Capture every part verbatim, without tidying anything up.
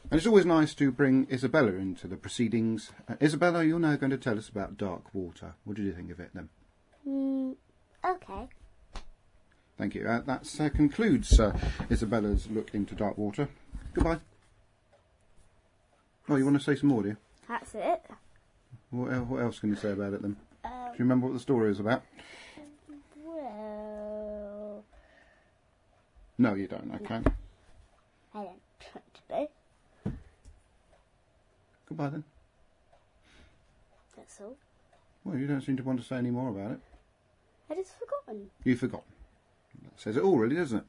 And it's always nice to bring Isabella into the proceedings. Uh, Isabella, you're now going to tell us about Dark Water. What did you think of it then? Mm, okay. Thank you. Uh, that uh, concludes uh, Isabella's look into Dark Water. Goodbye. Oh, you want to say some more, do you? That's it. What, el- what else can you say about it then? Um, Do you remember what the story is about? Well, No, you don't. Okay. No. I don't want to be. Goodbye then. That's all. Well, you don't seem to want to say any more about it. I just forgotten. You've forgotten. That says it all, really, doesn't it?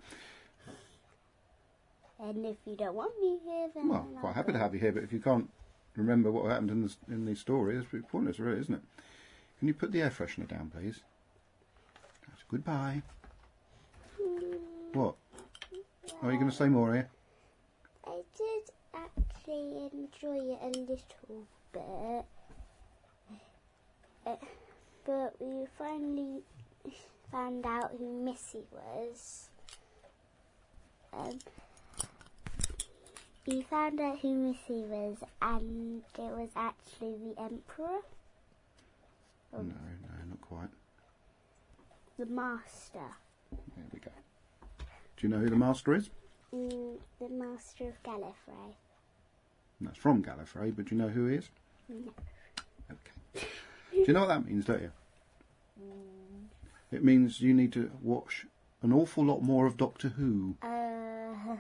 And if you don't want me here, then Well, I'll quite happy to go. have you here, but if you can't remember what happened in the in the story, it's pretty pointless, really, isn't it? Can you put the air freshener down, please? That's goodbye. What? Are you going to say more, are you? I did actually enjoy it a little bit. Uh, but we finally found out who Missy was. Um, we found out who Missy was, and it was actually the Emperor. No, no, not quite. The Master. There we go. Do you know who the Master is? Mm, the Master of Gallifrey. And that's from Gallifrey, but do you know who he is? No. Okay. Do you know what that means, don't you? It means you need to watch an awful lot more of Doctor Who. Uh,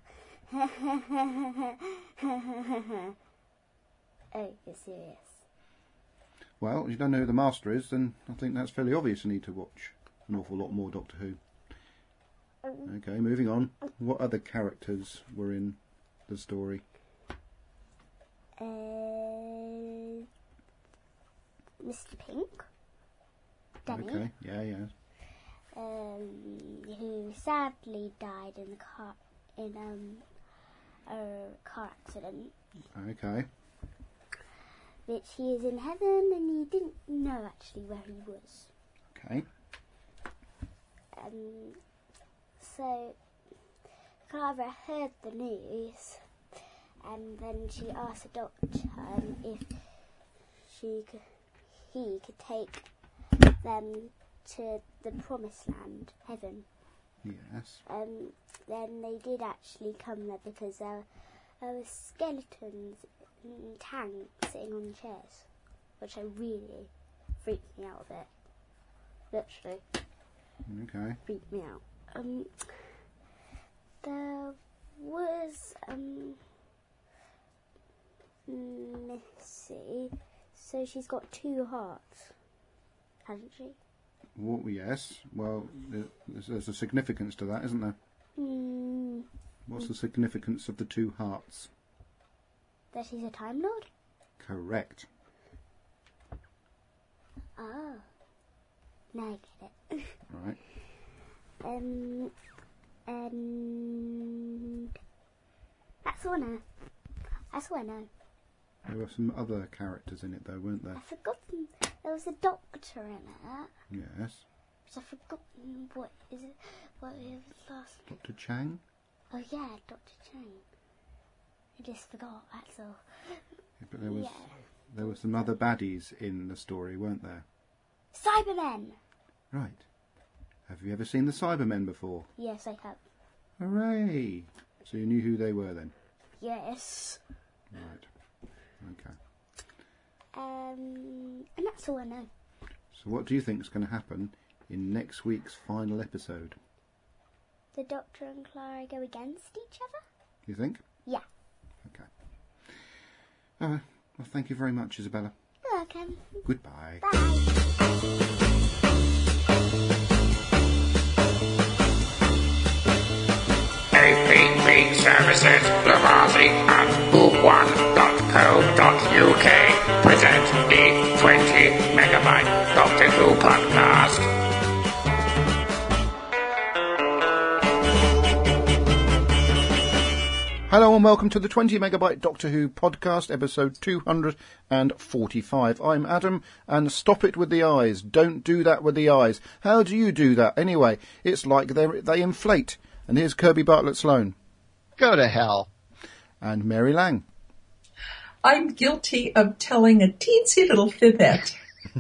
oh, you're serious? Well, if you don't know who the Master is, then I think that's fairly obvious you need to watch an awful lot more Doctor Who. Okay, moving on. What other characters were in the story? Uh, Mister Pink. Danny. Okay, yeah, yeah. Um, who sadly died in the car in um a car accident. Okay. Which he is in heaven, and he didn't know actually where he was. Okay. Um, so Clara heard the news, and then she asked the doctor um, if she could, he could take them to the promised land, heaven. Yes. Um, then they did actually come there because there, there were skeletons in tanks sitting on chairs, which I really freaked me out a bit. Literally Okay. freaked me out. Um, there was um Missy, so she's got two hearts, hasn't she? Well, yes. Well, there's, there's a significance to that, isn't there? Mm, What's the significance of the two hearts? that she's a Time Lord? Correct. Oh. Now I get it. Right. um, and that's all I know. That's all I know. There were some other characters in it, though, weren't there? I've forgotten. There was a doctor in it. Yes. But I've forgotten what is it? What was the last? Doctor Chang? Oh yeah, Doctor Chang. I just forgot. That's all. Yeah, but there was Yeah. there were some other baddies in the story, weren't there? Cybermen. Right. Have you ever seen the Cybermen before? Yes, I have. Hooray! So you knew who they were then? Yes. Right. Okay. Um, and that's all I know. So what do you think is going to happen in next week's final episode? The Doctor and Clara go against each other? You think? Yeah. Okay. All right. Well, thank you very much, Isabella. You're welcome. Goodbye. Bye. A P P Services, Lavazzi and book one dot co dot U K present the twenty megabyte Doctor Who podcast. Hello and welcome to the twenty megabyte Doctor Who podcast, episode two hundred forty-five. I'm Adam, and stop it with the eyes. Don't do that with the eyes. How do you do that? Anyway, it's like they they inflate. And here's Kirby Bartlett Sloan. Go to hell. And Mary Lang. I'm guilty of telling a teensy little fibette.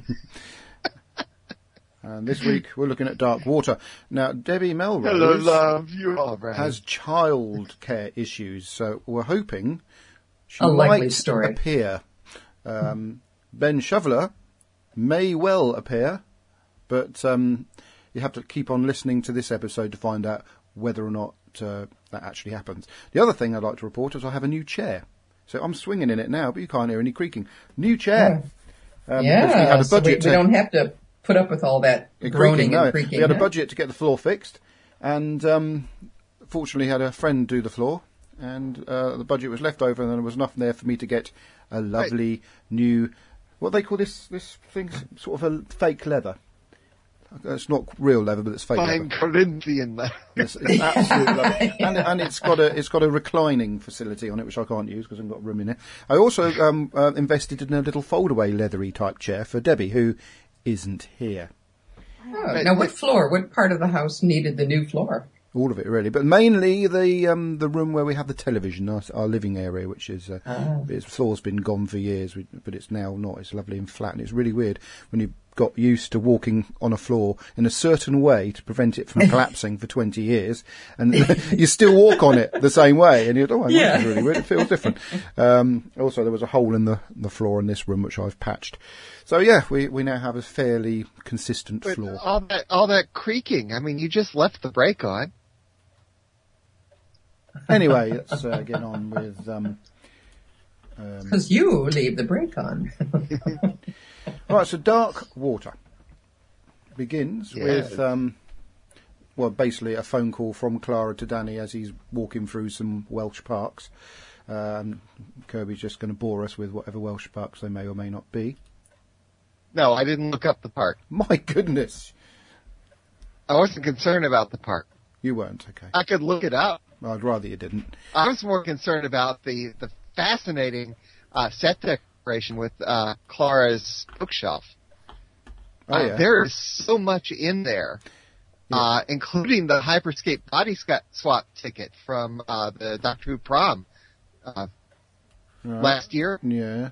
And this week we're looking at Dark Water. Now, Debbie Melrose Hello, love. You're all right. has child care issues, so we're hoping she A likely might story. appear. Um, Ben Shoveler may well appear, but um, you have to keep on listening to this episode to find out whether or not uh, that actually happens. The other thing I'd like to report is I have a new chair. So I'm swinging in it now, but you can't hear any creaking. New chair. Um, yeah, because we had a so we, budget we to- don't have to put up with all that It groaning no. and creaking. We had a huh? budget to get the floor fixed, and um, fortunately had a friend do the floor, and uh, the budget was left over, and there was enough there for me to get a lovely new, what they call this this thing, sort of a fake leather. It's not real leather, but it's fake Fine leather. Corinthian there. It's, it's absolute leather, and, and it's got a it's got a reclining facility on it, which I can't use because I've got room in it. I also um, uh, invested in a little foldaway leathery type chair for Debbie, who isn't here. Oh, now, what floor? What part of the house needed the new floor? All of it, really, but mainly the um, the room where we have the television, our, our living area, which is uh, Oh. its floor's been gone for years, we- but it's now not. It's lovely and flat, and it's really weird when you got used to walking on a floor in a certain way to prevent it from collapsing for twenty years, and you still walk on it the same way, and you're oh, Yeah. that's really weird. It feels different. Um, also, there was a hole in the the floor in this room which I've patched. So yeah, we we now have a fairly consistent But floor. all that, all that creaking. I mean, you just left the brake on. Anyway, let's uh, get on with. Um, um, Because you leave the brake on. Right, so Dark Water begins Yes. with, um, well, basically a phone call from Clara to Danny as he's walking through some Welsh parks. Um, Kirby's just going to bore us with whatever Welsh parks they may or may not be. No, I didn't look up the park. My goodness, I wasn't concerned about the park. you weren't, okay. I could look it up. I'd rather you didn't. I was more concerned about the, the fascinating uh, set decoration with uh, Clara's bookshelf. Oh, Uh, yeah. There is so much in there, Yeah. uh, including the Hyperscape body sca- swap ticket from uh, the Doctor Who prom uh, Right. last year. Yeah,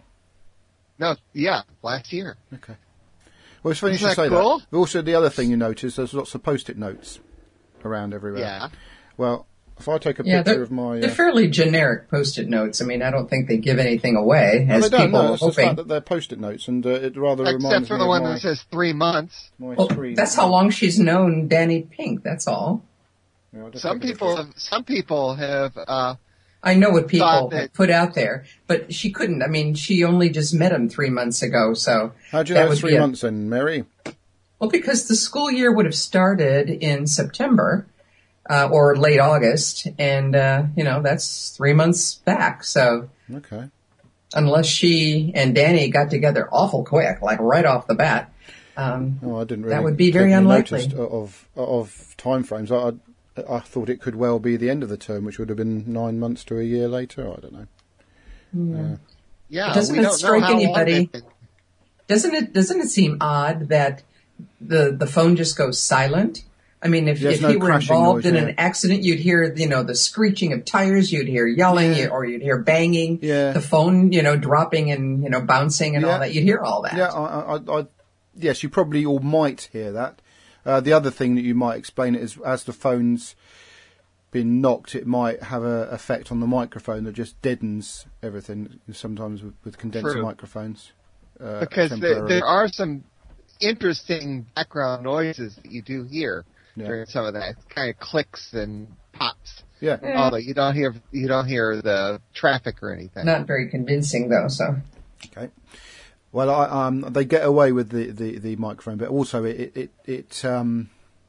No, yeah, last year. okay. Well, it's funny you Isn't should that say cool? that. Also, the other thing you notice, there's lots of post-it notes around everywhere. Yeah. Well, if I take a Yeah, picture they're, of my... they're Uh, fairly generic post-it notes. I mean, I don't think they give anything away, well, as they don't, people no, are it's the fact hoping. that they're post-it notes, and uh, it rather Except reminds for me the of one my, that says three months. my Well, screen. that's how long she's known Danny Pink, that's all. Yeah, I'll just Some take a people, picture. have, some people have. Uh, I know what people Thought that- have put out there, but she couldn't. I mean, she only just met him three months ago, so How do you that know would it's three be a- months then, Mary? Well, because the school year would have started in September uh, or late August, and uh, you know that's three months back. So Okay. unless she and Danny got together awful quick, like right off the bat, um, Oh, I didn't really. That would be very take any unlikely. notice Of of time frames. I I thought it could well be the end of the term, which would have been nine months to a year later. I don't know. yeah, Doesn't we it don't strike know how long anybody- they've been- doesn't it doesn't it seem odd that the the phone just goes silent? I mean, if, There's if no he were crashing involved noise, in yeah. an accident, you'd hear, you know, the screeching of tires, you'd hear yelling, Yeah. you- or you'd hear banging, Yeah. the phone, you know, dropping and, you know, bouncing and Yeah. all that. You'd hear all that. Yeah, I, I, I, yes, you probably all might hear that. Uh, the other thing that you might explain it is as the phone's been knocked, it might have an effect on the microphone that just deadens everything. Sometimes with, with condenser True. microphones, uh, because there, temporarily. there are some interesting background noises that you do hear Yeah. during some of that. It kind of clicks and pops. Yeah. Although you don't hear you don't hear the traffic or anything. Not very convincing, though, so. Okay. Well, I, um, they get away with the, the, the microphone, but also it it it um,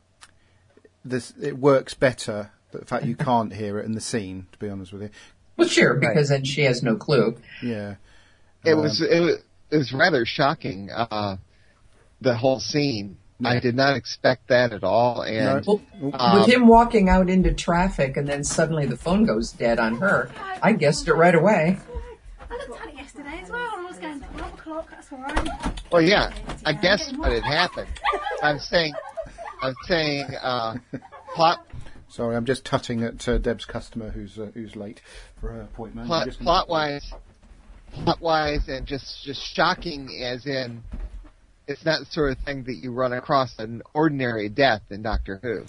this it works better. The fact you can't hear it in the scene, to be honest with you. Well, sure, because then she has no clue. Yeah. It Um, was it was it was rather shocking. Uh, the whole scene. I did not expect that at all, and Well, Um, with him walking out into traffic and then suddenly the phone goes dead on her, I guessed it right away. I looked at it yesterday as well, and I was going, twelve o'clock, that's alright. well, yeah, I guessed what had happened. I'm saying, I'm saying, uh, plot Sorry, I'm just tutting at uh, Deb's customer who's uh, who's late for her appointment. Plot, Just- plot wise, plot wise, and just just shocking, as in, it's not the sort of thing that you run across an ordinary death in Doctor Who.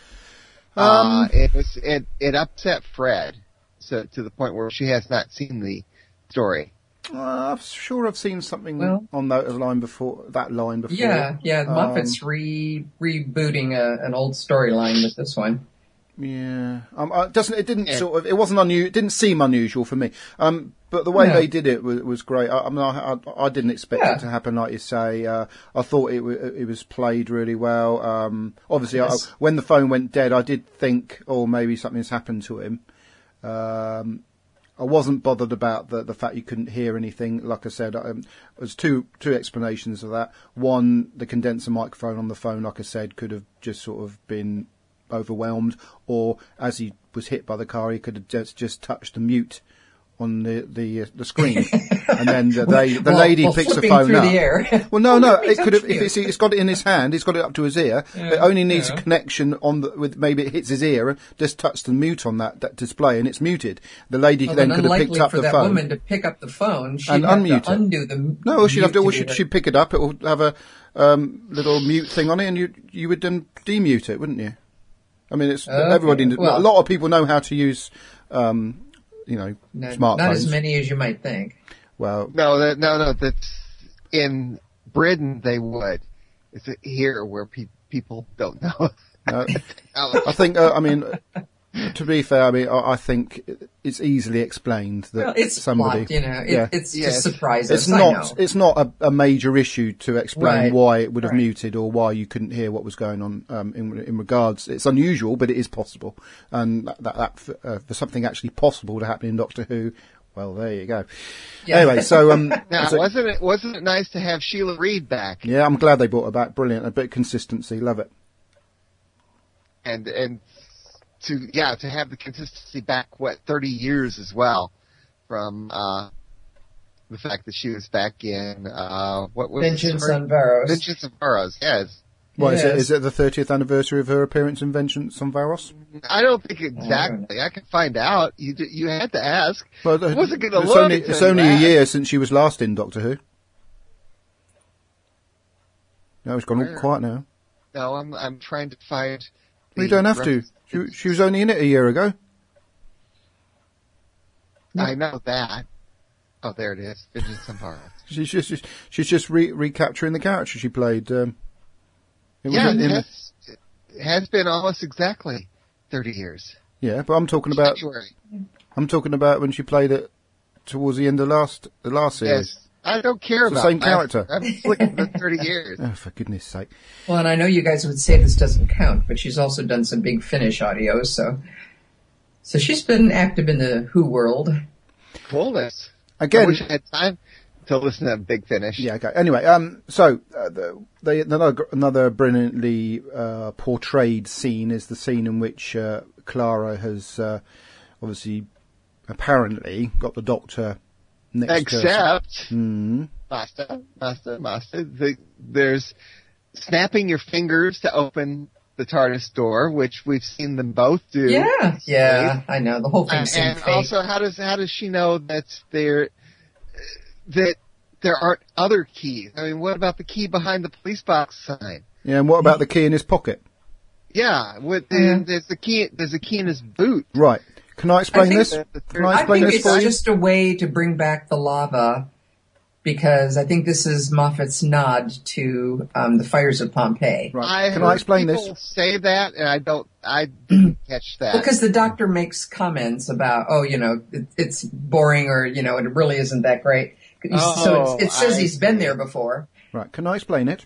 Um, uh, it was it it upset Fred, so to the point where she has not seen the story. Uh, I'm sure I've seen something Well- on that line before. That line before. Yeah, yeah. Um, Moffat's re rebooting a, an old storyline with this one. Yeah, um, uh, doesn't it didn't Yeah. sort of it wasn't unusual. It didn't seem unusual for me. Um, but the way No. they did it was, was great. I, I mean, I, I, I didn't expect Yeah. it to happen like you say. Uh, I thought it w- it was played really well. Um, obviously, Yes. I, when the phone went dead, I did think, oh, maybe something's happened to him. Um, I wasn't bothered about the the fact you couldn't hear anything. Like I said, um, there's two two explanations of that. One, the condenser microphone on the phone, like I said, could have just sort of been overwhelmed, or as he was hit by the car, he could have just just touched the mute on the the, uh, the screen, and then the, they, the Well- lady well, picks the flipping phone through up. the air. Well, no, Well, no, let me it could have. touch If you. it's, it's got it in his hand, he's got it up to his ear. Yeah, It only needs yeah. a connection on the with maybe it hits his ear and just touch the mute on that, that display, and it's muted. The lady Well, then then could have unlikely picked up for the that phone. woman to pick up the phone. She'd And have unmute to it. undo the. No, she'd have to. mute Well, do she'd, the- she'd pick it up. It will have a um, little mute thing on it, and you you would then demute it, wouldn't you? I mean, it's Okay, everybody. well- a lot of people know how to use, um, you know, No, smartphones. not as many as you might think. Well, No, that no, no. That's in Britain. They would. It's here where pe- people don't know. uh, I think. Uh, I mean, to be fair, I mean, I, I think it's easily explained that Well, it's somebody. plot, you know. It, yeah. It's Yes. just surprises. It's I not. know. It's not a, a major issue to explain Right. why it would have Right. muted or why you couldn't hear what was going on. Um, in in regards, it's unusual, but it is possible, and that that, that uh, for something actually possible to happen in Doctor Who, well, there you go. Yeah. Anyway, so um, Now, so- wasn't it wasn't it nice to have Sheila Reid back yeah, I'm glad they brought her back. Brilliant, a bit of consistency, love it. and and to yeah to have the consistency back what thirty years as well from uh the fact that she was back in uh what was Vengeance her- on Varos. Vengeance on Varos, yes. What is it? Yes. Is it the thirtieth anniversary of her appearance in Vengeance on Varos? I don't think exactly. I can find out. You d- you had to ask. Well, I wasn't going to it's look. only, until it's you only a asked. year since she was last in Doctor Who. No, it's gone all Where? quiet now. No, I'm I'm trying to find. Well, you the don't have to. reference. She, she was only in it a year ago. I know that. Oh, there it is. Vengeance on Varos. She's just she's, she's just re- recapturing the character she played. Um, it was Yeah, in, it in- has, it has been almost exactly thirty years. yeah, but I'm talking about January. I'm talking about when she played it towards the end of last the last series. Yes. I don't care It's the about same character. I'm, I'm flicking the thirty years. Oh, for goodness sake! Well, and I know you guys would say this doesn't count, but she's also done some Big Finish audio, so so she's been active in the Who world. Coolness. I Again, wish I had time to listen to Big Finish. yeah. Okay. Anyway, um, so uh, the, they, another another brilliantly uh, portrayed scene is the scene in which uh, Clara has uh, obviously apparently got the Doctor next to her. Except, Hmm. Master, Master, Master, the, there's snapping your fingers to open the TARDIS door, which we've seen them both do. Yeah, yeah, I know. The whole thing And, seemed and fake. also, how does how does she know that there that there aren't other keys? I mean, what about the key behind the police box sign? Yeah, and what about the key in his pocket? Yeah, with Yeah. there's the key. There's a key in his boot. Right. Can I explain I think this? that the Can I I explain think this it's for you? just a way to bring back the lava, because I think this is Moffat's nod to um, the fires of Pompeii. Right. Can heard I explain people this? Say that, and I don't. I didn't catch that. Because the Doctor makes comments about, oh, you know, it, it's boring, or you know, it really isn't that great. so Oh, it, it says I he's been see. there before. Right. Can I explain it?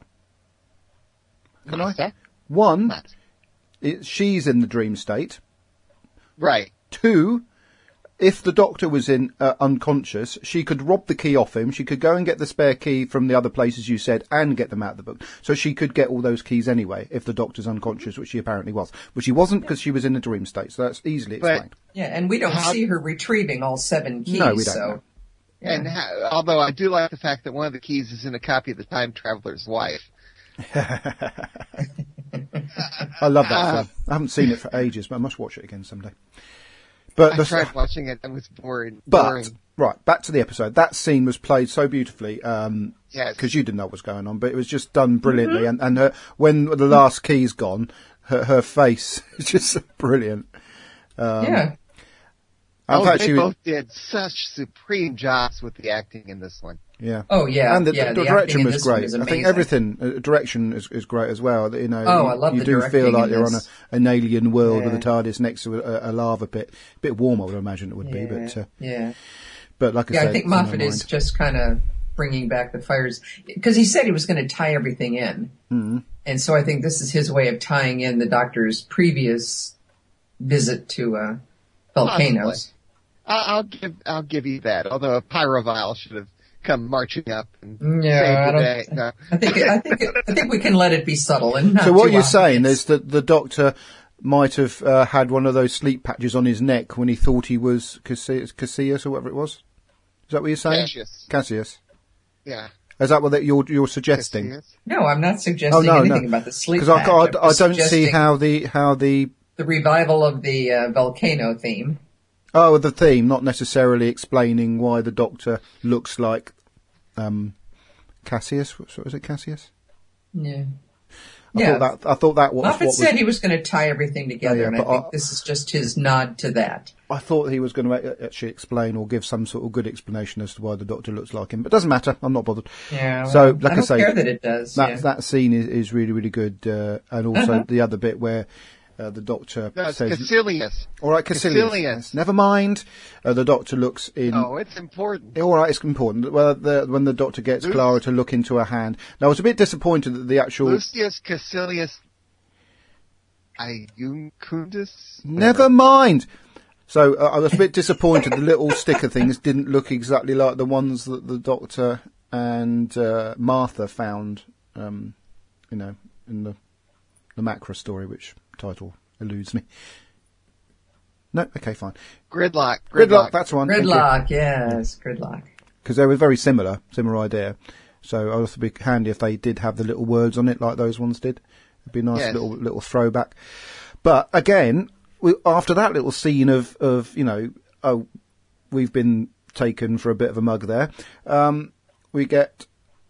Can I? Master? One, Master. it, she's in the dream state. Right. Two, if the Doctor was in uh, unconscious, she could rob the key off him. She could go and get the spare key from the other places you said and get them out of the book. So she could get all those keys anyway if the Doctor's unconscious, which she apparently was. But she wasn't because she was in a dream state. So that's easily But- explained. Yeah, and we don't How- see her retrieving all seven keys. No, we don't So know. And ha- although I do like the fact that one of the keys is in a copy of the Time Traveler's Wife. I love that film. I haven't seen it for ages, but I must watch it again someday. But I the, tried watching it and was bored. But boring. right, back to the episode. That scene was played so beautifully because um, Yes. you didn't know what was going on, but it was just done brilliantly. And, and her, when the last key's gone, her, her face is just brilliant. Um, yeah. I've Oh, they actually, both did such supreme jobs with the acting in this one. yeah. Oh, yeah. And the, yeah, the, the direction acting in was this one great. is I think amazing. everything, uh, direction is, is great as well. You know, Oh, you, I love you the do feel directing like in you're on a, this. an alien world with Yeah. a TARDIS next to a, a lava pit. A bit warm, I would imagine it would be, Yeah, but uh, yeah. but like I Yeah, said, I think it's in my Moffat is mind. just kind of bringing back the fires because he said he was going to tie everything in, mm-hmm. and so I think this is his way of tying in the Doctor's previous visit to uh, volcanoes. Possibly. I- I'll give I'll give you that. Although a pyrovile should have come marching up and Yeah, saved I the don't- day. No. I think I think it, I think we can let it be subtle and not So what too you're saying obvious. is that the Doctor might have uh, had one of those sleep patches on his neck when he thought he was Cassius, Cassius or whatever it was. Is that what you're saying? Cassius. Cassius. Yeah. Is that what that you're you're suggesting? Cassius. No, I'm not suggesting Oh no, anything no. about the sleep Because I, patch. I, I'm I just don't see suggesting how the how the the revival of the uh, volcano theme. oh the theme not necessarily explaining why the Doctor looks like um, Cassius. What was it, Cassius? Yeah. I yeah. thought that I thought that was Moffat what said was. he was going to tie everything together, Oh, yeah, and I but think I- this is just his nod to that. I thought he was going to actually explain or give some sort of good explanation as to why the Doctor looks like him, but it doesn't matter. I'm not bothered. Yeah. So, well, like I I don't say, care that it does. That yeah. that scene is, is really really good, uh, and also Uh-huh. the other bit where uh, the Doctor No, it's says, Caecilius. "All right, Caecilius, Caecilius. never mind." Uh, the Doctor looks in. Oh, it's important. All right, it's important. Well, the, when the Doctor gets Luc- Clara to look into her hand, now I was a bit disappointed that the actual. Lucius Caecilius Iuncundus? Never mind. So uh, I was a bit disappointed. The little sticker things didn't look exactly like the ones that the Doctor and uh, Martha found. Um, you know, in the the Macra story, which title eludes me. No, okay, fine. Gridlock. Gridlock, that's one. Gridlock, yes, gridlock. Because they were very similar, similar idea. So I thought it'd be handy if they did have the little words on it like those ones did. It'd be a nice Yes. little little throwback. But again, we, after that little scene of, of, you know, oh, we've been taken for a bit of a mug there, um, we get,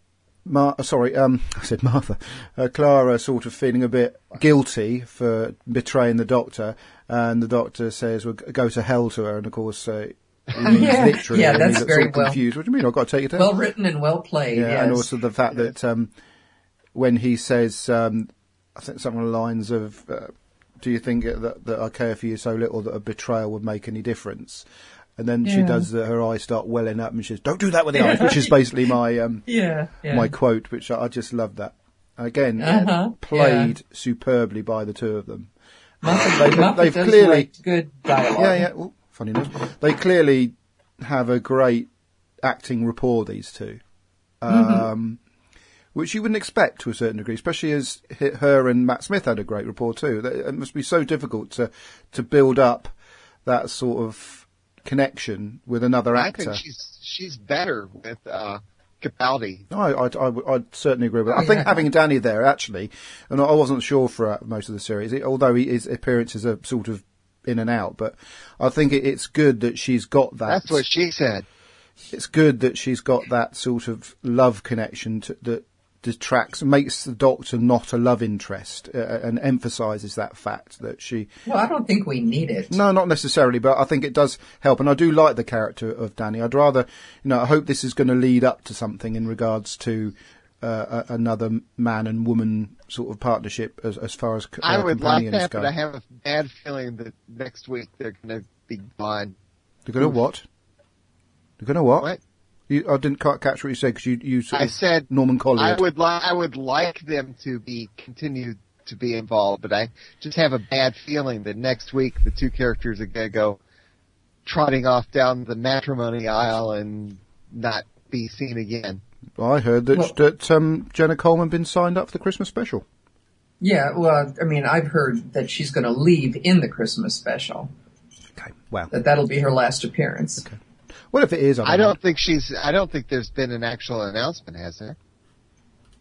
Mar- sorry, um, I said Martha, uh, Clara sort of feeling a bit guilty for betraying the Doctor, and the Doctor says, well, go to hell to her, and of course, uh, he means Yeah. literally, Yeah, and that's he's very sort of well- confused. What do you mean? I've got to take you to Well hell? written and well played, Yeah, yes. and also the fact that um, when he says, um, I think something along the lines of, uh, "Do you think it, that, that I care for you so little that a betrayal would make any difference?" And then she Yeah. does the, her eyes start welling up, and she says, "Don't do that with the eyes," which is basically my um, yeah, yeah. my quote, which I, I just love that. Again, Uh-huh, played superbly by the two of them. Moffat, They- Moffat they've does clearly- write good dialogue. Yeah, yeah. Ooh, funny enough, they clearly have a great acting rapport. These two, um, Mm-hmm. which you wouldn't expect to a certain degree, especially as h- her and Matt Smith had a great rapport too. That- It must be so difficult to to build up that sort of connection with another I actor. think she's she's better with uh, Capaldi. No, I, I, I would- I'd certainly agree with that. Oh, I think yeah. having Danny there, actually, and I wasn't sure for most of the series, it, although he, his appearances are sort of in and out, but I think it, it's good that she's got that. That's what she said. It's good that she's got that sort of love connection to, that detracts, makes the Doctor not a love interest, uh, and emphasises that fact that she... Well, I don't think we need it. No, not necessarily, but I think it does help, and I do like the character of Danny. I'd rather, you know, I hope this is going to lead up to something in regards to uh, a, another man and woman sort of partnership as, as far as uh, I would like companions that, go. but I have a bad feeling that next week they're going to be gone. They're going to what? They're going to what? What? You, I didn't quite catch what you said because you, you sort I of said Norman Collier. I would like I would like them to be continue to be involved, but I just have a bad feeling that next week the two characters are going to go trotting off down the matrimony aisle and not be seen again. I heard that Well- that um, Jenna Coleman been signed up for the Christmas special. Yeah, well, I mean, I've heard that she's going to leave in the Christmas special. Okay, well, That that'll be her last appearance. Okay. Well, if it is, I don't, I know. don't think she's. I don't think there's been an actual announcement, has there?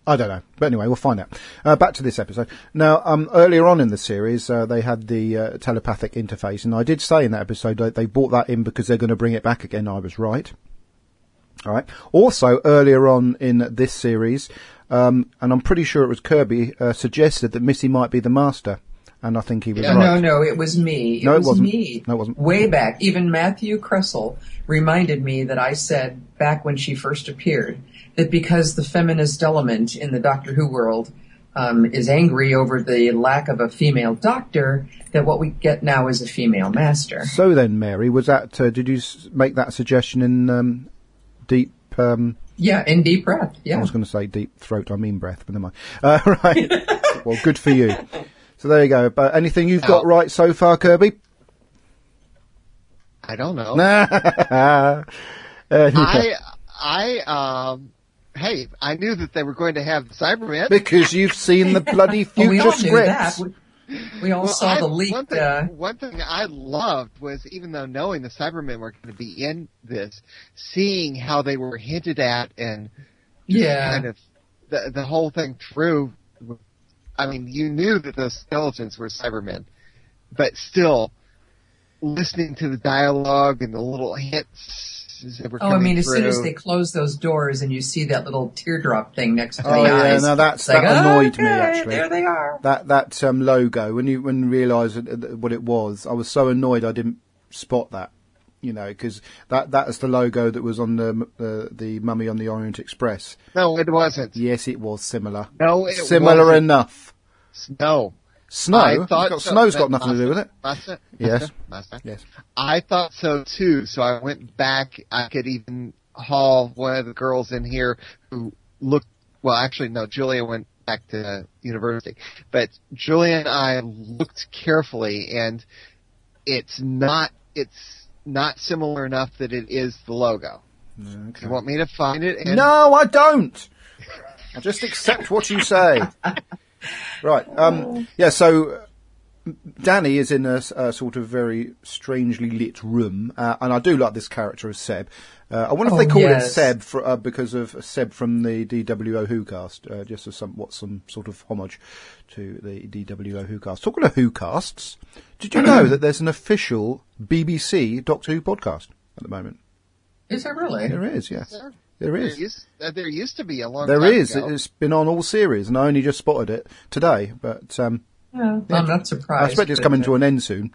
I don't know. But anyway, we'll find out. Uh, back to this episode. Now, um, earlier on in the series, uh, they had the uh, telepathic interface, and I did say in that episode that they brought that in because they're going to bring it back again. I was right. All right. Also, earlier on in this series, um, and I'm pretty sure it was Kirby, uh, suggested that Missy might be the Master. And I think he was Yeah, right. no, no, it was me. It No, it was wasn't. me. No, it wasn't. Way back. Even Matthew Kressel reminded me that I said back when she first appeared that because the feminist element in the Doctor Who world um, is angry over the lack of a female doctor, that what we get now is a female master. So then, Mary, was that? Uh, did you s- make that suggestion in um, deep? Um, Yeah, in deep breath. I Yeah. was going to say deep throat. I mean breath, but never mind. Uh, right. Well, good for you. So there you go. But anything you've got Oh. right so far, Kirby? I don't know. uh, I, I, um, hey, I knew that they were going to have Cybermen. because you've seen the bloody Well, we future all knew that. scripts. We, we all Well, saw I- the leaked. One thing, uh, one thing I loved was, even though knowing the Cybermen were going to be in this, seeing how they were hinted at and just Yeah. kind of the the whole thing through. I mean, you knew that those skeletons were Cybermen, but still, listening to the dialogue and the little hints as they were Oh, I coming mean, as soon as through. they close those doors and you see that little teardrop thing next to Oh the yeah, eyes. no, that's it's like, that annoyed me okay, actually. There they are. That that um, logo when you when you realised what it was, I was so annoyed I didn't spot that. You know, because that that is the logo that was on the uh, the Mummy on the Orient Express. No, it wasn't. Yes, it was similar. No, it similar wasn't. enough. No. Snow. I It's thought got, so. snow's got That nothing to do with it. Master, Yes. Master, Master. Yes. I thought so too, so I went back. I could even haul one of the girls in here who looked, well actually no, Julia went back to university. But Julia and I looked carefully and it's not, it's not similar enough that it is the logo. Okay. You want me to find it? And No, I don't. I just accept what you say. Right. Um, yeah, so uh, Danny is in a, s- a sort of very strangely lit room, uh, and I do like this character as Seb. Uh, I wonder if Oh, they call it yes. Seb Seb for, uh, because of Seb from the D W O Who cast, uh, just as somewhat some sort of homage to the D W O Who cast. Talking of Who casts, did you know that there's an official B B C Doctor Who podcast at the moment? Is there really? There is, yes. There, There there is. used, uh, there used to be a long There time is. ago. It's been on all series, and I only just spotted it today. But um, Yeah, I'm not surprised. I expect it's but, coming uh, to an end soon.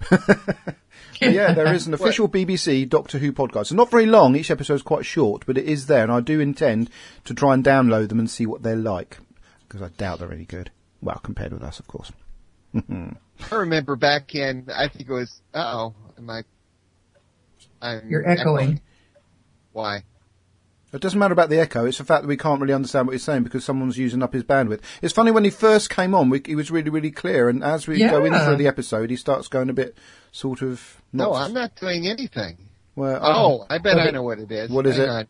But yeah, there is an official B B C Doctor Who podcast. It's not very long. Each episode is quite short, but it is there, and I do intend to try and download them and see what they're like, because I doubt they're any good. Well, compared with us, of course. I remember back in, I think it was, uh-oh, am I... I'm You're echoing. Why? It doesn't matter about the echo. It's the fact that we can't really understand what he's saying because someone's using up his bandwidth. It's funny, when he first came on, we, he was really, really clear, and as we go in Yeah. through the episode, he starts going a bit sort of... Not, No, I'm not doing anything. Well, Oh, I bet Okay. I know what it is. What is Hang it? on.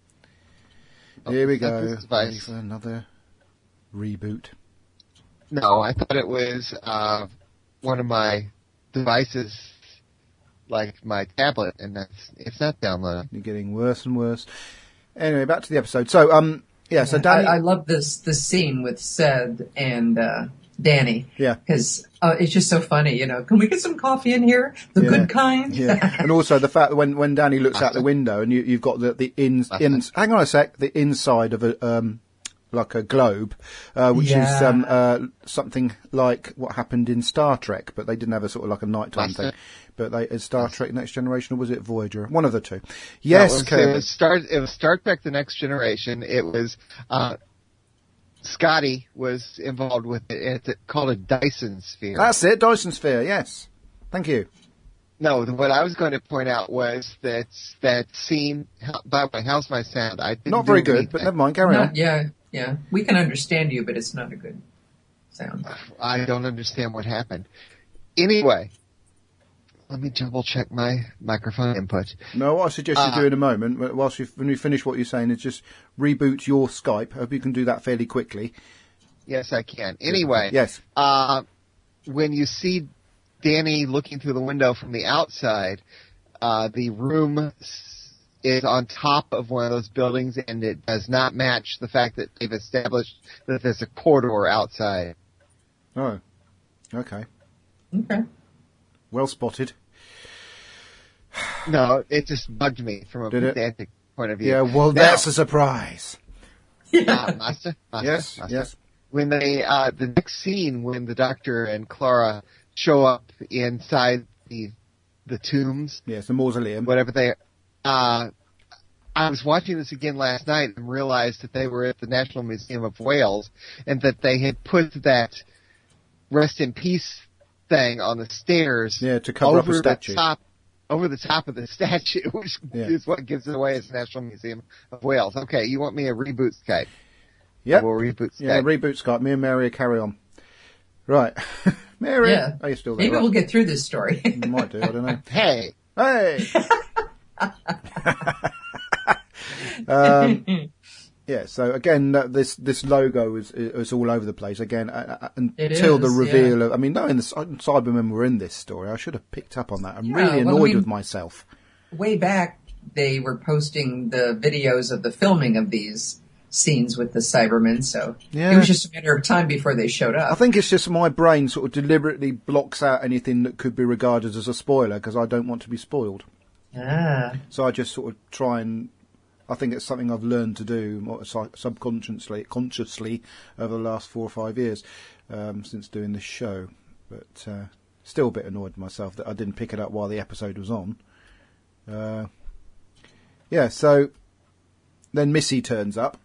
Oh, Here we is that go. this device? Ready for another reboot. No, I thought it was uh, one of my devices, like my tablet, and that's it's not downloading. You're getting worse and worse. Anyway, back to the episode. So, um, yeah, so I, Danny... I love this this scene with Sed and uh, Danny. Yeah. Because uh, it's just so funny, you know. Can we get some coffee in here? The Yeah. good kind? Yeah, and also the fact that when, when Danny looks out the window and you, you've got the, the ins, ins, hang on a sec, the inside of a, um, like a globe, uh, which is, Yeah. um, uh, something like what happened in Star Trek, but they didn't have a sort of like a nighttime That's thing. it. But they, is Star Trek Next Generation, or was it Voyager? One of the two. No, Yes, it was, it Kirby. was Star. It was Star Trek: The Next Generation. It was uh, Scotty was involved with it. It's called a Dyson sphere. That's it, Dyson Sphere, yes. Thank you. No, what I was going to point out was that that scene. By the way, how's my sound? I didn't Not very do good, anything. but never mind, carry on. Not, yeah, yeah. We can understand you, but it's not a good sound. I don't understand what happened. Anyway, let me double check my microphone input. No, what I suggest you Uh, do in a moment, wh- whilst you, when you finish what you're saying, is just reboot your Skype. I hope you can do that fairly quickly. Yes, I can. Anyway, Yes. uh, when you see Danny looking through the window from the outside, uh, the room s- is on top of one of those buildings, and it does not match the fact that they've established that there's a corridor outside. Oh, okay. Okay. Well spotted. No, it just bugged me from a Did it? pedantic point of view. Yeah, well, Now, that's a surprise. uh, Master, Master, Yes, Master. yes. When they, uh, the next scene when the Doctor and Clara show up inside the, the tombs, Yes, the mausoleum. whatever they, uh, I was watching this again last night and realized that they were at the National Museum of Wales and that they had put that rest in peace thing on the stairs Yeah, to cover up over a statue. the top, over the top of the statue, which Yeah. is what gives it away as the National Museum of Wales. Okay, you want me a reboot Skype? Yep. We'll reboot Skype. Yeah, reboot Skype. Me and Mary carry on. Right. Mary. Yeah. Are you still there? Maybe Right. we'll get through this story. We might do, I don't know. Hey, Hey! um, yeah, so again, uh, this this logo is is all over the place again uh, uh, It until the is, reveal of. I mean, knowing the Cy- Cybermen were in this story, I should have picked up on that. I'm Yeah, really well, I annoyed mean- with myself. Way back, they were posting the videos of the filming of these scenes with the Cybermen, so Yeah. it was just a matter of time before they showed I up. think it's just my brain sort of deliberately blocks out anything that could be regarded as a spoiler because I don't want to be spoiled. Ah, So I just sort of try and. I think it's something I've learned to do more su- subconsciously, consciously over the last four or five years um, since doing this show. But uh, still a bit annoyed with myself that I didn't pick it up while the episode was on. Uh, yeah, so then Missy turns up,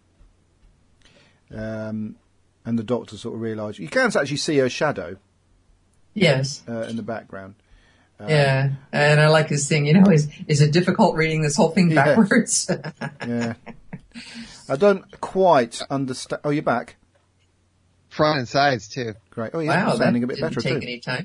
um, and the Doctor sort of realises you can actually see her shadow yes. uh, in the background. Uh, Yeah, and I like his thing, you know, is is it difficult reading this whole thing Yeah. backwards? Yeah, I don't quite understand. Oh, you're back. front and sides too. Great. Oh, yeah, Wow, that sounding a bit didn't better take too. any time.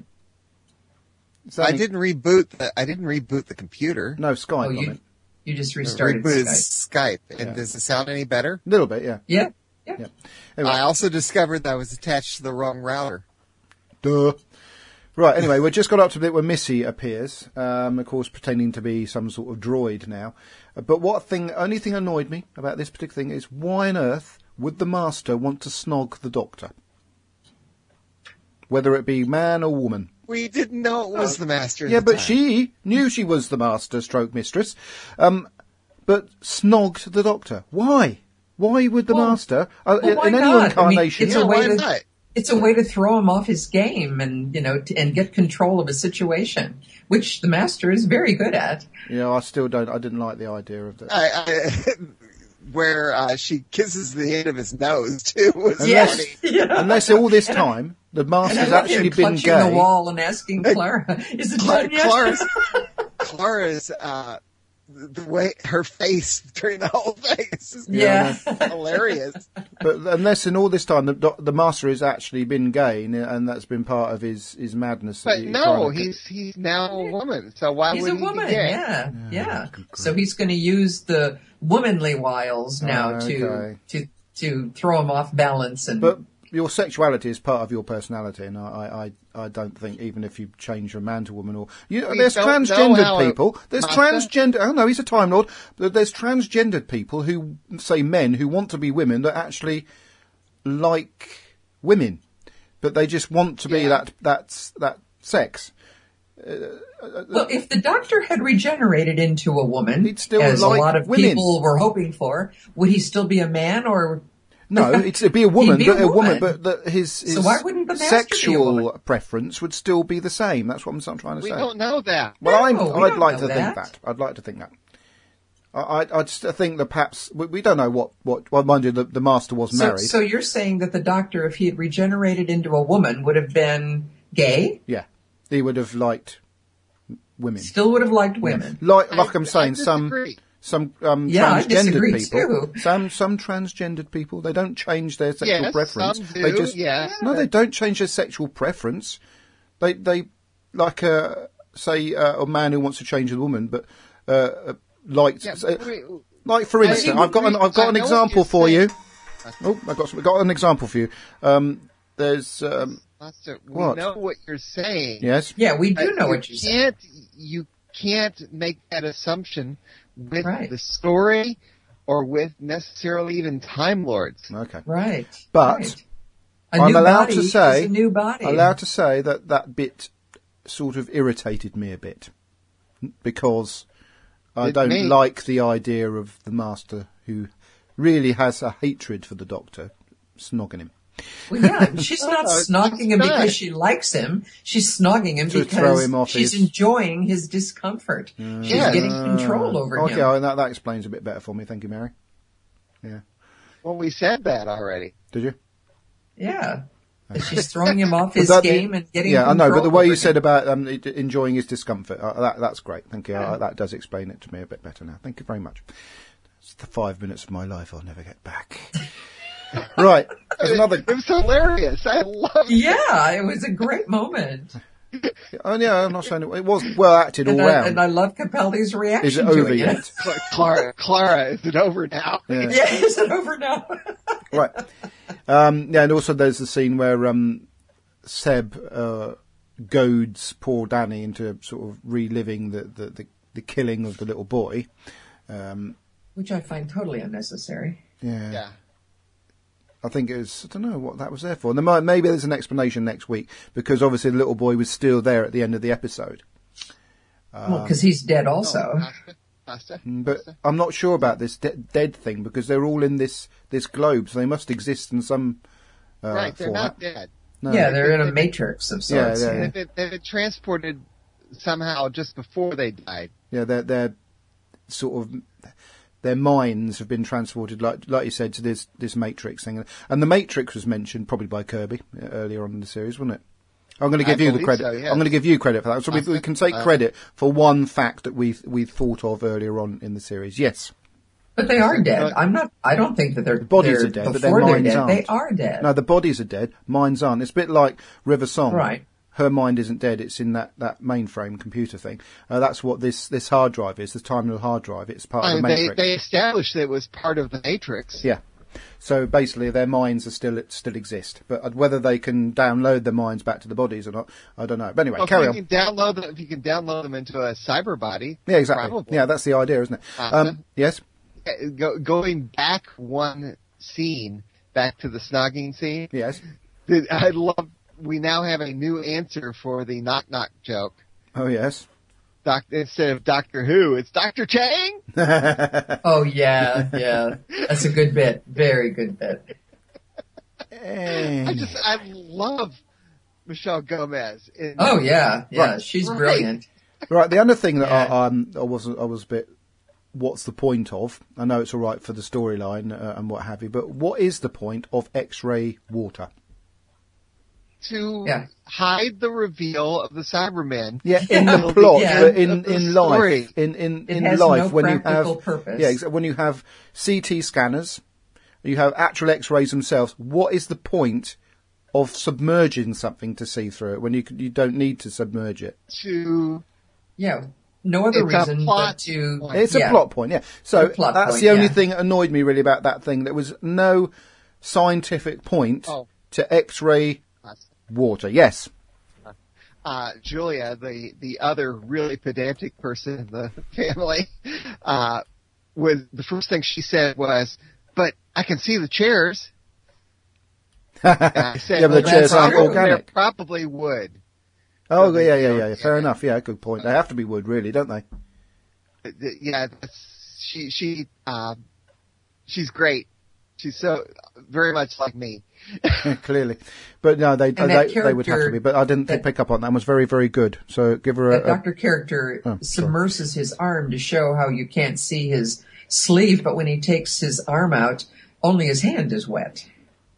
I Sounding- didn't reboot the. I didn't reboot the computer. No, Skype. Oh, I you meant. you just restarted rebooted Skype. Skype. And Yeah. does it sound any better? A little bit, yeah. Yeah, yeah. Yeah. Anyway, I also discovered that I was attached to the wrong router. duh. Right, anyway, we've just got up to the bit where Missy appears, um, of course pretending to be some sort of droid now. Uh, But what thing, only thing annoyed me about this particular thing is why on earth would the Master want to snog the Doctor? Whether it be man or woman. We didn't know it was the master. at Yeah, the but time. she knew she was the Master stroke mistress, um, but snogged the Doctor. Why? Why would the Well, Master, uh, well, why in any not? I mean, incarnation... it's Yeah, a way why to not? it's a way to throw him off his game and you know to, and get control of a situation, which the master is very good at. Yeah, I still don't, I didn't like the idea of that. I, I, where uh, she kisses the end of his nose too. Was Unless- funny. Yeah. Unless all this time the And I Master's love actually him been clutching gay. the wall and asking Clara, "Is it Cla- done yet?" Clara's, Clara's uh, the way her face during the whole thing is just Yeah. hilarious. But unless in all this time the doc- the Master has actually been gay, and, and that's been part of his, his madness. that But he- no, trying to- he's he's now a woman. So why He's would a he woman, be gay? yeah, yeah. good So grief. he's going to use the womanly wiles now Oh, to okay. to to throw him off balance and. But your sexuality is part of your personality, and I, I, I don't think even if you change from man to woman or you know, We there's don't know transgendered how it- people. There's Master? transgender. Oh no, he's a Time Lord. But there's transgendered people who say men who want to be women that actually like women, but they just want to be Yeah. that that's that sex. Well, if the Doctor had regenerated into a woman, He'd still as like a lot of women. people were hoping for, would he still be a man or? No, it's, it'd be a woman, He'd be a but a woman, woman. but the, his, his So why wouldn't the Master be a sexual woman? preference would still be the same. That's what I'm, I'm trying to We say. don't know that. Well, I'm, No, we I'd don't like know to think that. that. I'd like to think that. I, I, I just think that perhaps we, we don't know what what. Well, mind you, the, the Master was So, married. so you're saying that the Doctor, if he had regenerated into a woman, would have been gay? Yeah, he would have liked women. Still would have liked women. Like, like I- I'm saying, I some disagree. some um, Yeah, I transgendered disagree people. too. Some some transgendered people. They don't change their sexual Yes, preference. some They do, just yes. no, they don't change their sexual preference. They they like a say uh, a man who wants to change a woman, but uh, uh, liked. Yeah, uh, wait, Like for I instance, agree. I've got an I've got I an know what example you're for you. saying. Oh, I've got some, I've got an example for you. Um, there's um, Master, we What? know what you're saying. yes, Yeah, we do But know you what you're saying. can't, You can't make that assumption with Right. the story or with necessarily even Time Lords. Okay. Right. But right. A I'm new allowed body to say, is a new body. allowed to say that that bit sort of irritated me a bit because I It don't may. like the idea of the Master who really has a hatred for the Doctor snogging him. Well, yeah, she's not Oh, snogging him it's because not. she likes him. She's snogging him To because throw him off she's his- enjoying his discomfort. She's Yes. getting control over Okay, him. oh, that, that explains a bit better for me. Thank you, Mary. Yeah. Well, we said that already. Did you? Yeah. That she's throwing him off But his that- game and getting Yeah, I know, but the control way over you him. said about um, it- enjoying his discomfort, uh, that, that's great. Thank you. Yeah. Uh, that does explain it to me a bit better now. Thank you very much. It's the five minutes of my life I'll never get back. Right. There's another. It was hilarious. I love it. Yeah, it was a great moment. Oh, yeah, I'm not saying it, it was well acted all And I, round. and I love Capaldi's reaction Is it to over it. yet? But Clara, Clara, is it over now? Yeah. Yeah, is it over now? Right. Um, yeah, and also there's the scene where um, Seb uh, goads poor Danny into sort of reliving the, the, the, the killing of the little boy. Um, Which I find totally unnecessary. yeah. Yeah. I think it was, I don't know what that was there for. And there might, maybe there's an explanation next week because obviously the little boy was still there at the end of the episode. Well, because he's dead Oh, also. Pasta? Pasta? But I'm not sure about this de- dead thing because they're all in this, this globe, so they must exist in some uh, Right, they're format. not dead. No. Yeah, they're in a matrix of sorts. Yeah, yeah. They've been, they've been transported somehow just before they died. Yeah, they're, they're sort of, their minds have been transported, like like you said, to this, this Matrix thing. And the Matrix was mentioned probably by Kirby uh, earlier on in the series, wasn't it? I'm going to I give you the believe credit. so, yes. I'm going to give you credit for that. So we, we can take Uh, credit for one fact that we we thought of earlier on in the series. Yes. But they are dead. I'm not, I don't think that they're, The bodies they're are dead, but their before they're minds dead. aren't. They are dead. No, the bodies are dead. Minds aren't. It's a bit like River Song. Right. Her mind isn't dead. It's in that, that mainframe computer thing. Uh, that's what this, this hard drive is. This terminal hard drive. It's part I of the mean, they, Matrix. they established that it was part of the Matrix. Yeah. So basically, their minds are still still exist, but whether they can download their minds back to the bodies or not, I don't know. But anyway, Well, if carry you on. can download them, if you can download them into a cyber body, Yeah, exactly. probably. Yeah, that's the idea, isn't it? Uh-huh. Um, yes. Go, going back one scene, back to the snogging scene. Yes. I love. We now have a new answer for the knock knock joke. Oh yes. Doc, instead of Doctor Who, it's Doctor Chang. Oh yeah, yeah. That's a good bit. Very good bit. I just, I love Michelle Gomez. In, Oh yeah, yeah. Right. She's Right. brilliant. Right. The other thing that Yeah. I, um, I was I was a bit. What's the point of? I know it's all right for the storyline uh, and what have you, but what is the point of X-ray water? to Yeah. hide the reveal of the Cybermen. Yeah, in the Yeah. plot, Yeah. but in Of the in story. life, in in It in has life, no when you practical have purpose. yeah, exa- when you have C T scanners, you have actual X-rays themselves. What is the point of submerging something to see through it when you c- you don't need to submerge it? To Yeah. No other It's a reason plot but to. point. It's a yeah. plot point, yeah. So A plot that's point, the only yeah. thing that annoyed me really about that thing. There was no scientific point Oh. to X-ray water. Yes. uh, Julia, the, the other really pedantic person in the family, uh, was the first thing she said was, "But I can see the chairs." And I said, Yeah, but the "Well, chairs they're aren't probably- organic." They're probably wood. Oh, the- yeah, yeah, yeah, yeah. Fair enough. Yeah, good point. They have to be wood, really, don't they? Yeah, that's, she she uh, she's great. She's so very much like me. Clearly. But no, they And they, that they would have to character be. But I didn't that- pick up on that. It was very, very good. So give her That a... a doctor character Oh, sorry. submerses his arm to show how you can't see his sleeve, but when he takes his arm out, only his hand is wet.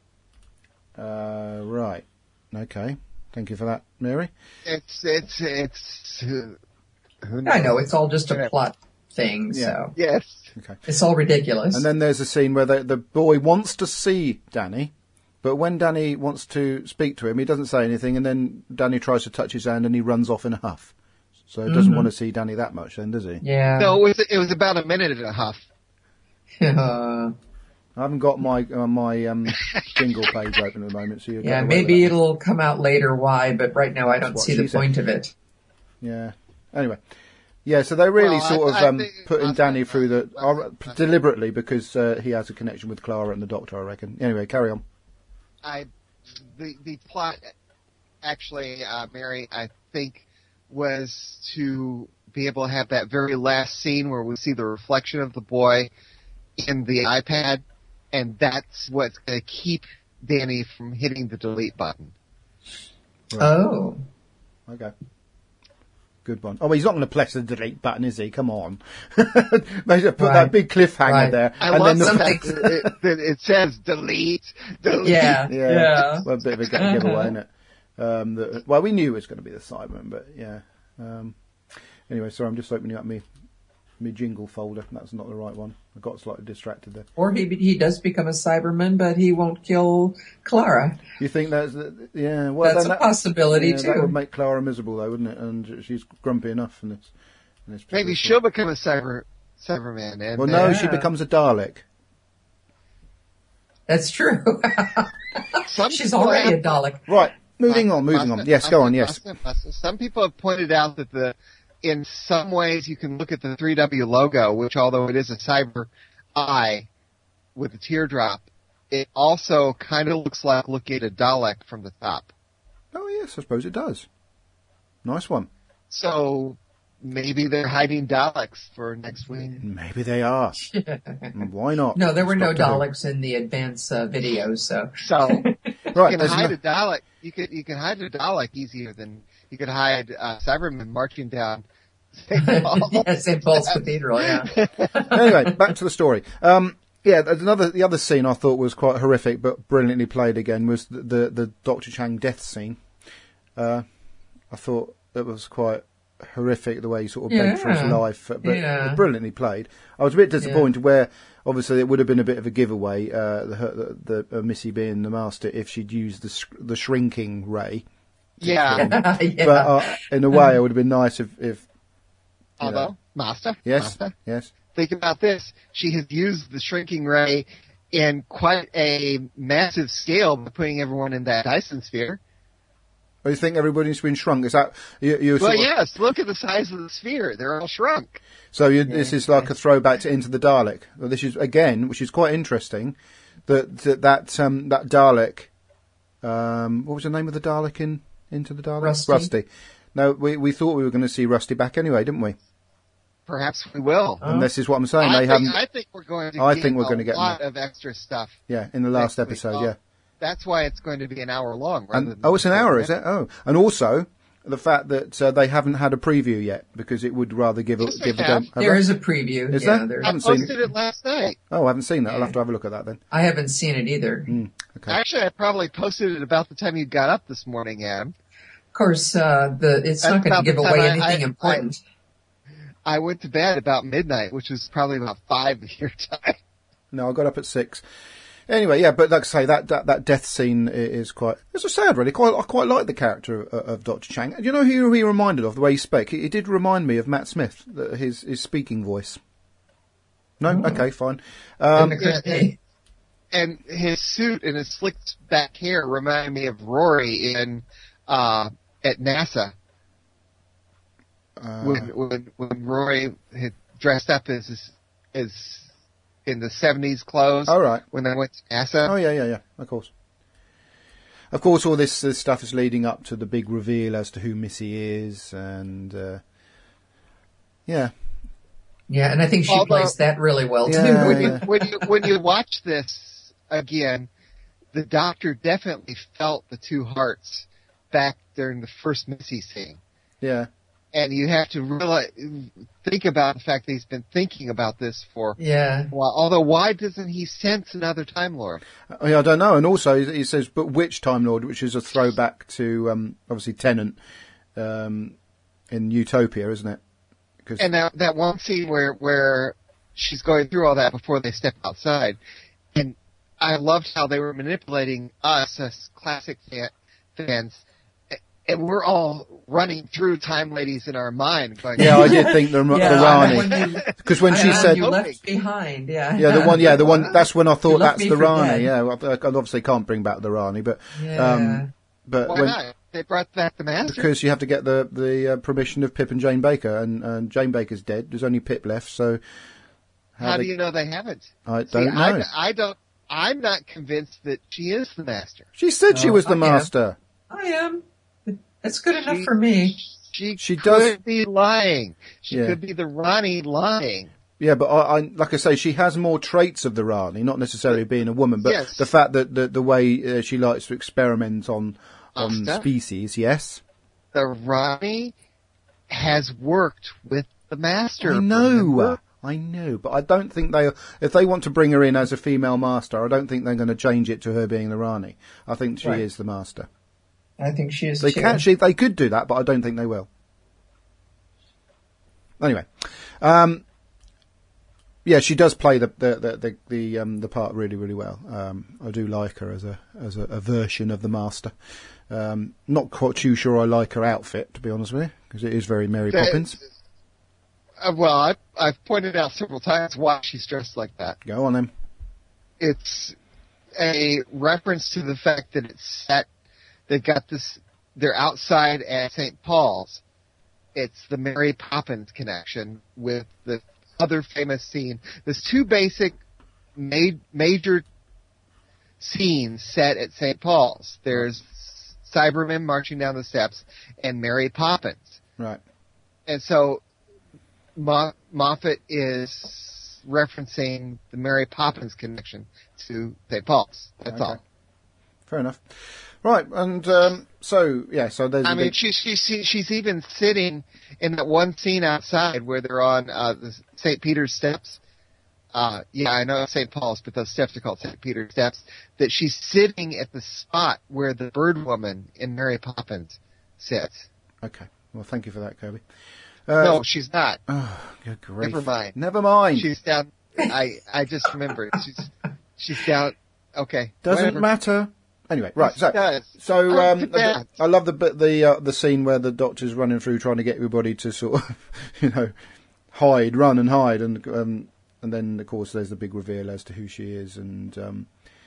uh, right. Okay. Thank you for that, Mary. It's it's it's. Uh, who knows? I know, it's all just a plot thing, Yeah. so Yes. Okay. it's all ridiculous. And then there's a scene where the, the boy wants to see Danny, but when Danny wants to speak to him, he doesn't say anything, and then Danny tries to touch his hand and he runs off in a huff. So he doesn't want to see Danny that much then, does he? yeah. No, it was it was about a minute and a half. Uh, I haven't got my uh, my um, jingle page open at the moment, so you yeah, maybe it'll come out later why, but right now I don't what see she the said. point of it. Yeah. Anyway, Yeah, so they really Well, sort I- of I um, think putting last Danny time- through the last uh, time- deliberately because uh, he has a connection with Clara and the Doctor, I reckon. Anyway, carry on. I the the plot actually, uh, Mary, I think was to be able to have that very last scene where we see the reflection of the boy in the iPad, and that's what's going to keep Danny from hitting the delete button. Oh. Okay. Good one. Oh, he's not going to press the delete button, is he? Come on. Maybe put Right. that big cliffhanger Right. there. I and love then the the fact that it, that it says delete, delete. Yeah. Yeah, Yeah. well, a bit of a g- giveaway, isn't it? Um, the, well, we knew it was going to be the Cyberman, but yeah. Um, anyway, sorry, I'm just opening up my my jingle folder. That's not the right one. I got slightly distracted there. Or he he does become a Cyberman, but he won't kill Clara. You think that's yeah? Well, That's then a possibility yeah, too. That would make Clara miserable, though, wouldn't it? And she's grumpy enough in this. In this Maybe particular she'll plot. become a cyber Cyberman. And Well, no, then she Yeah. becomes a Dalek. That's true. some She's people already a have- Dalek. Right, moving on, moving on. Yes, go on. Yes. Some people have pointed out that the, in some ways, you can look at the three W logo, which although it is a cyber eye with a teardrop, it also kind of looks like looking at a Dalek from the top. Oh yes, I suppose it does. Nice one. So maybe they're hiding Daleks for next week. Maybe they are. Why not? No, there were It's no Doctor Who. Daleks in the advance uh, video, so. So Right, you can there's hide no- a Dalek. You could you can hide a Dalek easier than you could hide uh, Cybermen marching down Saint Paul. Yeah, Saint Paul's Cathedral, yeah. Anyway, back to the story. Um, yeah, there's another the other scene I thought was quite horrific, but brilliantly played again was the the, the Doctor Chang death scene. Uh, I thought it was quite horrific the way he sort of begged for his Yeah. life, but Yeah. brilliantly played. I was a bit disappointed where obviously it would have been a bit of a giveaway, uh, the the, the uh, Missy being the master if she'd used the sh- the shrinking ray. Yeah. yeah. But uh, in a way, it would have been nice if if you Although, know. Master, yes Master, yes. think about this. She has used the shrinking ray in quite a massive scale by putting everyone in that Dyson sphere. Oh, you think everybody's been shrunk? Is that you? you Well, sort of- yes, look at the size of the sphere. They're all shrunk. So you, this is like a throwback to Into the Dalek. Well, this is again, which is quite interesting. That that that, um, that Dalek. Um, what was the name of the Dalek in Into the Dalek? Rusty. Rusty. No, we we thought we were going to see Rusty back anyway, didn't we? Perhaps we will. And this is what I'm saying. I they think, haven't. I think we're going to I get think we're a gonna get lot of extra stuff. Yeah, in the last next week. episode. Oh, Yeah. That's why it's going to be an hour long. Rather And, than oh, it's an hour, is it? Oh, and also the fact that uh, they haven't had a preview yet because it would rather give Yes, a they give a have. go. There is a preview. Is yeah, there? there's- I haven't seen posted it last night. Oh, I haven't seen that. I'll have to have a look at that then. I haven't seen it either. Okay. Actually, I probably posted it about the time you got up this morning, Adam. Of course, uh, the it's That's not going about to give the away time I- anything I- important. I went to bed about midnight, which was probably about five your time. No, I got up at six. Anyway, yeah, but like I say, that, that, that death scene i- is quite, it's a sad really. Quite, I quite like the character of, of Doctor Chang. Do you know who he reminded of, the way he spoke? He, he did remind me of Matt Smith, the, his, his speaking voice. No? Okay, fine. Um, Didn't occur to me. And his suit and his slicked back hair reminded me of Rory in uh, at NASA uh, when when when Rory had dressed up as his, as in the seventies clothes. all right. When they went to NASA. Oh, yeah, yeah, yeah, of course. Of course, all this, this stuff is leading up to the big reveal as to who Missy is, and, uh, yeah. Yeah, and I think she Although- plays that really well Yeah, too. when you yeah. when you when you watch this again, the Doctor definitely felt the two hearts back during the first Missy scene. Yeah. And you have to really think about the fact that he's been thinking about this for Yeah. a while. Although, why doesn't he sense another Time Lord? Oh, yeah, I don't know. And also, he he says, but which Time Lord, which is a throwback to, um, obviously, Tennant um, in Utopia, isn't it? 'Cause- And that that one scene where where she's going through all that before they step outside, and I loved how they were manipulating us as classic fan, fans, and we're all running through Time Ladies in our mind, going, yeah, I did think the, the Yeah, when Rani. you- Because when she Uh, said, you left behind, yeah. yeah, the one, yeah, the one, that's when I You thought left that's me the for Rani. dead. Yeah, I, I obviously can't bring back the Rani, but, Yeah. um, but Why when, not? they brought back the Master? Because you have to get the the uh, permission of Pip and Jane Baker, and, and Jane Baker's dead. There's only Pip left, so how, how they... do you know they haven't? I See, don't know. I, I don't. I'm not convinced that she is the Master. She said she No, was the I am. Master. I am. It's good enough She- for me. She, She could does- be lying. She Yeah. could be the Ronnie lying. Yeah, but I, I, like I say, she has more traits of the Rani, not necessarily being a woman, but Yes. the fact that the, the way uh, she likes to experiment on on Asta? species, yes. The Ronnie has worked with the Master. I know, remember? I know, but I don't think they, if they want to bring her in as a female master, I don't think they're going to change it to her being the Rani. I think she Right. is the master. I think she is They too. can, she, they could do that, but I don't think they will. Anyway, um, yeah, she does play the the the the, the, um, the part really really well. Um, I do like her as a as a, a version of the Master. Um, not quite too sure I like her outfit, to be honest with you, because it is very Mary That- Poppins. Uh, well, I've, I've pointed out several times why she's dressed like that. Go on then. It's a reference to the fact that it's set. They've got this. They're outside at Saint Paul's. It's the Mary Poppins connection with the other famous scene. There's two basic ma- major scenes set at Saint Paul's. There's Cybermen marching down the steps and Mary Poppins. Right. And so Mo- Moffat is referencing the Mary Poppins connection to Saint Paul's. That's Okay. all. Fair enough. Right, and um, so yeah, so there's. I a mean, big- she, she, she, she's even sitting in that one scene outside where they're on uh, the Saint Peter's steps. Uh, yeah, I know Saint Paul's, but those steps are called Saint Peter's steps. That she's sitting at the spot where the bird woman in Mary Poppins sits. Okay. Well, thank you for that, Kirby. Uh, no, she's not. Oh, good grief. Never mind. Never mind. She's down. I I just remembered. She's she's down. Okay. Doesn't whatever. matter. Anyway, right. Yes, So, it does. so Oh, um, too bad. I love the bit the uh, the scene where the doctor's running through trying to get everybody to sort of, you know, hide, run and hide, and um, and then of course there's the big reveal as to who she is, and um,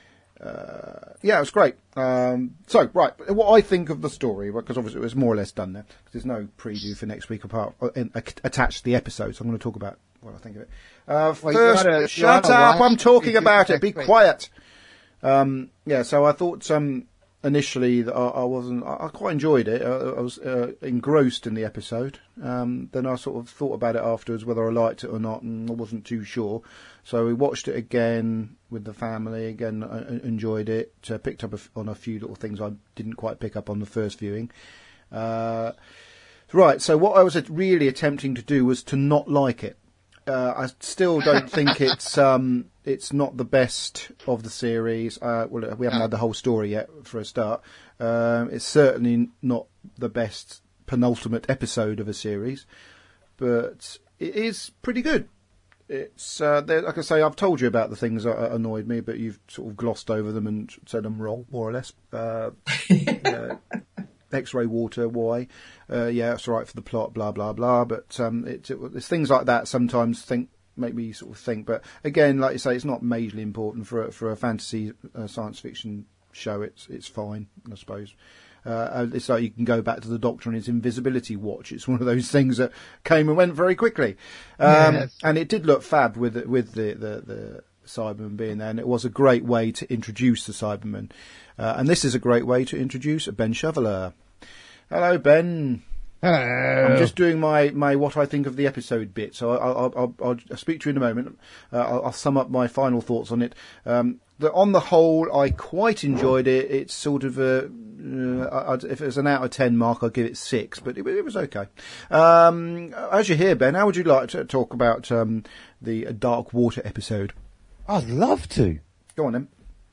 uh, yeah, it was great. Um, so right, what I think of the story, because obviously it was more or less done there. 'Cause there's no preview for next week apart uh, in, uh, attached to the episode, so I'm going to talk about what I think of it. Uh, Well, you first, oughta- you shut oughta up! watch I'm talking it about it. next Be week. quiet. Um, yeah, so I thought um, initially that I, I wasn't. I, I quite enjoyed it. I, I was uh, engrossed in the episode. Um, then I sort of thought about it afterwards whether I liked it or not, and I wasn't too sure. So we watched it again with the family. Again, I, I enjoyed it. Uh, picked up a f on a few little things I didn't quite pick up on the first viewing. Uh, right. So what I was really attempting to do was to not like it. Uh, I still don't think it's um, it's not the best of the series. Uh, well, we haven't had the whole story yet for a start. Um, it's certainly not the best penultimate episode of a series, but it is pretty good. It's uh, there- like I say, I've told you about the things that annoyed me, but you've sort of glossed over them and said them wrong, more or less. Uh, uh, X-ray water, why? Uh, yeah, it's all right for the plot, blah blah blah. But um, it, it, it's things like that sometimes think make me sort of think. But again, like you say, it's not majorly important for a, for a fantasy uh, science fiction show. It's it's fine, I suppose. Uh, it's like you can go back to the Doctor and his invisibility watch. It's one of those things that came and went very quickly, um, Yes. and it did look fab with the, with the the. the Cyberman being there, and it was a great way to introduce the Cyberman. Uh, and this is a great way to introduce Ben Shoveler. Hello, Ben. Hello. I'm just doing my, my what I think of the episode bit, so I'll, I'll, I'll, I'll speak to you in a moment. Uh, I'll, I'll sum up my final thoughts on it. Um, the, on the whole, I quite enjoyed it. It's sort of a, uh, I'd, if it was an out of ten mark, I'd give it six, but it, it was okay. Um, as you're here, Ben, how would you like to talk about um, the Dark Water episode? I'd love to. Go on then.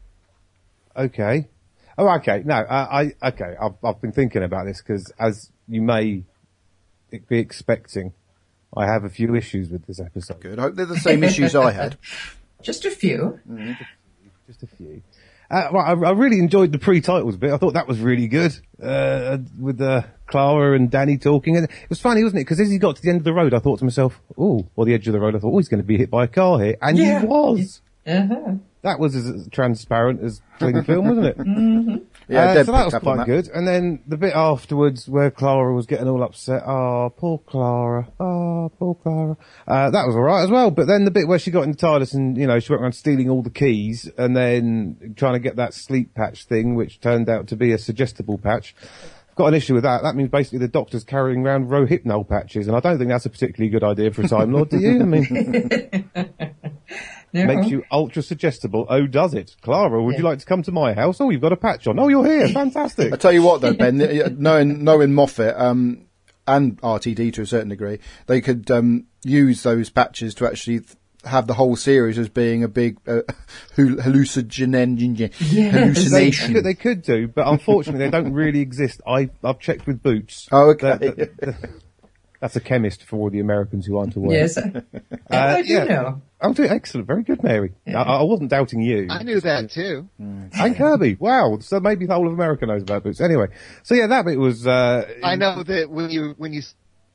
Okay. Oh, okay. No, I, I okay. I've, I've been thinking about this because, as you may be expecting, I have a few issues with this episode. Good. I hope they're the same issues I had. Just a few. Just a few. Uh, well, I, I really enjoyed the pre-titles bit. I thought that was really good, uh, with uh, Clara and Danny talking. And it was funny, wasn't it? Because as he got to the end of the road, I thought to myself, oh, or the edge of the road, I thought, oh, he's going to be hit by a car here. And Yeah. he was. Uh-huh. That was as transparent as cling film, wasn't it? Mm-hmm. Yeah, Uh, Deb so that picked was up on quite that. good. And then the bit afterwards where Clara was getting all upset. Oh, poor Clara. Oh, poor Clara. Uh, that was alright as well. But then the bit where she got in the TARDIS and, you know, she went around stealing all the keys and then trying to get that sleep patch thing, which turned out to be a suggestible patch. Got an issue with that. That means basically the Doctor's carrying around Rohypnol patches, and I don't think that's a particularly good idea for a Time Lord, do you? I mean, No. makes you ultra suggestible. Oh, does it? Clara, would you like to come to my house? Oh, you've got a patch on. Oh, you're here. Fantastic. I tell you what, though, Ben, knowing knowing Moffat um, and R T D to a certain degree, they could um, use those patches to actually th- have the whole series as being a big uh, hallucinogen Yes. hallucination. They could, they could do, but unfortunately they don't really exist. I, I've checked with Boots. Oh, okay. The- the- the- that's a chemist for all the Americans who aren't aware. Yes. I do yeah. know. Oh, doing excellent. Very good, Mary. I, I wasn't doubting you. I knew that too. And Kirby. Wow. So maybe the whole of America knows about Boots. Anyway. So yeah, that bit was, uh, I know that when you when you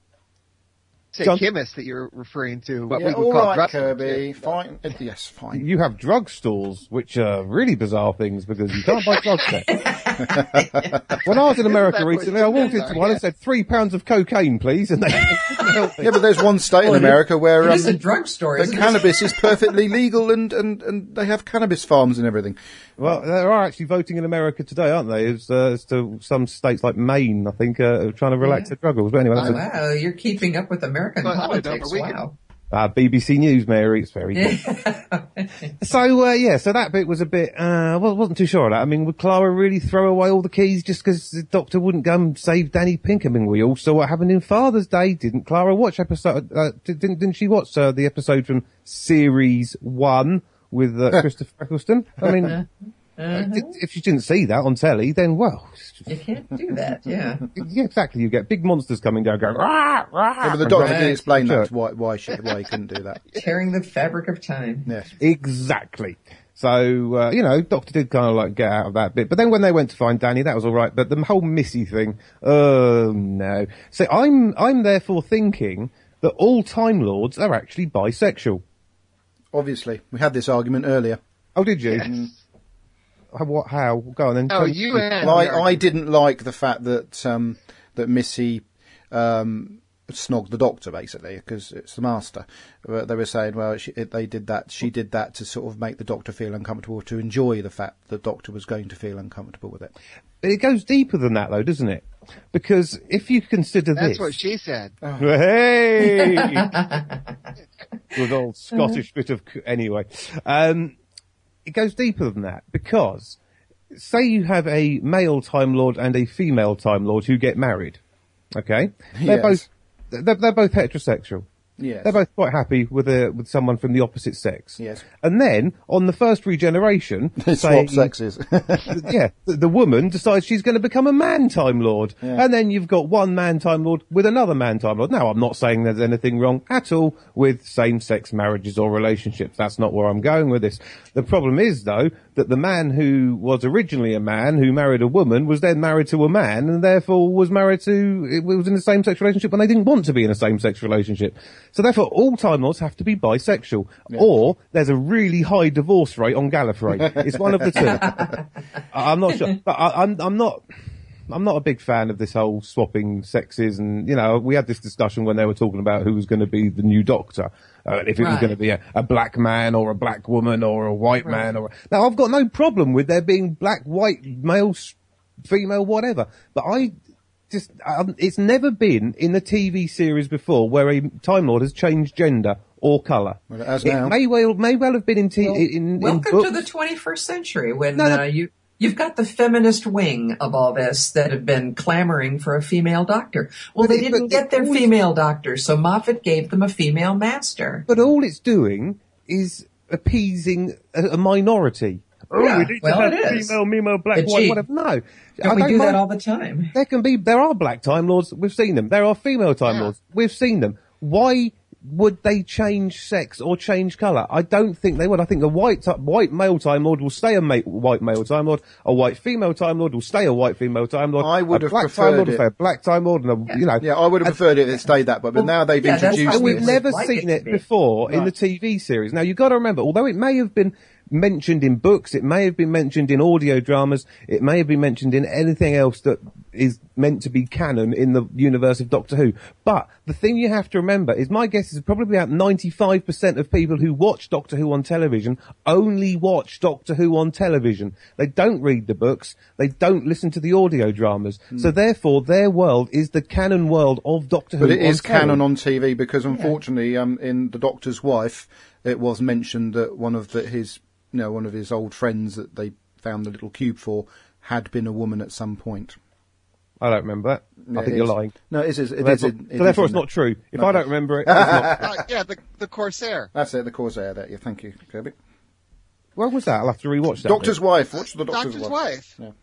say John- chemist that you're referring to, what Yeah, we would all call right, drug Kirby. lords, Fine. Uh, Yes, fine. you have drugstores, which are really bizarre things because you can't buy drugs there. When I was in America Isn't that recently, what I walked you into are? one Yeah. and said, three pounds of cocaine, please, and they couldn't help me. Yeah, but there's one state in Well, it- America where It um, is a drugstore, the isn't cannabis is perfectly legal and, and, and they have cannabis farms and everything. Well, they are actually voting in America today, aren't they? As, uh, as to some states like Maine, I think, uh, are trying to relax their drug laws. But anyway, it? that's Oh, wow, you're keeping up with American Well, I don't know, politics. but we can- Wow. a uh, B B C News, Mary. It's very good. So, uh, yeah, so that bit was a bit, uh, well, wasn't too sure of that. I mean, would Clara really throw away all the keys just because the Doctor wouldn't go and save Danny Pink? I mean, we all saw what happened in Father's Day. Didn't Clara watch episode, uh, didn't, didn't she watch, uh, the episode from series one with, uh, Christopher Eccleston? I mean, uh, did- if she didn't see that on telly, then, well, You can't do that, yeah. yeah, exactly. You get big monsters coming down going, rah, rah. Yeah, but the and doctor running did explain to that church. why why she, why he couldn't do that. Tearing the fabric of time. Yes. Exactly. So, uh, you know, Doctor did kind of like get out of that bit. But then when they went to find Danny, that was alright. But the whole Missy thing, oh no. So I'm, I'm therefore thinking that all Time Lords are actually bisexual. Obviously, we had this argument earlier. Oh, did you? Yes. How, what, how? Go on then. Oh, Tell- you had Well, I, the I argument. didn't like the fact that um, that Missy um, snogged the Doctor basically because it's the Master. But they were saying, well, she, it, they did that. She did that to sort of make the Doctor feel uncomfortable, to enjoy the fact the Doctor was going to feel uncomfortable with it. But it goes deeper than that though, doesn't it? Because if you consider That's this. what she said. Hey! Good old Scottish bit of, c- anyway. Um, it goes deeper than that because say you have a male Time Lord and a female Time Lord who get married. Okay? They're Yes. both, they're, they're both heterosexual. Yes. They're both quite happy with a, with someone from the opposite sex. Yes. And then, on the first regeneration, They say- swap sexes. yeah, the, the woman decides she's going to become a man Time Lord. Yeah. And then you've got one man Time Lord with another man Time Lord. Now, I'm not saying there's anything wrong at all with same-sex marriages or relationships. That's not where I'm going with this. The problem is, though, that the man who was originally a man who married a woman was then married to a man and therefore was married to, it was in a same-sex relationship when they didn't want to be in a same-sex relationship. So therefore, all Time Lords have to be bisexual. Or there's a really high divorce rate on Gallifrey. It's one of the two. I- I'm not sure. But I, I'm, I'm not... I'm not a big fan of this whole swapping sexes, and you know, we had this discussion when they were talking about who was going to be the new Doctor, uh, if it was Right. going to be a, a black man or a black woman or a white Right. man. Or now, I've got no problem with there being black, white, male, s- female, whatever. But I just, um, it's never been in the T V series before where a Time Lord has changed gender or colour. Well, it has now. may well may well have been in t- Well, in, in Welcome books. to the twenty-first century when No, no. Uh, you you've got the feminist wing of all this that have been clamoring for a female doctor. Well, But they it- didn't but get it their always- female doctor, so Moffat gave them a female master. But all it's doing is appeasing a, a minority. Oh, Yeah, we need well, to have it is. female, memo, black, But white, gee, whatever. No. I Don't we do mind- that all the time? There can be, there are black Time Lords, we've seen them. There are female Time Yeah. Lords, we've seen them. Why would they change sex or change colour? I don't think they would. I think a white ti- white male Time Lord will stay a ma- white male Time Lord. A white female Time Lord will stay a white female Time Lord. I would a have black preferred Time Lord will it. stay a black Time Lord, and a, you know. Yeah, I would have preferred it if it stayed that way, but Well, now they've yeah, that's introduced how And we we've this. would never like seen it it to be. before in Right. the T V series. Now you've got to remember, although it may have been mentioned in books, it may have been mentioned in audio dramas, it may have been mentioned in anything else that is meant to be canon in the universe of Doctor Who. But the thing you have to remember is, my guess is probably about ninety-five percent of people who watch Doctor Who on television only watch Doctor Who on television. They don't read the books, they don't listen to the audio dramas. Mm. So therefore their world is the canon world of Doctor Who. But it is telly. canon on T V, because unfortunately, yeah. um, in The Doctor's Wife, it was mentioned that one of the, his, you know, one of his old friends that they found the little cube for had been a woman at some point. I don't remember that. Yeah, I think it you're is. lying. No, it is. It so is therefore, it, it so therefore is it's not true. If okay. I don't remember it, it's not. Uh, yeah, the the Corsair. That's it, the Corsair there. Yeah, thank you, Kirby. When was that? I'll have to rewatch that. Doctor's bit. Wife. Watch the Doctor's, Doctor's Wife. Wife. Yeah.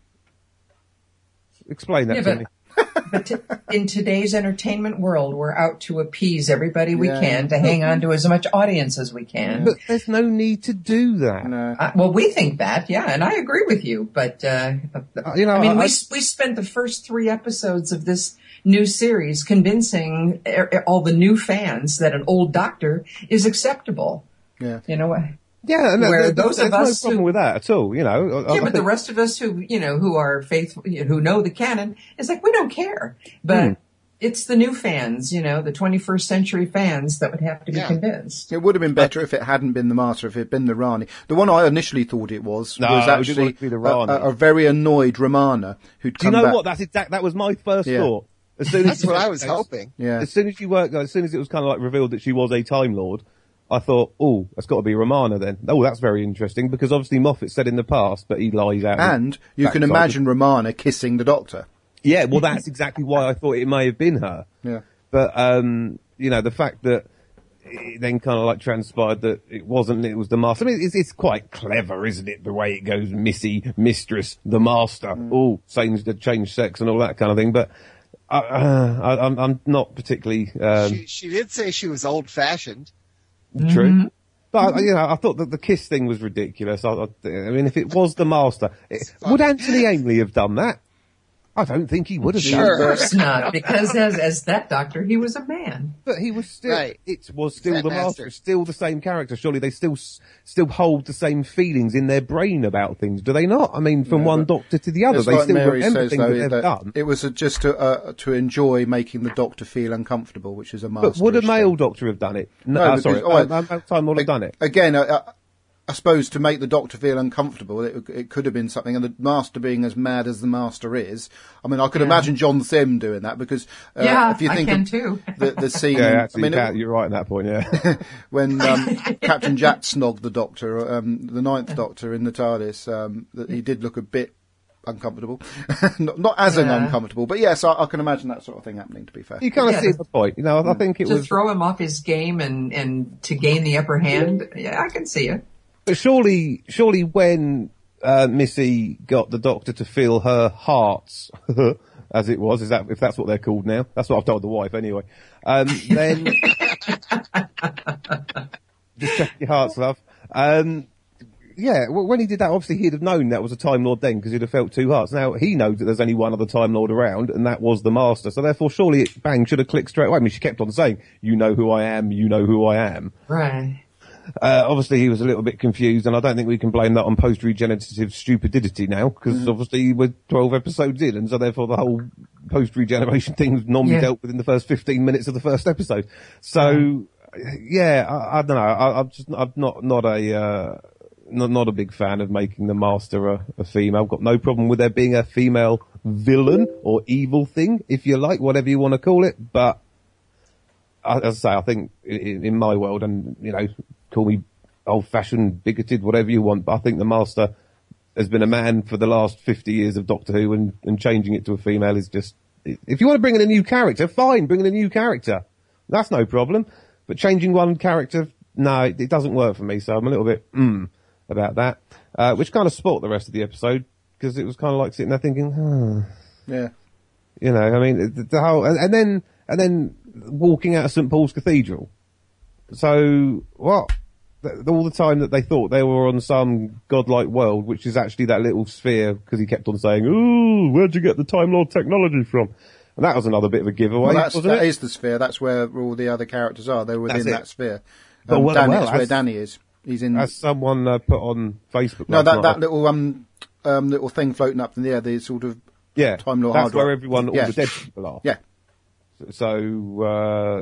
Explain that Yeah, to but- me. But t- in today's entertainment world, we're out to appease everybody we Yeah. can, to hang on to as much audience as we can. But there's no need to do that. No. Uh, well, we think that, yeah, and I agree with you. But uh, Uh, you know, I mean, I- we I- we spent the first three episodes of this new series convincing er- all the new fans that an old Doctor is acceptable. Yeah. You know what? Yeah, and Where there- those there's of no us problem who- with that at all. You know, I- I Yeah, but the think- rest of us who, you know, who are faithful, you know, who know the canon, it's like, we don't care. But Hmm. it's the new fans, you know, the twenty-first century fans that would have to be Yeah. convinced. It would have been better if it hadn't been the Master, if it had been the Rani. The one I initially thought it was No, was it didn't actually want it to be the a, Rani. a, a very annoyed Romana who'd Do you come know back. what? That's exact. That was my first Yeah. thought. As soon as That's what I was hoping. Yeah. As soon as you worked, as soon as it was kind of like revealed that she was a Time Lord, I thought, oh, that's got to be Romana then. Oh, that's very interesting, because obviously Moffat said in the past that he lies out. And you can backside. imagine Romana kissing the Doctor. Yeah, well, that's exactly why I thought it may have been her. Yeah. But, um, you know, the fact that it then kind of like transpired that it wasn't, it was the Master. I mean, it's, it's quite clever, isn't it? The way it goes, Missy, Mistress, the Master, Mm. all change, change sex and all that kind of thing. But I, uh, I, I'm, I'm not particularly um, She she did say she was old fashioned. true. But, you know, I thought that the kiss thing was ridiculous. I, I, I mean, if it was the Master, it, would Anthony Ainley have done that? I don't think he would have done Of Sure. that. course not, because as as that Doctor, he was a man. But he was still, Right. it was still Fat the Master, Master. it's still the same character. Surely they still, s- still hold the same feelings in their brain about things, do they not? I mean, from No, one but Doctor to the other, It's they like still Mary remember says, things though, that they've that done. it was just to uh, to enjoy making the Doctor feel uncomfortable, which is a master. But would a male Doctor have done it? No, No, uh, because- sorry, oh, a, a, a Time Lord have done it. Again, uh, uh, I suppose to make the Doctor feel uncomfortable, it, it could have been something. And the Master being as mad as the Master is, I mean, I could Yeah. imagine John Sim doing that, because uh, Yeah, if you I think can of too. the, the scene, Yeah, in- actually, I mean, you it- can't- you're right on that point, yeah. when um, Captain Jack snogged the Doctor, um, the Ninth Doctor in the TARDIS, um, that he did look a bit uncomfortable, not, not as an Yeah. uncomfortable, but yes, I, I can imagine that sort of thing happening. To be fair, You kind of Yeah, see the- the point. You know, I, I think it To was... throw him off his game and, and to gain the upper hand, yeah, I can see it. But surely, surely when uh, Missy got the Doctor to feel her hearts, as it was, is that if that's what they're called now? That's what I've told the wife anyway. Um, then just check your hearts, love. Um, yeah, well, when he did that, obviously he'd have known that was a Time Lord then, because he'd have felt two hearts. Now he knows that there's only one other Time Lord around, and that was the Master. So therefore, surely it bang should have clicked straight away. I mean, she kept on saying, "You know who I am. You know who I am." Right. Uh, obviously he was a little bit confused, and I don't think we can blame that on post-regenerative stupidity now, because obviously we're twelve episodes in, and so therefore the whole post-regeneration thing was normally Yeah. dealt with in the first fifteen minutes of the first episode. So, yeah, I, I don't know. I, I'm just, I'm not, not a, uh, not, not a big fan of making the Master a, a female. I've got no problem with there being a female villain or evil thing, if you like, whatever you want to call it, but as I say, I think in, in my world, and, you know, call me old-fashioned, bigoted, whatever you want, but I think the Master has been a man for the last fifty years of Doctor Who, and, and changing it to a female is just... If you want to bring in a new character, fine, bring in a new character. That's no problem. But changing one character, no, it, it doesn't work for me, so I'm a little bit mm about that. Uh, which kind of spoilt the rest of the episode, because it was kind of like sitting there thinking, hmm... yeah. You know, I mean, the, the whole, and, and then, and then walking out of Saint Paul's Cathedral. So, what? The, all the time that they thought they were on some godlike world, which is actually that little sphere, because he kept on saying, ooh, where'd you get the Time Lord technology from? And that was another bit of a giveaway, Well, that's, wasn't that it? is the sphere. That's where all the other characters are. They're within That's it. that sphere. But Um, well, Danny, well, that's where as- Danny is. He's in. As someone uh, put on Facebook. No, last that night. that little um um little thing floating up in the air. The sort of yeah, Time Lord that's hard where drive. everyone, all Yeah. the dead people are. yeah. So, uh,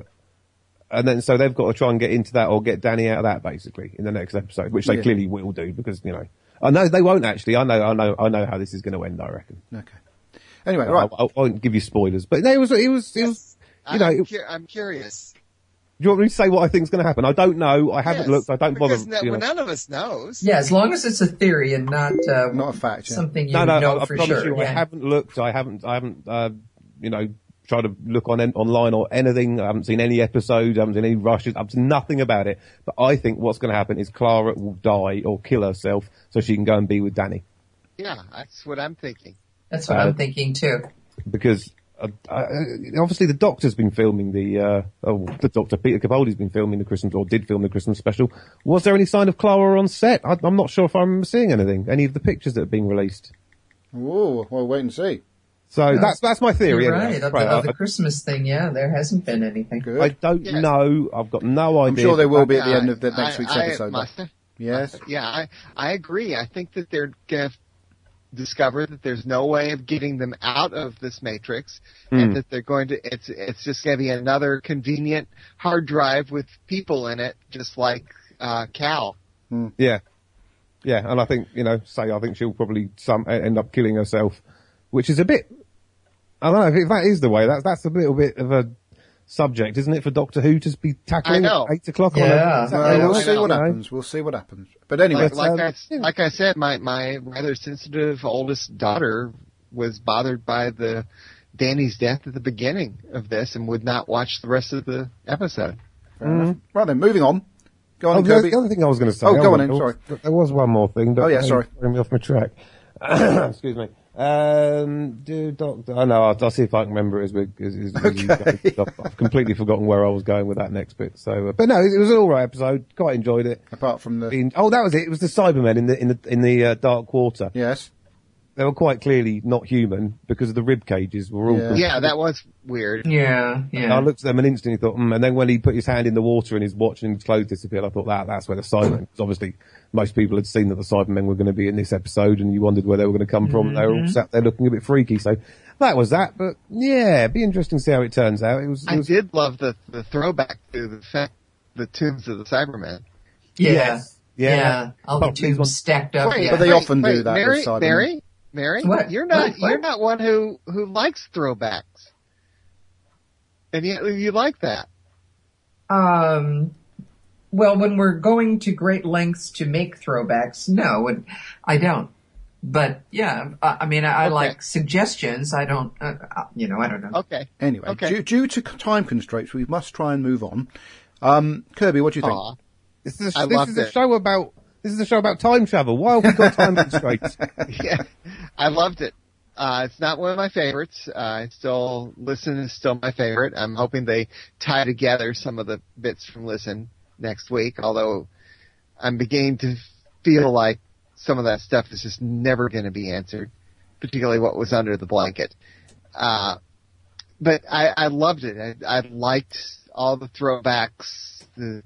and then so they've got to try and get into that or get Danny out of that basically in the next episode, which they Yeah. clearly will do because you know. I know they won't actually. I know. I know. I know how this is going to end. I reckon. Okay. Anyway, right. I, I won't give you spoilers, but no, it was. It was. It was. You know, I'm, it- cu- I'm curious. do you want me to say what I think is going to happen? I don't know. I haven't Yes, looked. I don't bother. because no- you know. none of us knows. Yeah, as long as it's a theory and not uh, Not a fact, yeah. something you No, no, know I, I for promise sure. you, I yeah. haven't looked. I haven't, I haven't, uh, you know, tried to look on online or anything. I haven't seen any episodes. I haven't seen any rushes. I've seen nothing about it. But I think what's going to happen is Clara will die or kill herself so she can go and be with Danny. Yeah, that's what I'm thinking. That's what Uh, I'm thinking too. Because uh, uh, obviously the Doctor's been filming the, uh, oh, the Doctor Peter Capaldi's been filming the Christmas, or did film the Christmas special. Was there any sign of Clara on set? I, I'm not sure if I remember seeing anything. Any of the pictures that have been released. Whoa, well, wait and see. So that's that's my theory. You're anyway. right. Of, Right, the, of I- the Christmas thing, yeah, there hasn't been anything. Good. I don't Yeah. know. I've got no idea. I'm sure there will be at the Yeah, end of the next I- week's I- episode. my- but- yes. Yeah, I, I agree. I think that they're going to discover that there's no way of getting them out of this matrix, and that they're going to. It's it's just going to be another convenient hard drive with people in it, just like uh, Cal. Yeah, yeah, and I think you know, say I think she'll probably some end up killing herself, which is a bit. I don't know if that is the way. That's that's a little bit of a subject, isn't it, for Doctor Who to be tackling I know. at eight o'clock Yeah. on a Well, Saturday we'll night, see what you know? happens. We'll see what happens. But anyway, Like, like, um, I, yeah. like I said, my my rather sensitive oldest daughter was bothered by the Danny's death at the beginning of this and would not watch the rest of the episode. fair enough. Right then, moving on. Go on, Oh, the, Kirby. the other thing I was going to say. Oh, go hold on then, there sorry. was- There was one more thing. But Oh, yeah, they sorry. threw me off my track. Excuse me. Um, do Doctor? I know. I'll, I'll see if I can remember it as we. As, as, as you Okay. go. I've, I've completely forgotten where I was going with that next bit. So, uh, but no, it, it was an all right episode. Quite enjoyed it. Apart from the Been- oh, that was it. It was the Cybermen in the in the in the uh, Dark Quarter. yes, They were quite clearly not human because of the rib cages were all. Yeah. Yeah, that was weird. Yeah, yeah. I looked at them and instantly thought, mm, and then when he put his hand in the water and his watch and his clothes disappeared, I thought that that's where the Cybermen. Because obviously, most people had seen that the Cybermen were going to be in this episode, and you wondered where they were going to come from. And they were all sat there looking a bit freaky. So that was that. But yeah, it'd be interesting to see how it turns out. It was. It I was did love the the throwback to the fact the tombs of the Cybermen. yeah. Yes. Yeah. Yeah. All the But these tubes ones- stacked up. Wait, yeah. But they wait, often do wait, that with Mary, Cybermen. Mary, Mary, What? you're not What? What? you're not one who who likes throwbacks, and yet you like that. Um, well, when we're going to great lengths to make throwbacks, no, and I don't. But yeah, I, I mean, I, I Okay. like suggestions. I don't, uh, uh, you know, I don't know. Okay. Anyway, Okay. due, due to time constraints, we must try and move on. Um, Kirby, what do you think? Aw. This is a, I this loved is a it. show about. This is a show about time travel. Why have we got time constraints? Yeah, I loved it. Uh, it's not one of my favorites. Uh, I still Listen is still my favorite. I'm hoping they tie together some of the bits from Listen next week. Although I'm beginning to feel like some of that stuff is just never going to be answered, particularly what was under the blanket. Uh, but I, I loved it. I, I liked all the throwbacks. The,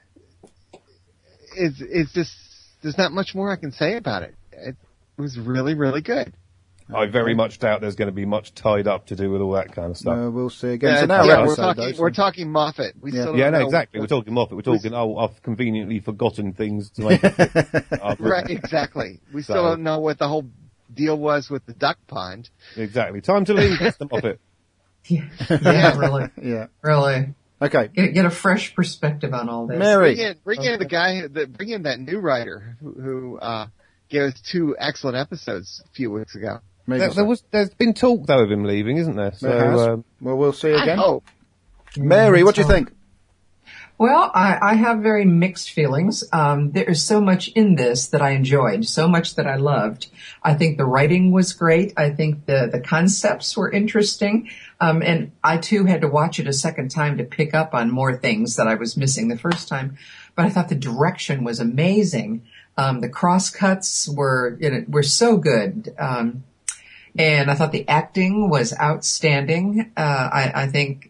it's, it's just, there's not much more I can say about it. It was really, really good. I very much doubt there's going to be much tied up to do with all that kind of stuff. Uh, we'll see again. Yeah, so now yeah, episode, we're talking, though, so- we're talking Moffat. We Yeah. still don't Yeah, no, know- exactly. We're talking Moffat. We're talking, oh, I've conveniently forgotten things to make it. I've- Right, exactly. We still So- don't know what the whole deal was with the duck pond. Exactly. Time to leave, Mister Moffat. Yeah, yeah, really, yeah. really. Okay. Get, get a fresh perspective on all this. Mary. Bring in, bring in the guy, the, bring in that new writer who, who uh, gave us two excellent episodes a few weeks ago. Maybe There, so. there was, there's been talk though of him leaving, isn't there? So, There has. um, Well, we'll see I again. hope. Mary, what do you So- think? Well, I, I have very mixed feelings. Um, there is so much in this that I enjoyed, so much that I loved. I think the writing was great. I think the, the concepts were interesting. Um, and I too had to watch it a second time to pick up on more things that I was missing the first time. But I thought the direction was amazing. Um, the crosscuts were, you know, were so good. Um, and I thought the acting was outstanding. Uh, I, I think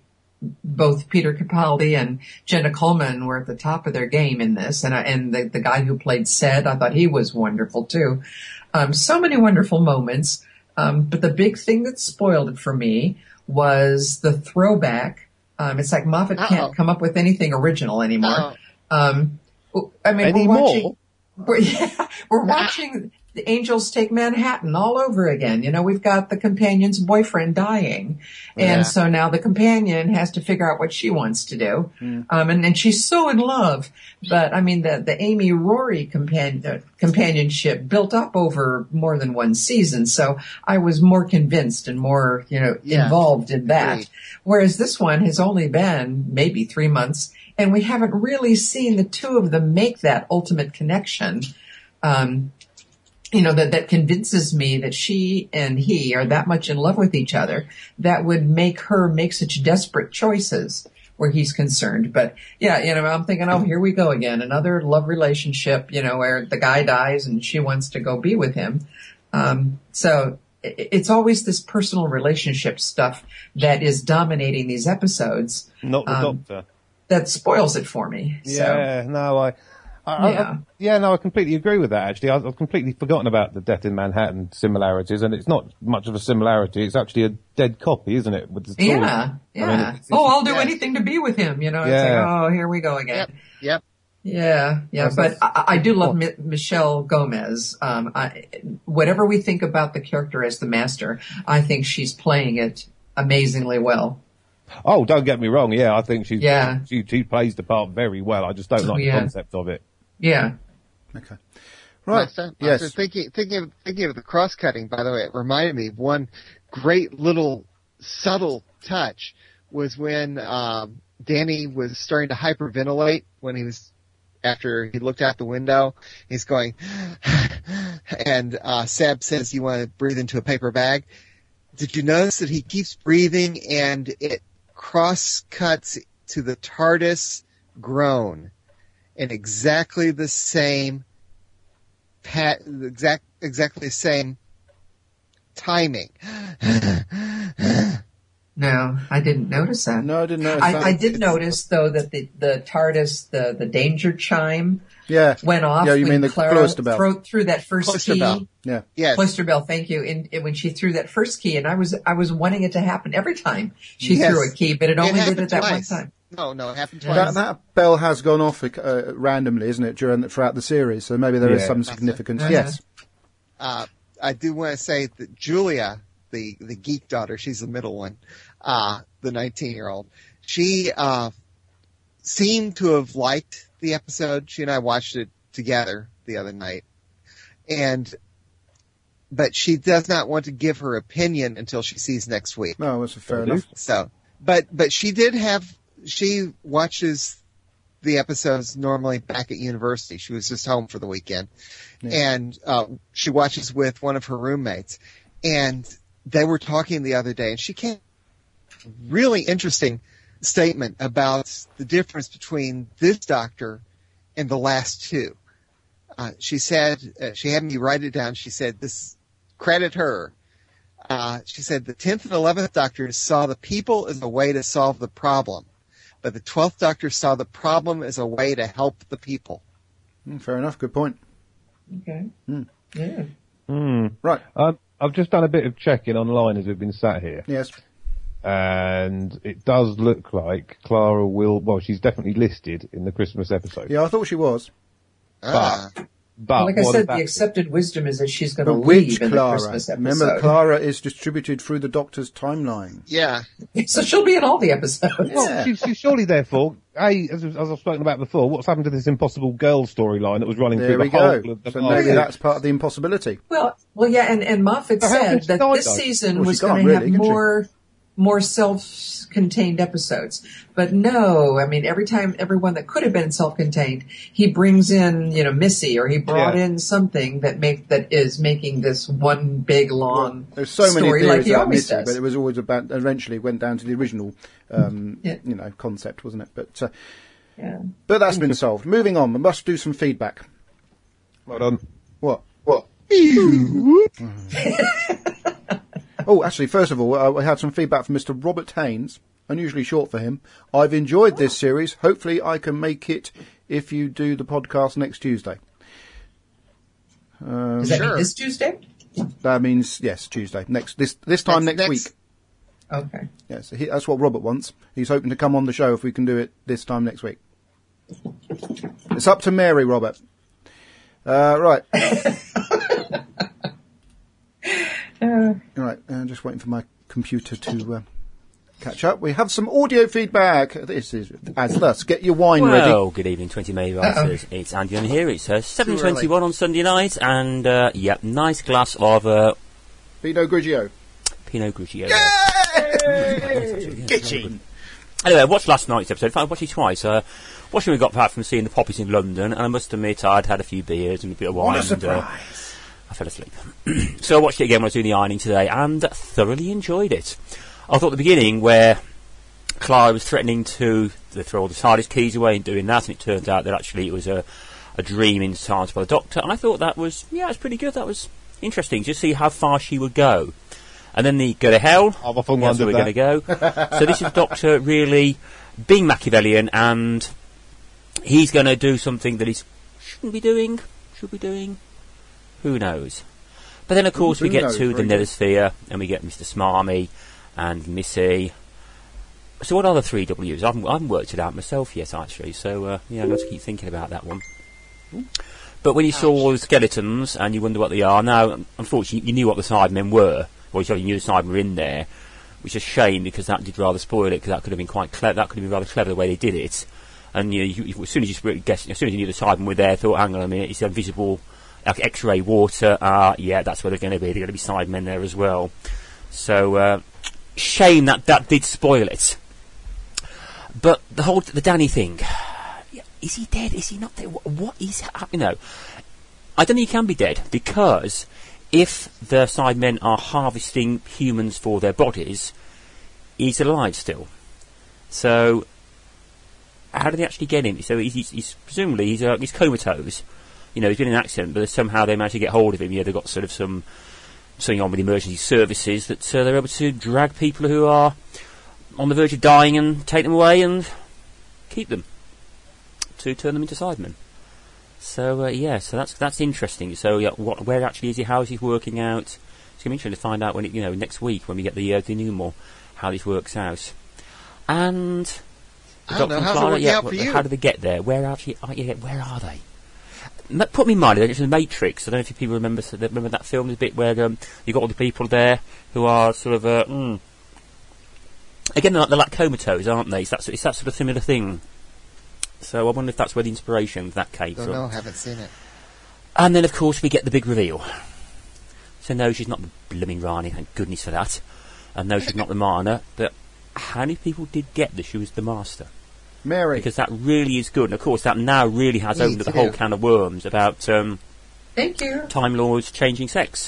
both Peter Capaldi and Jenna Coleman were at the top of their game in this, and I, and the, the guy who played Sed, I thought he was wonderful too. Um, so many wonderful moments, um, but the big thing that spoiled it for me was the throwback. Um, it's like Moffat Uh-oh. can't come up with anything original anymore. Uh-oh. Um, I mean, Any we're more? watching, we're, yeah, we're watching the Angels Take Manhattan all over again. You know, we've got the companion's boyfriend dying. And Yeah. so now the companion has to figure out what she wants to do. Mm. Um, and, and she's so in love. But I mean, the, the Amy Rory compan- uh, companionship built up over more than one season. So I was more convinced and more, you know, Yeah. involved in that. Agreed. Whereas this one has only been maybe three months and we haven't really seen the two of them make that ultimate connection. Um, you know, that, that convinces me that she and he are that much in love with each other that would make her make such desperate choices where he's concerned. But yeah, you know, I'm thinking, oh, here we go again. Another love relationship, you know, where the guy dies and she wants to go be with him. Um, so it, it's always this personal relationship stuff that is dominating these episodes. Not the Um, Doctor. That spoils it for me. So, Yeah, no, I, I, I, Yeah. I, yeah, no, I completely agree with that. Actually, I've, I've completely forgotten about the Death in Manhattan similarities, and it's not much of a similarity. It's actually a dead copy, isn't it? With the story. yeah, yeah. I mean, it's- it's- oh, I'll do yeah. anything to be with him. You know, it's Yeah. like, oh, here we go again. Yep. Yep. Yeah, yeah, That's- but that's- I, I do love Mi- Michelle Gomez. Um, I, whatever we think about the character as the Master, I think she's playing it amazingly well. Oh, don't get me wrong. Yeah, I think she, Yeah. she, she plays the part very well. I just don't like Yeah. the concept of it. Yeah, Okay. Right. Right. Yes. After thinking, thinking of, thinking of the cross-cutting, by the way, it reminded me of one great little subtle touch was when, um, Danny was starting to hyperventilate when he was, after he looked out the window, he's going, and, uh, Seb says, you want to breathe into a paper bag. Did you notice that he keeps breathing and it cross-cuts to the TARDIS groan in exactly the same pat, exact, exactly the same timing. no, I didn't notice that. No, I didn't notice I, that. I did notice though that the, the TARDIS, the, the danger chime Yeah. went off Yeah, you when mean the Clara cloister bell. thro- threw that first Cloister key. bell. Yeah. Yes. Cloister bell, thank you. And, and when she threw that first key, and I was I was wanting it to happen every time she Yes. threw a key, but it only did happened it that twice. one time. No, no, it happened Yeah. twice. That, that bell has gone off uh, randomly, isn't it, during the, throughout the series? So maybe there is Yeah. some That's it. significance. Uh-huh. Yes. Uh, I do want to say that Julia, the, the geek daughter, she's the middle one, uh, the nineteen year old, she, uh, seemed to have liked the episode. She and I watched it together the other night. And, but she does not want to give her opinion until she sees next week. No, that's fair Will do. enough. So, but, but she did have, she watches the episodes normally back at university. She was just home for the weekend. Yeah. And, uh, she watches with one of her roommates. And they were talking the other day and she came really interesting statement about the difference between this doctor and the last two. Uh, she said, uh, she had me write it down. She said, this, credit her. Uh, she said the tenth and eleventh doctors saw the people as a way to solve the problem, but the twelfth doctor saw the problem as a way to help the people. Mm, fair enough. Good point. Okay. Hmm. Yeah. Hmm. Right. Um, I've just done a bit of checking online as we've been sat here, Yes. and it does look like Clara will. Well, she's definitely listed in the Christmas episode. Yeah, I thought she was. Ah, But like I what said, about- the accepted wisdom is that she's going But to which leave in the Clara? Christmas episode. Remember, Clara is distributed through the Doctor's timeline. yeah. So she'll be in all the episodes. Well, Yeah. she's, she's surely therefore, A, as, as I've spoken about before, what's happened to this Impossible Girl storyline that was running There through we the whole go. of the So last- maybe that's part of the impossibility. Well, well, yeah, and, and Moffat So how can said she that die, this though? season Well, she was going can't to really, have can she? more, more self-contained episodes. But no, I mean, every time, everyone that could have been self-contained, he brings in, you know, Missy, or he brought Yeah. in something that make, that is making this one big, long There's so many story theories like he about always Missy, does. but it was always about. Eventually, went down to the original, um, Yeah. you know, concept, wasn't it? But uh, Yeah. but that's been solved. Moving on. We must do some feedback. Well done. What? What? Oh, actually, first of all, uh, we had some feedback from Mister Robert Haynes, unusually short for him. I've enjoyed this series. Hopefully I can make it if you do the podcast next Tuesday. Um, Does that sure. mean this Tuesday? that means, yes, Tuesday. Next this this time next, Next- week. next- Okay. Yes, he, that's what Robert wants. He's hoping to come on the show if we can do it this time next week. It's up to Mary, Robert. Uh, right. Right, uh, just waiting for my computer to uh, catch up. We have some audio feedback. This is as thus. Get your wine ready. Well, good evening, twenty May writers. It's Andy on here. It's uh, seven twenty-one on Sunday night, and uh, yeah, nice glass of uh, Pinot Grigio. Pinot Grigio. Kitchen. Anyway, I watched last night's episode. In fact, I watched it twice. Uh, watching we got back from seeing the Poppies in London, and I must admit I'd had a few beers and a bit of wine. What a and, surprise. uh, I fell asleep. So I watched it again when I was doing the ironing today, and thoroughly enjoyed it. I thought at the beginning where Clara was threatening to throw all the TARDIS keys away and doing that, and it turned out that actually it was a, a dream in science by the Doctor, and I thought that was, yeah, it was pretty good. That was interesting, just see how far she would go. And then the go to hell, I've often that's where wondered we're going to go. So this is Doctor really being Machiavellian, and he's going to do something that he shouldn't be doing, should be doing, who knows. But then of course we Who get knows, to the very good. Nethersphere, and we get Mister Smarmy and Missy. So what are the three W's? I haven't, I haven't worked it out myself yet, actually, so uh, yeah, I've got to keep thinking about that one. But when you saw all the skeletons, and you wonder what they are, now, unfortunately, you knew what the Sidemen were, or you knew the Sidemen were in there, which is a shame, because that did rather spoil it, because that could have been quite clever, that could have been rather clever the way they did it. And you, you, you, as soon as you really guessed, as soon as you knew the Sidemen were there, I thought, hang on a minute, it's invisible, like X-ray water, ah, uh, yeah, that's where they're going to be, they're going to be Sidemen there as well. So, uh, shame that that did spoil it. But the whole, the Danny thing, is he dead? Is he not dead? What, what is happening? You know, I don't think he can be dead, because if the Sidemen are harvesting humans for their bodies, he's alive still. So, how did they actually get him? So he's, he's, he's presumably he's, uh, he's comatose. You know, he's been in an accident, but somehow they managed to get hold of him. Yeah, they've got sort of some something on with emergency services that uh, they're able to drag people who are on the verge of dying and take them away and keep them to turn them into Sidemen. So uh, yeah, so that's that's interesting. So yeah, what, where actually is he? How is he working out? It's going to be interesting to find out when it, you know, next week when we get the uh, denouement, how this works out. And I don't know, Doctor how's it Clara, working yeah, out for wh- you? How do they get there? Where actually? Uh, yeah, where are they? M- Put me in mind, it's the Matrix. I don't know if you people remember remember that film, the bit where um, you got all the people there who are sort of uh, mm, again they're like, they're like comatose, aren't they? It's that, it's that sort of similar thing. So I wonder if that's where the inspiration for that came Don't from. know, haven't seen it. And then of course we get the big reveal. So no, she's not the blooming Rani, thank goodness for that. And no, she's not the Marna. But how many people did get that she was the Master? Mary. Because that really is good. And of course that now really has Me opened up the too. whole can of worms about um, Thank you. Time Lords changing sex.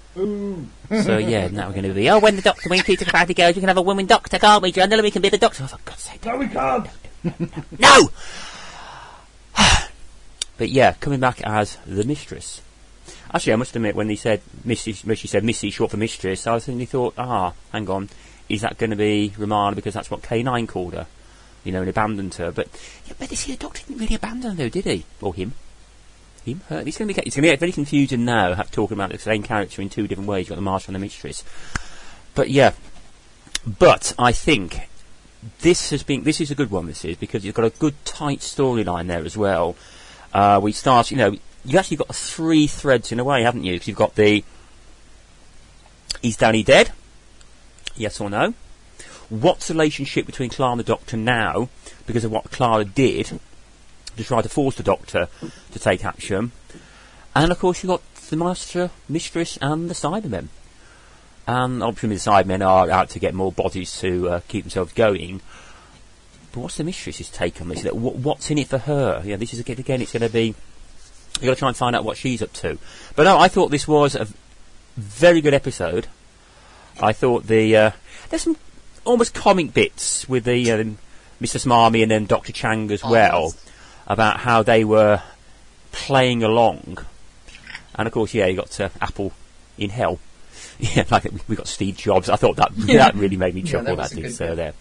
So yeah, now we're going to be, oh, when the Doctor, when Peter Capaldi goes, we can have a woman Doctor, can't we? Joanna, we can be the Doctor. Oh, for God's sake. No, we can't. No! But yeah, coming back as the Mistress. Actually, I must admit, when they said Missy, when she said Missy, short for Mistress, I suddenly thought, ah, hang on, is that going to be Romana because that's what K nine called her, you know, and abandoned her? But yeah, but you see, the Doctor didn't really abandon her, though, did he? Or him? Him? Her? It's going to be it's going to get very confusing now, have, talking about the same character in two different ways. You've got the Master and the Mistress. But yeah, but I think this has been this is a good one. This is because you've got a good tight storyline there as well. Uh, we start, you know, you've actually got three threads in a way, haven't you? Because you've got the, is Danny dead? Yes or no? What's the relationship between Clara and the Doctor now, because of what Clara did, to try to force the Doctor to take action? And of course you've got the Master, Mistress and the Cybermen. And obviously the Cybermen are out to get more bodies to uh, keep themselves going. But what's the Mistress's take on this? What, what's in it for her? Yeah, this is again, again it's going to be, you've got to try and find out what she's up to. But no, I thought this was a very good episode. I thought the uh, there's some almost comic bits with the uh, Mister Smarmy and then Doctor Chang as well, about how they were playing along. And of course, yeah, you got uh, Apple in hell. Yeah, like we got Steve Jobs. I thought that Yeah. that really made me Yeah, chuckle. that was that a did good so bit. there.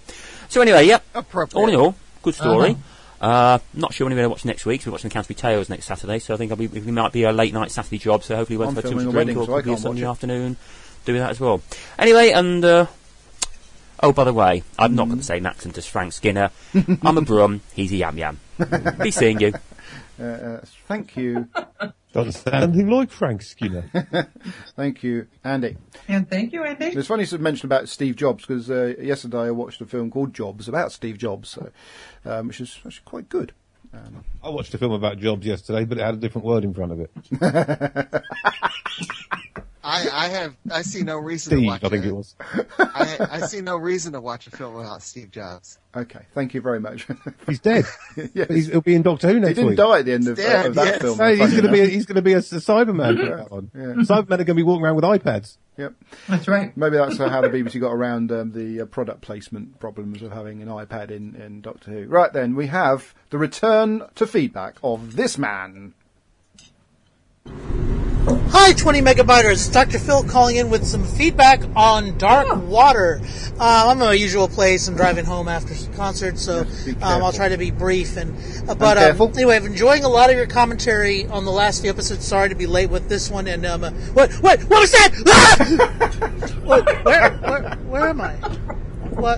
So anyway, yep. Appropriate. All in all, good story. Uh-huh. Uh, not sure when we're going to watch next week. So we're watching the Canterbury Tales next Saturday, so I think I'll be, it might be a late night Saturday job. So hopefully, once I'm I've had too much filming a drink wedding, or so I could be a can't Sunday watch it. afternoon, do that as well. Anyway, and uh, oh, by the way, I've not got the same accent as Frank Skinner. I'm a Brum. He's a Yam Yam. Be seeing you. Uh, uh, thank you, Doesn't sound anything like Frank Skinner. thank you, Andy. And thank you, Andy. It's funny to mention about Steve Jobs because uh, yesterday I watched a film called Jobs about Steve Jobs, so, um, which is actually quite good. Um, I watched a film about Jobs yesterday, but it had a different word in front of it. I, I have, I see no reason Steve, to watch I think it was. I, I see no reason to watch a film about Steve Jobs. okay, thank you very much. He's dead. Yes. He's, he'll be in Doctor Who He next didn't week. die at the end of, Dead, uh, of that yes. film. No, he's funny going to be a, enough. he's going to be a, a Cyberman from that on. Yeah. Cybermen are going to be walking around with iPads. Yep. That's right. Maybe that's uh, how the B B C got around um, the uh, product placement problems of having an iPad in, in Doctor Who. Right then, we have the return to feedback of this man. Hi, twenty megabyters. It's Doctor Phil calling in with some feedback on Dark Water. Uh, I'm in my usual place. I'm driving home after some concert, so Yes, be um, I'll careful. try to be brief. And uh, but um, careful. anyway, I'm enjoying a lot of your commentary on the last few episodes. Sorry to be late with this one. And um, uh, what? What? What was that? Ah! what, where, where? Where am I? What?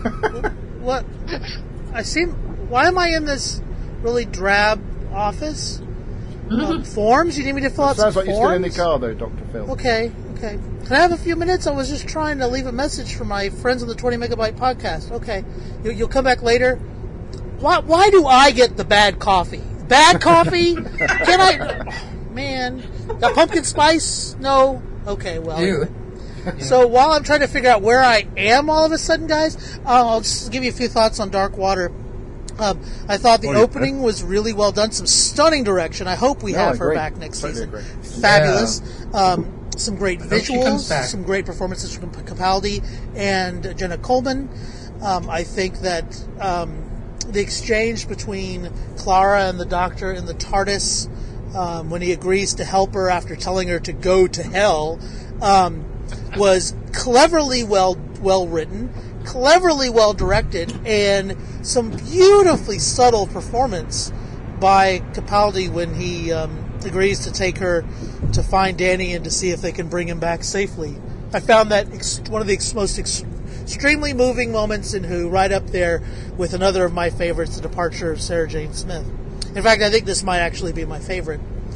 What? I seem. Why am I in this really drab office? Uh, forms? You need me to fill out Sounds some like you're forms? still in the car, though, Doctor Phil. Okay, okay. Can I have a few minutes? I was just trying to leave a message for my friends on the twenty megabyte podcast. Okay. You, you'll come back later? Why, why do I get the bad coffee? Bad coffee? Can I... Oh, man. Got pumpkin spice? No? Okay, well... Ew. So while I'm trying to figure out where I am all of a sudden, guys, uh, I'll just give you a few thoughts on Dark Water. Um, I thought the Oh, yeah. opening was really well done. Some stunning direction. I hope we No, have I her agree. back next Totally season. agree. Fabulous. Um, some great hope she comes visuals, back. some great performances from Capaldi and Jenna Coleman. Um, I think that um, the exchange between Clara and the Doctor in the TARDIS, um, when he agrees to help her after telling her to go to hell, um, was cleverly well well written, cleverly well directed, and some beautifully subtle performance by Capaldi when he um, agrees to take her to find Danny and to see if they can bring him back safely. I found that ex- one of the ex- most ex- extremely moving moments in Who, right up there with another of my favorites, the departure of Sarah Jane Smith. In fact, I think this might actually be my favorite.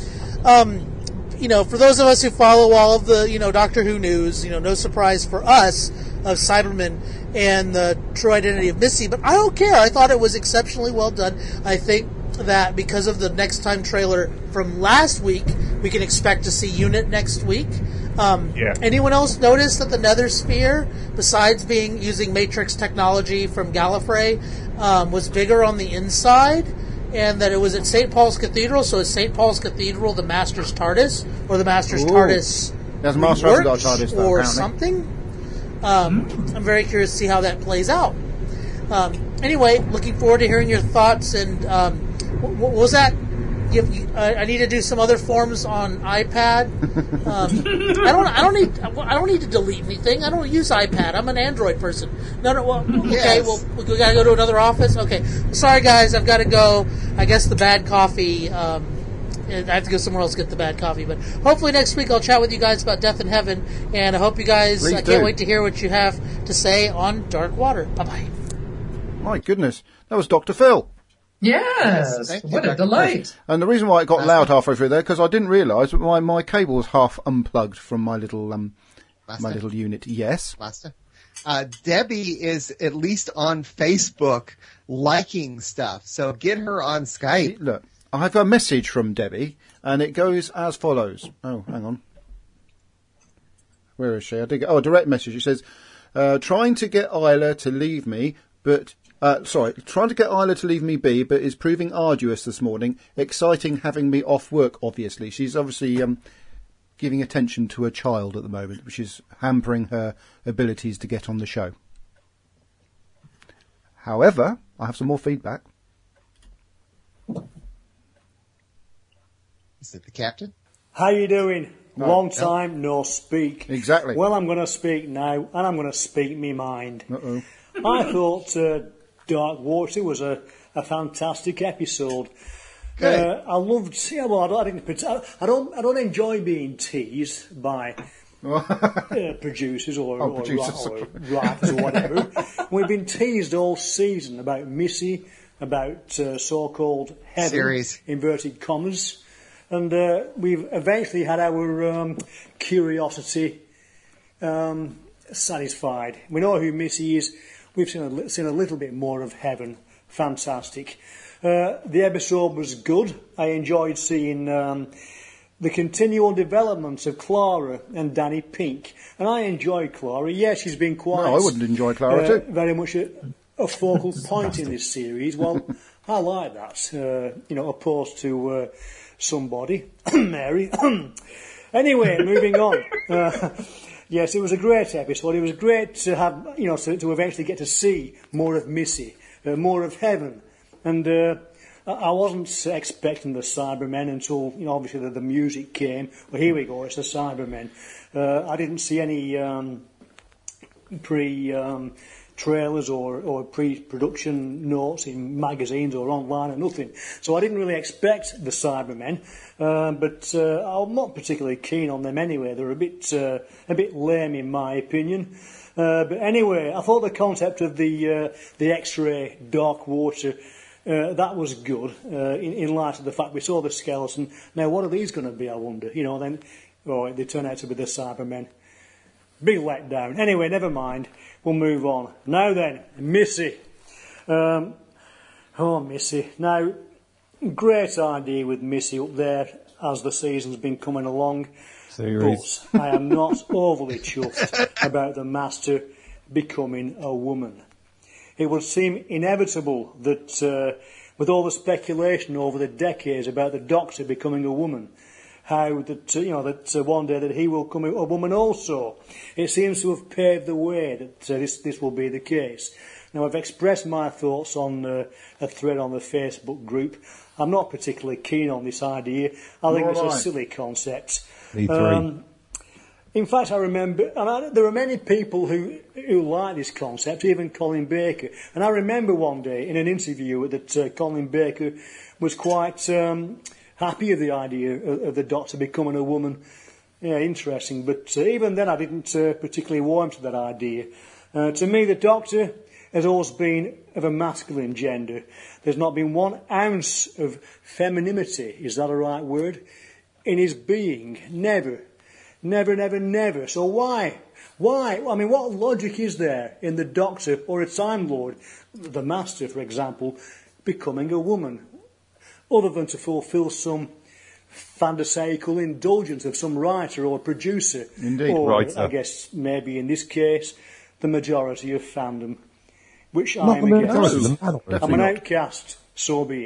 Um, you know, for those of us who follow all of the, you know, Doctor Who news, you know, no surprise for us of Cyberman and the true identity of Missy, but I don't care. I thought it was exceptionally well done. I think that because of the Next Time trailer from last week, we can expect to see Unit next week. Um, Yeah. Anyone else notice that the Nether Sphere, besides being using Matrix technology from Gallifrey, um, was bigger on the inside? And that it was at Saint Paul's Cathedral, so is Saint Paul's Cathedral the Master's TARDIS? Or the Master's Ooh. TARDIS There's Master hasn't got a reworked TARDIS, though, or apparently. something? Um, I'm very curious to see how that plays out. Um, anyway, looking forward to hearing your thoughts. And um, what, what was that? You, you, I, I need to do some other forms on iPad. Um, I don't. I don't need. I don't need to delete anything. I don't use iPad. I'm an Android person. No, no. Well, okay. Yes. Well, we gotta go to another office. Okay. Sorry, guys. I've got to go. I guess the bad coffee. Um, and I have to go somewhere else to get the bad coffee. But hopefully next week I'll chat with you guys about Death in Heaven. And I hope you guys. Please I can't do. wait to hear what you have to say on Dark Water. Bye bye. My goodness, that was Doctor Phil. Yes. Thank you, What a Doctor delight. And the reason why it got That's loud good. halfway through there, because I didn't realise that my, my cable was half unplugged from my little um Last my time. little unit. Yes. Last time. Uh, Debbie is at least on Facebook liking stuff, so get her on Skype. Look, I have a message from Debbie, and it goes as follows. Oh, hang on. Where is she? I did get, oh, a direct message. It says, uh, trying to get Isla to leave me, but, uh, sorry, trying to get Isla to leave me be, but is proving arduous this morning. Exciting having me off work, obviously. She's obviously, um, giving attention to a child at the moment, which is hampering her abilities to get on the show. However, I have some more feedback. Is it the captain? How you doing? No, Long no. time no speak. Exactly. Well, I'm going to speak now, and I'm going to speak me mind. Uh-oh. I thought uh, Dark Water was a, a fantastic episode. Good. Uh, I loved. Yeah, well, I don't, I, didn't, I don't. I don't enjoy being teased by uh, producers or, Oh, or, producers. or writers or whatever. We've been teased all season about Missy, about uh, so-called heaven, Series. inverted commas, and uh, we've eventually had our um, curiosity um, satisfied. We know who Missy is. We've seen a, li- seen a little bit more of heaven. Fantastic. Uh, the episode was good. I enjoyed seeing um, the continual developments of Clara and Danny Pink. And I enjoy Clara. Yeah, she's been quite... No, I wouldn't enjoy Clara uh, too. Very much a, a focal point in this series. Well, I like that, uh, you know, opposed to uh, somebody, Mary. Anyway, moving on. Uh, yes, it was a great episode. It was great to have, you know, to, to eventually get to see more of Missy, uh, more of heaven. And uh, I I wasn't expecting the Cybermen until, you know, obviously the, the music came. Well, here we go, it's the Cybermen. Uh, I didn't see any um, pre um, trailers or, or pre-production notes in magazines or online or nothing. So I didn't really expect the Cybermen, uh, but uh, I'm not particularly keen on them anyway. They're a bit uh, a bit lame in my opinion. Uh, but anyway, I thought the concept of the uh, the X-ray dark water. Uh, that was good, uh, in, in light of the fact we saw the skeleton. Now, what are these going to be, I wonder? You know, then, oh, they turn out to be the Cybermen. Big letdown. Anyway, never mind. We'll move on. Now then, Missy. Um, oh, Missy. Now, great idea with Missy up there as the season's been coming along. Series. But I am not overly chuffed about the Master becoming a woman. It would seem inevitable that, uh, with all the speculation over the decades about the Doctor becoming a woman, how that uh, you know that uh, one day that he will come a woman also. It seems to have paved the way that uh, this this will be the case. Now, I've expressed my thoughts on uh, a thread on the Facebook group. I'm not particularly keen on this idea. I think Nor it's am a I. silly concept. Me three. Um, In fact, I remember, and I, there are many people who who like this concept, even Colin Baker. And I remember one day in an interview that uh, Colin Baker was quite um, happy with the idea of, of the Doctor becoming a woman. Yeah, interesting. But uh, even then, I didn't uh, particularly warm to that idea. Uh, to me, the Doctor has always been of a masculine gender. There's not been one ounce of femininity, is that a right word, in his being. Never. Never, never, never. So why? Why? I mean, what logic is there in the Doctor or a Time Lord, the Master, for example, becoming a woman? Other than to fulfil some pharisaical indulgence of some writer or producer. Indeed, or, writer. I guess, maybe in this case, the majority of fandom. Which Not I'm the against. majority, the minority. I'm an Definitely not. outcast, so be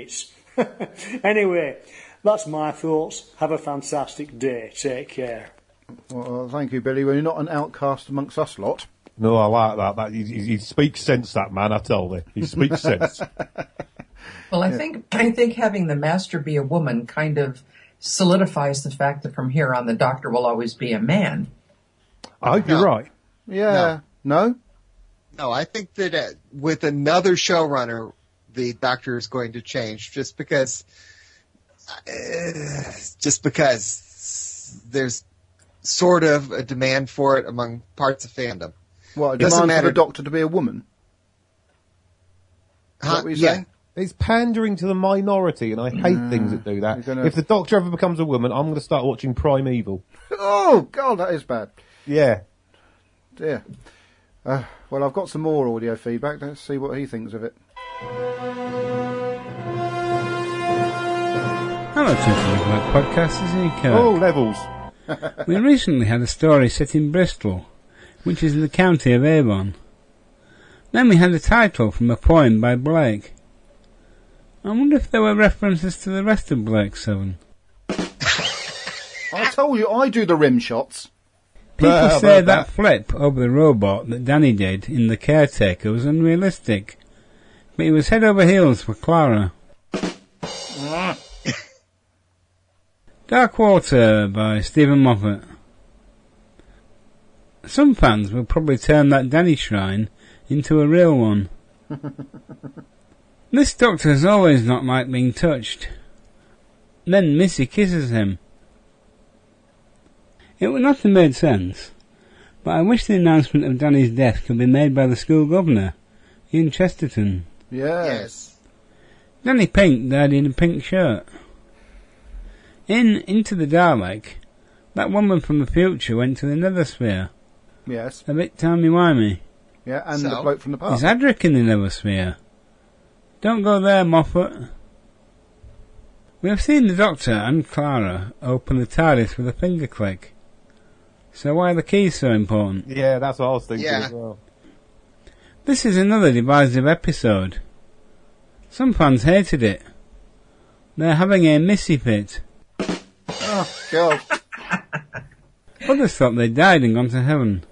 it. Anyway, that's my thoughts. Have a fantastic day. Take care. Well, uh, thank you, Billy. Well, you're not an outcast amongst us lot. No, I like that. That he, he, he speaks sense. That man, I tell you, he speaks sense. Well, I think I think having the Master be a woman kind of solidifies the fact that from here on the Doctor will always be a man. I hope No. you're right. Yeah. No? No, I think that uh, with another showrunner, the Doctor is going to change just because, uh, just because there's sort of a demand for it among parts of fandom. Well, a Doesn't demand for matter. the Doctor to be a woman? Is Huh? that what you're Yeah. saying? It's pandering to the minority, and I hate things that do that. You're gonna- If the Doctor ever becomes a woman, I'm going to start watching Primeval. Oh, God, that is bad. Yeah. Dear. Uh, well, I've got some more audio feedback. Let's see what he thinks of it. Hello, Gentlemen Black Podcast. This is Kirk. Oh, levels. We recently had a story set in Bristol, which is in the county of Avon. Then we had a title from a poem by Blake. I wonder if there were references to the rest of Blake's seven. I told you, I do the rim shots. People Bah, say bah, that bah. flip over the robot that Danny did in The Caretaker was unrealistic, but he was head over heels for Clara. Dark Water by Stephen Moffat. Some fans will probably term that Danny shrine into a real one. This doctor has always not liked being touched. Then Missy kisses him. It would not have made sense, but I wish the announcement of Danny's death could be made by the school governor, Ian Chesterton. Yes. Danny Pink died in a pink shirt. In Into the Dalek, that woman from the future went to the Nether Sphere. Yes. A bit timey-wimey. Yeah, and So? the bloke from the Is past. Adric in the Nether Sphere? Don't go there, Moffat. We have seen the Doctor and Clara open the TARDIS with a finger click. So why are the keys so important? Yeah, that's what I was thinking Yeah. as well. This is another divisive episode. Some fans hated it. They're having a Missy fit. Oh, God. Others thought they died and gone to heaven.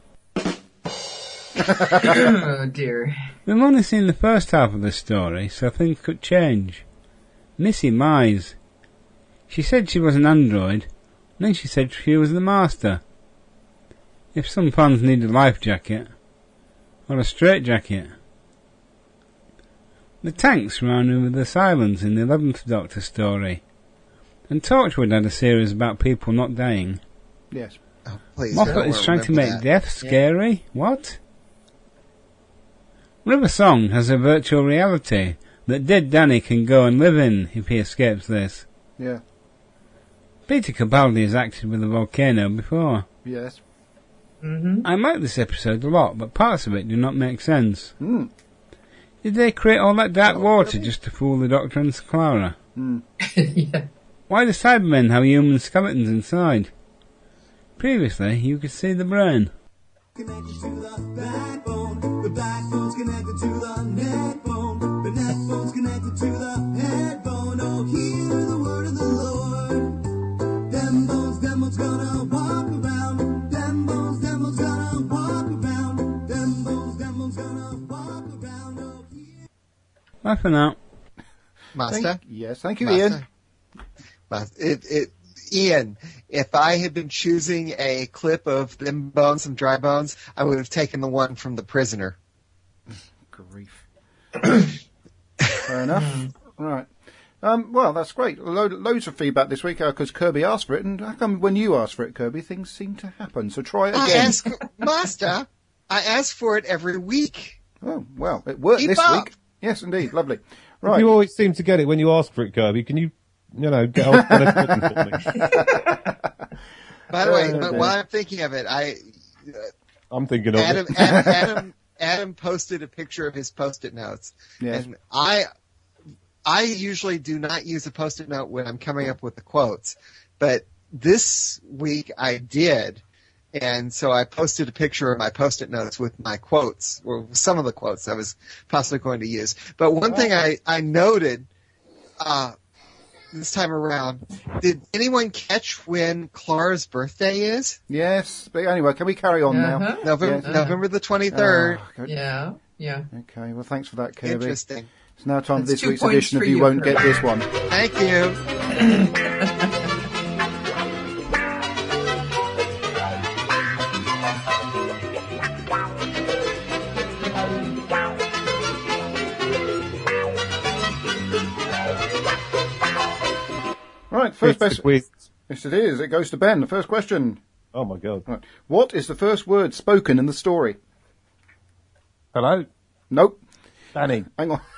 Oh dear. We've only seen the first half of the story, so things could change. Missy lies. She said she was an android, and then she said she was the master. If some fans need a life jacket, or a straight jacket. The tanks ran over the silence in the eleventh Doctor story, and Torchwood had a series about people not dying. Yes. Oh, please. Moffat don't is trying to remember make that. death scary? What? River Song has a virtual reality that dead Danny can go and live in if he escapes this. Yeah. Peter Capaldi has acted with a volcano before. Yes. Mm-hmm. I like this episode a lot, but parts of it do not make sense. Mm. Did they create all that dark water just to fool the Doctor and Clara? Mm. Yeah. Why do Cybermen have human skeletons inside? Previously, you could see the brain. Connected to the backbone, the backbone's connected to the neck bone, the neck bone's connected to the head bone. Oh, hear the word of the Lord. Them bones, them bones gonna walk around. Them bones, them bones gonna walk around. Them bones, them bones gonna walk around. Oh, hear. Bye for now. Master? Thank, yes, thank you, Master? Ian. Master. It, it, Ian, if I had been choosing a clip of them bones, some dry bones, I would have taken the one from The Prisoner. Grief. Fair enough. Right. Um, well, that's great. Load, loads of feedback this week because Kirby asked for it, and how come when you ask for it, Kirby, things seem to happen? So try it I again. ask, Master, I ask for it every week. Oh, well, it worked Keep this up. week. Yes, indeed. Lovely. Right. You always seem to get it when you ask for it, Kirby. Can you, you know, get on on a button for me? By the way, Oh, but dear. while I'm thinking of it, I I'm thinking of Adam, it. Adam, Adam, Adam posted a picture of his post-it notes, Yes. and I, I usually do not use a post-it note when I'm coming up with the quotes, but this week I did, and so I posted a picture of my post-it notes with my quotes, or some of the quotes I was possibly going to use. But one thing I, I noted, uh, this time around, did anyone catch when Clara's birthday is? Yes. But anyway, can we carry on now? Uh-huh. November, Yes. November the twenty-third. Oh, good. Yeah. Yeah. Okay, well, thanks for that, Kirby. Interesting. It's now time for That's this two week's points edition for of You you, Won't Get Kirby. This One. Thank you. Right, first It's the best. quiz. Yes, it is. It goes to Ben. The first question. Oh my god. Right. What is the first word spoken in the story? Hello? Nope. Danny. Hang on.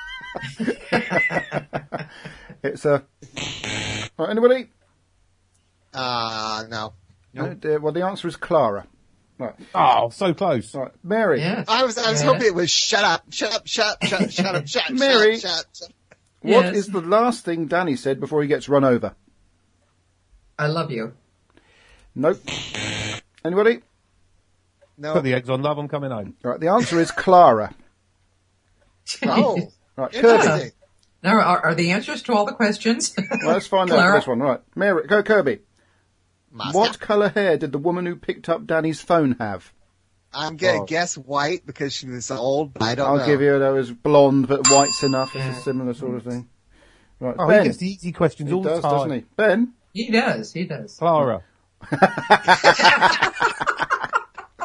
It's a. Right, anybody? Uh, no. No. dear. Well, the answer is Clara. Right. Oh, so close. Right. Mary. Yes. I was I was Yeah. hoping it was shut up, shut up, shut up, shut up, shut up, shut up, Mary. shut up, shut up. What Yes. is the last thing Danny said before he gets run over? I love you. Nope. Anybody? No. Put the eggs on love, I'm coming home. Right. The answer is Clara. Oh, Right. Kirby. interesting. Now, are, are the answers to all the questions? Well, let's find out Clara? for this one. Right. Mary. Go, Kirby. Master. What colour hair did the woman who picked up Danny's phone have? I'm gonna Oh. guess white because she was old. But I don't I'll know. give you that was blonde, but white's enough. It's Yeah. a similar sort of thing. Right. Oh, Ben. he gets the easy questions He all does, the time. doesn't he? Ben. He does. He does. Clara.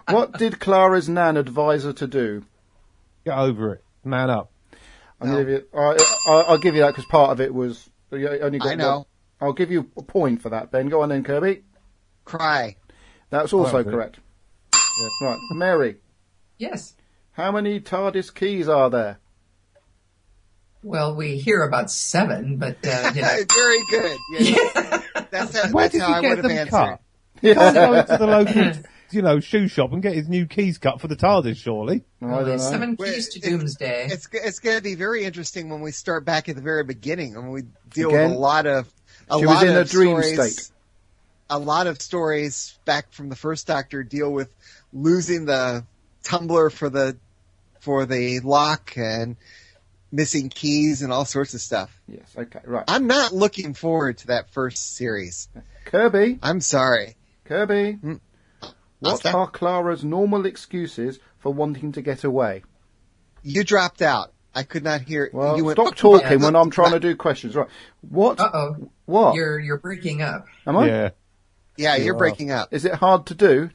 What did Clara's nan advise her to do? Get over it. Man up. I'm gonna give you, I, I, I'll give you that because part of it was. You only got I know. one. I'll give you a point for that, Ben. Go on then, Kirby. Cry. That's also Oh, okay. correct. Yeah. Right, Mary. Yes. How many TARDIS keys are there? Well, we hear about seven, but uh, you know. Very good. Yeah. That's, how, Where that's did how he I get would have them answered. cut? He can't go into the local, you know, shoe shop and get his new keys cut for the TARDIS, surely. I Well, don't there's know. seven Wait, keys to it- Doomsday. It's it's going to be very interesting when we start back at the very beginning and we deal Again, with a lot of a she lot was in of a dream stories, state. A lot of stories back from the first Doctor deal with losing the tumbler for the for the lock and missing keys and all sorts of stuff. Yes, okay, right. I'm not looking forward to that first series. Kirby, I'm sorry. Kirby. Hmm. What What's that? are Clara's normal excuses for wanting to get away? You dropped out. I could not hear. Well, you went, stop talking when I'm trying to do questions. Right. What? Uh oh. What? You're you're breaking up. Am I? Yeah. Yeah, you're are. breaking up. Is it hard to do?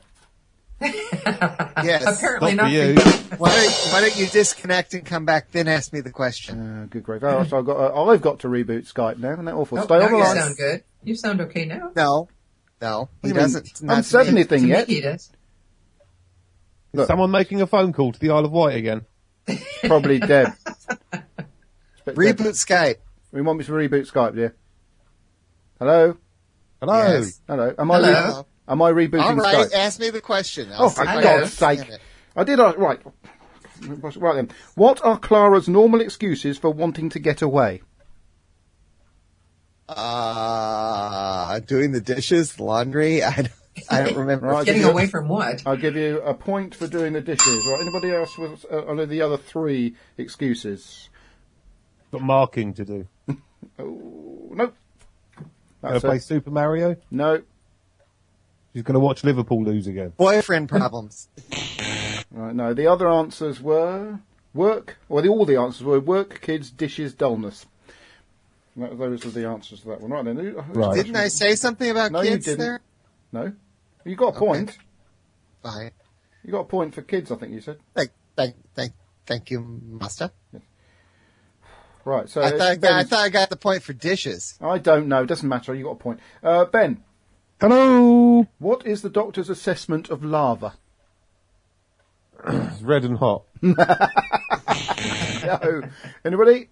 Yes. Apparently Not not for you. Why don't, why don't you disconnect and come back, then ask me the question? Uh, good grief. Oh, so I've got, uh, I've got to reboot Skype now. Isn't that awful? Oh, Stay now on the you line. sound good. You sound okay now. No. No. He do you mean? doesn't. I Not haven't said to me. anything To yet. me, he does. Is Look. someone making a phone call to the Isle of Wight again? Probably Deb. But Deb, Reboot Skype. we want me to reboot Skype, yeah? Hello? Hello? Yes. Hello? Am I, Hello? re- am I rebooting All right, Skype? ask me the question. I'll Oh, see for if I God's can sake. understand it. I did, uh, right. Right then. What are Clara's normal excuses for wanting to get away? Uh, doing the dishes, the laundry. I don't, I don't remember. Right. Getting you- away from what? I'll give you a point for doing the dishes. Right? Anybody else with uh, only the other three excuses? Got marking to do. Oh, no. Gonna That's play it. Super Mario? No. She's going to watch Liverpool lose again. Boyfriend problems. Right, no. The other answers were work. Well, the, all the answers were work, kids, dishes, dullness. That, those were the answers to that one. Right then. Who- who's Right. Didn't I say something about No, you kids didn't. there? No. You got a point. Fine. You got a point for kids, I think you said. Thank, thank, thank, thank you, Master. Right. So I it's thought I, got, I Ben's- thought I got the point for dishes. I don't know. Doesn't matter. You got a point. Uh, Ben, Hello? what is the doctor's assessment of lava? It's red and hot. No. Anybody?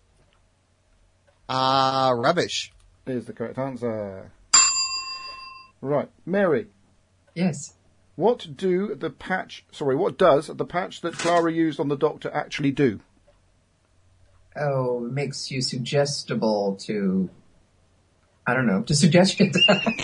Ah, rubbish. Is the correct answer. Right, Mary. Yes. What do the patch? Sorry, what does the patch that Clara used on the doctor actually do? Oh, makes you suggestible to, I don't know, to suggestions.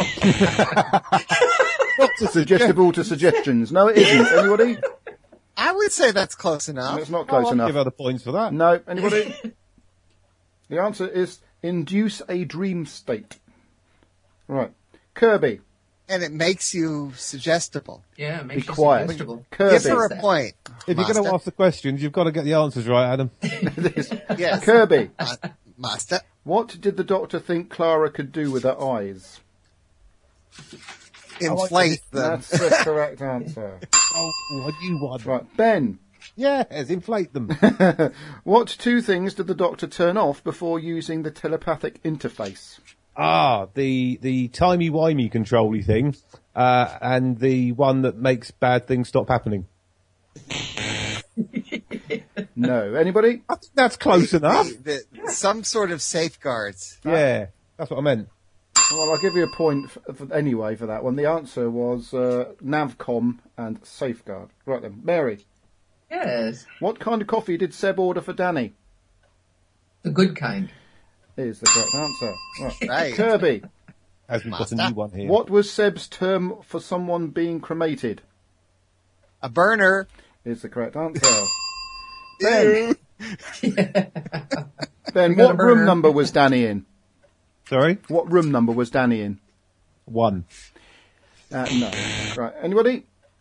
Suggestible to suggestions. No, it isn't. Anybody? I would say that's close enough. It's not close Oh, I'll enough. give other points for that. No, anybody? The answer is induce a dream state. Right, Kirby. And it makes you suggestible. Yeah, it makes Be you quiet. suggestible. Kirby. Give her a point. If you're going to Master. ask the questions, you've got to get the answers right, Adam. Yes. Kirby. Ma- Master. What did the doctor think Clara could do with her eyes? Inflate them. That's the correct answer. Oh, what you want? Right, Ben. Yes, inflate them. What two things did the doctor turn off before using the telepathic interface? Ah, the the timey-wimey control-y thing, uh, and the one that makes bad things stop happening. No. Anybody? I think that's close enough. The- some sort of safeguards. Yeah, that's what I meant. Well, I'll give you a point for, for, anyway for that one. The answer was uh, Navcom and Safeguard. Right then, Mary. Yes. What kind of coffee did Seb order for Danny? The good kind. Is the correct answer. Right. Right. Kirby. As we've got a Master. new one here. What was Seb's term for someone being cremated? A burner. Is the correct answer. Ben. Ben, got a what room burner. number was Danny in? Sorry? What room number was Danny in? One. Uh, no. Right. Anybody?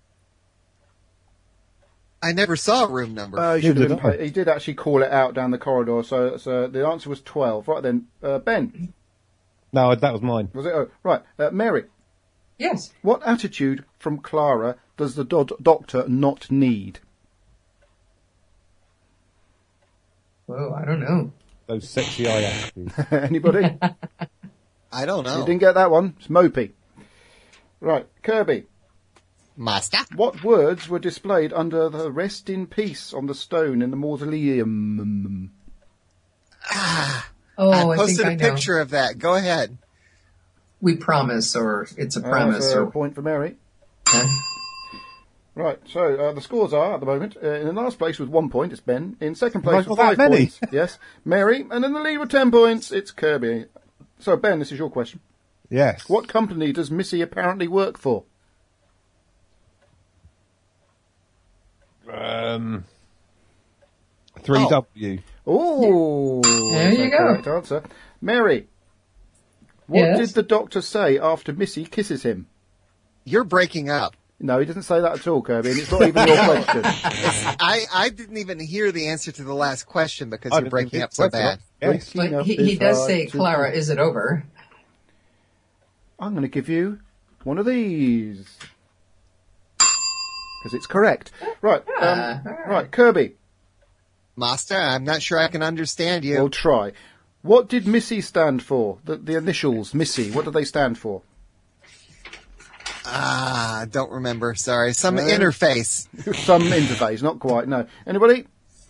I never saw a room number. Uh, he, should have Neither been, did I. he did actually call it out down the corridor, so, so the answer was twelve. Right then, uh, Ben, No, that was mine. was it? Oh, right. Uh, Mary, Yes. what attitude from Clara does the do- doctor not need? Whoa, I don't know. Those sexy eye actors. Anybody? I don't know. You didn't get that one. It's Mopey. Right, Kirby. Master. What words were displayed under the rest in peace on the stone in the mausoleum? Ah, Oh, I I, posted think a I know. picture of that. Go ahead. We promise, or it's a Uh, promise, so a or point for Mary. Huh? Right, so uh, the scores are, at the moment, uh, in the last place with one point, it's Ben. In second place Have I with got five that many? points, yes, Mary. And in the lead with ten points, it's Kirby. So, Ben, this is your question. Yes. What company does Missy apparently work for? Um, three W. Oh, There you go. Correct answer. Mary, what Yes? did the doctor say after Missy kisses him? You're breaking up. No, he doesn't say that at all, Kirby, and it's not even your question. I, I didn't even hear the answer to the last question because I you're didn't breaking think up it- so that's bad. all right. Yes. But he, he does say, Clara, is it over? I'm going to give you one of these. Because it's correct. Right, um, Ah, right, Kirby, Master, I'm not sure I can understand you. we'll try. What did Missy stand for? The, the initials, Missy, what do they stand for? Ah, don't remember. Sorry. Some Uh, interface. Some interface, not quite, no. Anybody?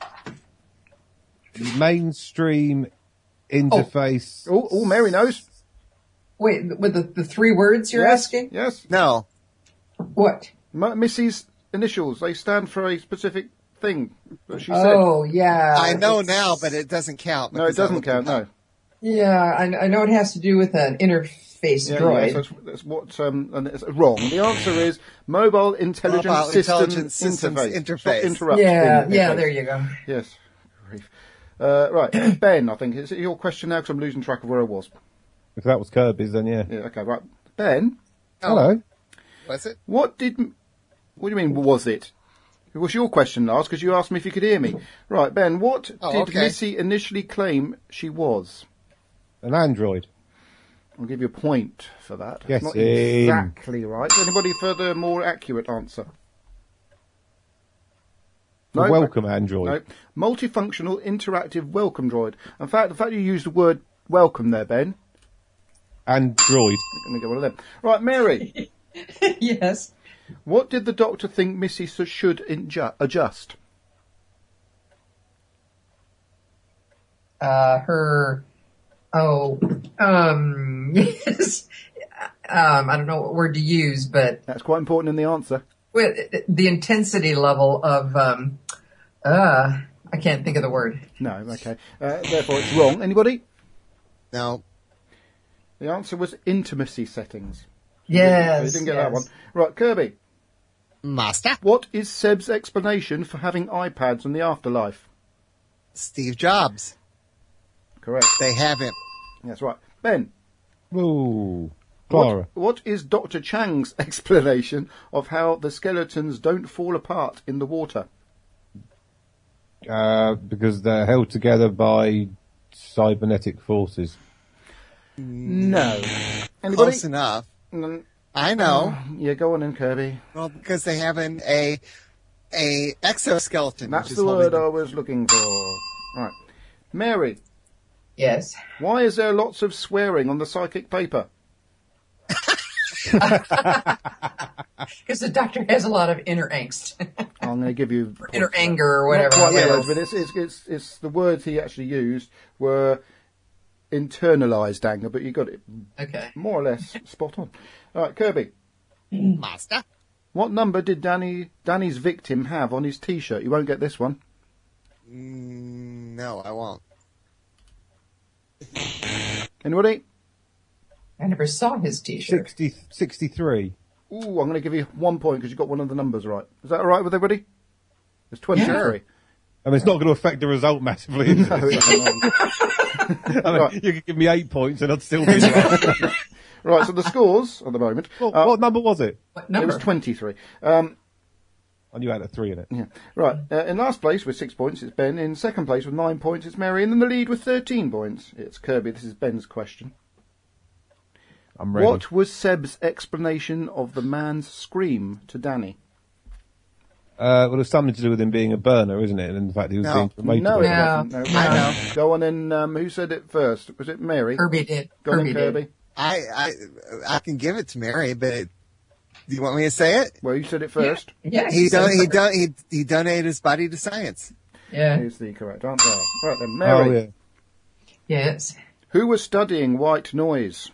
Mainstream interface. Oh, oh Mary knows. Wait, with the, the three words you're Yes, asking? Yes. No. What? M- Missy's initials, they stand for a specific thing that she said. Oh, yeah. I know It's- now, but it doesn't count. No, it because I doesn't looked count, it up. no. Yeah, I, I know it has to do with an interface Yeah, droid. yes, that's, that's what, um, and it's wrong. The answer is Mobile Intelligent Mobile System Intelligent Systems Interface. Interface. Stop interrupting. yeah, yeah, interface. there you go. Yes. Grief. Uh, right, Ben, I think. Is it your question now? Because I'm losing track of where I was. If that was Kirby's, then yeah. Yeah, okay, right. Ben, Hello. Was it? what did... What do you mean, was it? It was your question last, because you asked me if you could hear me. Right, Ben, what Oh, did okay. Missy initially claim she was? An android. I'll give you a point for that. Yes, Not um, exactly right. Anybody further more accurate answer? A No? welcome android. No. Multifunctional interactive welcome droid. In fact, the fact you used the word welcome there, Ben, Android. I'm going to get one of them. Right, Mary, Yes. what did the doctor think Missy s- should inju- adjust? Uh, her, oh, um, yes. Um, I don't know what word to use, but That's quite important in the answer. with the intensity level of, um, uh, I can't think of the word. No, okay. Uh, therefore, it's wrong. Anybody? No. The answer was intimacy settings. Yes. You didn't get yes. that one. Right, Kirby, Master. what is Seb's explanation for having iPads in the afterlife? Steve Jobs. Correct. They have him. That's right. Ben, Ooh. Clara. what, what is Doctor Chang's explanation of how the skeletons don't fall apart in the water? Uh, because they're held together by cybernetic forces. No. Anybody? Close enough. Mm, I know. yeah, go on in, Kirby. Well, because they have an a a exoskeleton. That's which is the holding word them. I was looking for. Right. Mary, Yes. why is there lots of swearing on the psychic paper? Because the doctor has a lot of inner angst. I'm going to give you... inner anger or whatever. Not quite the Yes. words, but it's, it's, it's, it's the words he actually used were internalised anger, but you got it Okay. more or less spot on. All right, Kirby, Master. what number did Danny Danny's victim have on his T-shirt? You won't get this one. Mm, no, I won't. Anybody? I never saw his t-shirt. sixty, sixty-three. Ooh, I'm going to give you one point because you got one of the numbers right. Is that all right with everybody? It's twenty-three. Sure. I mean, it's not going to affect the result massively. Is it? No, it's not. I mean, Right. you could give me eight points and I'd still be right. Right, so the scores at the moment. what, uh, what number was it? What it number? was twenty-three. Um, I knew I had a three in it. yeah. Right, uh, in last place with six points, it's Ben. In second place with nine points, it's Mary. And in the lead with thirteen points, it's Kirby. This is Ben's question. I'm ready. What was Seb's explanation of the man's scream to Danny? Uh, well, it's something to do with him being a burner, isn't it? And the fact he was No. being promoted. No, it Yeah. wasn't. No, it I wasn't. know. Go on in. Um, who said it first? Was it Mary? Kirby did. Go on Kirby in, did. Kirby. I, I, I can give it to Mary, but do you want me to say it? Well, you said it first. Yeah, He said don- he first. don- he he donated his body to science. Yeah. Is the correct answer. Right then, Oh, Mary. yeah. Yes. Who was studying white noise?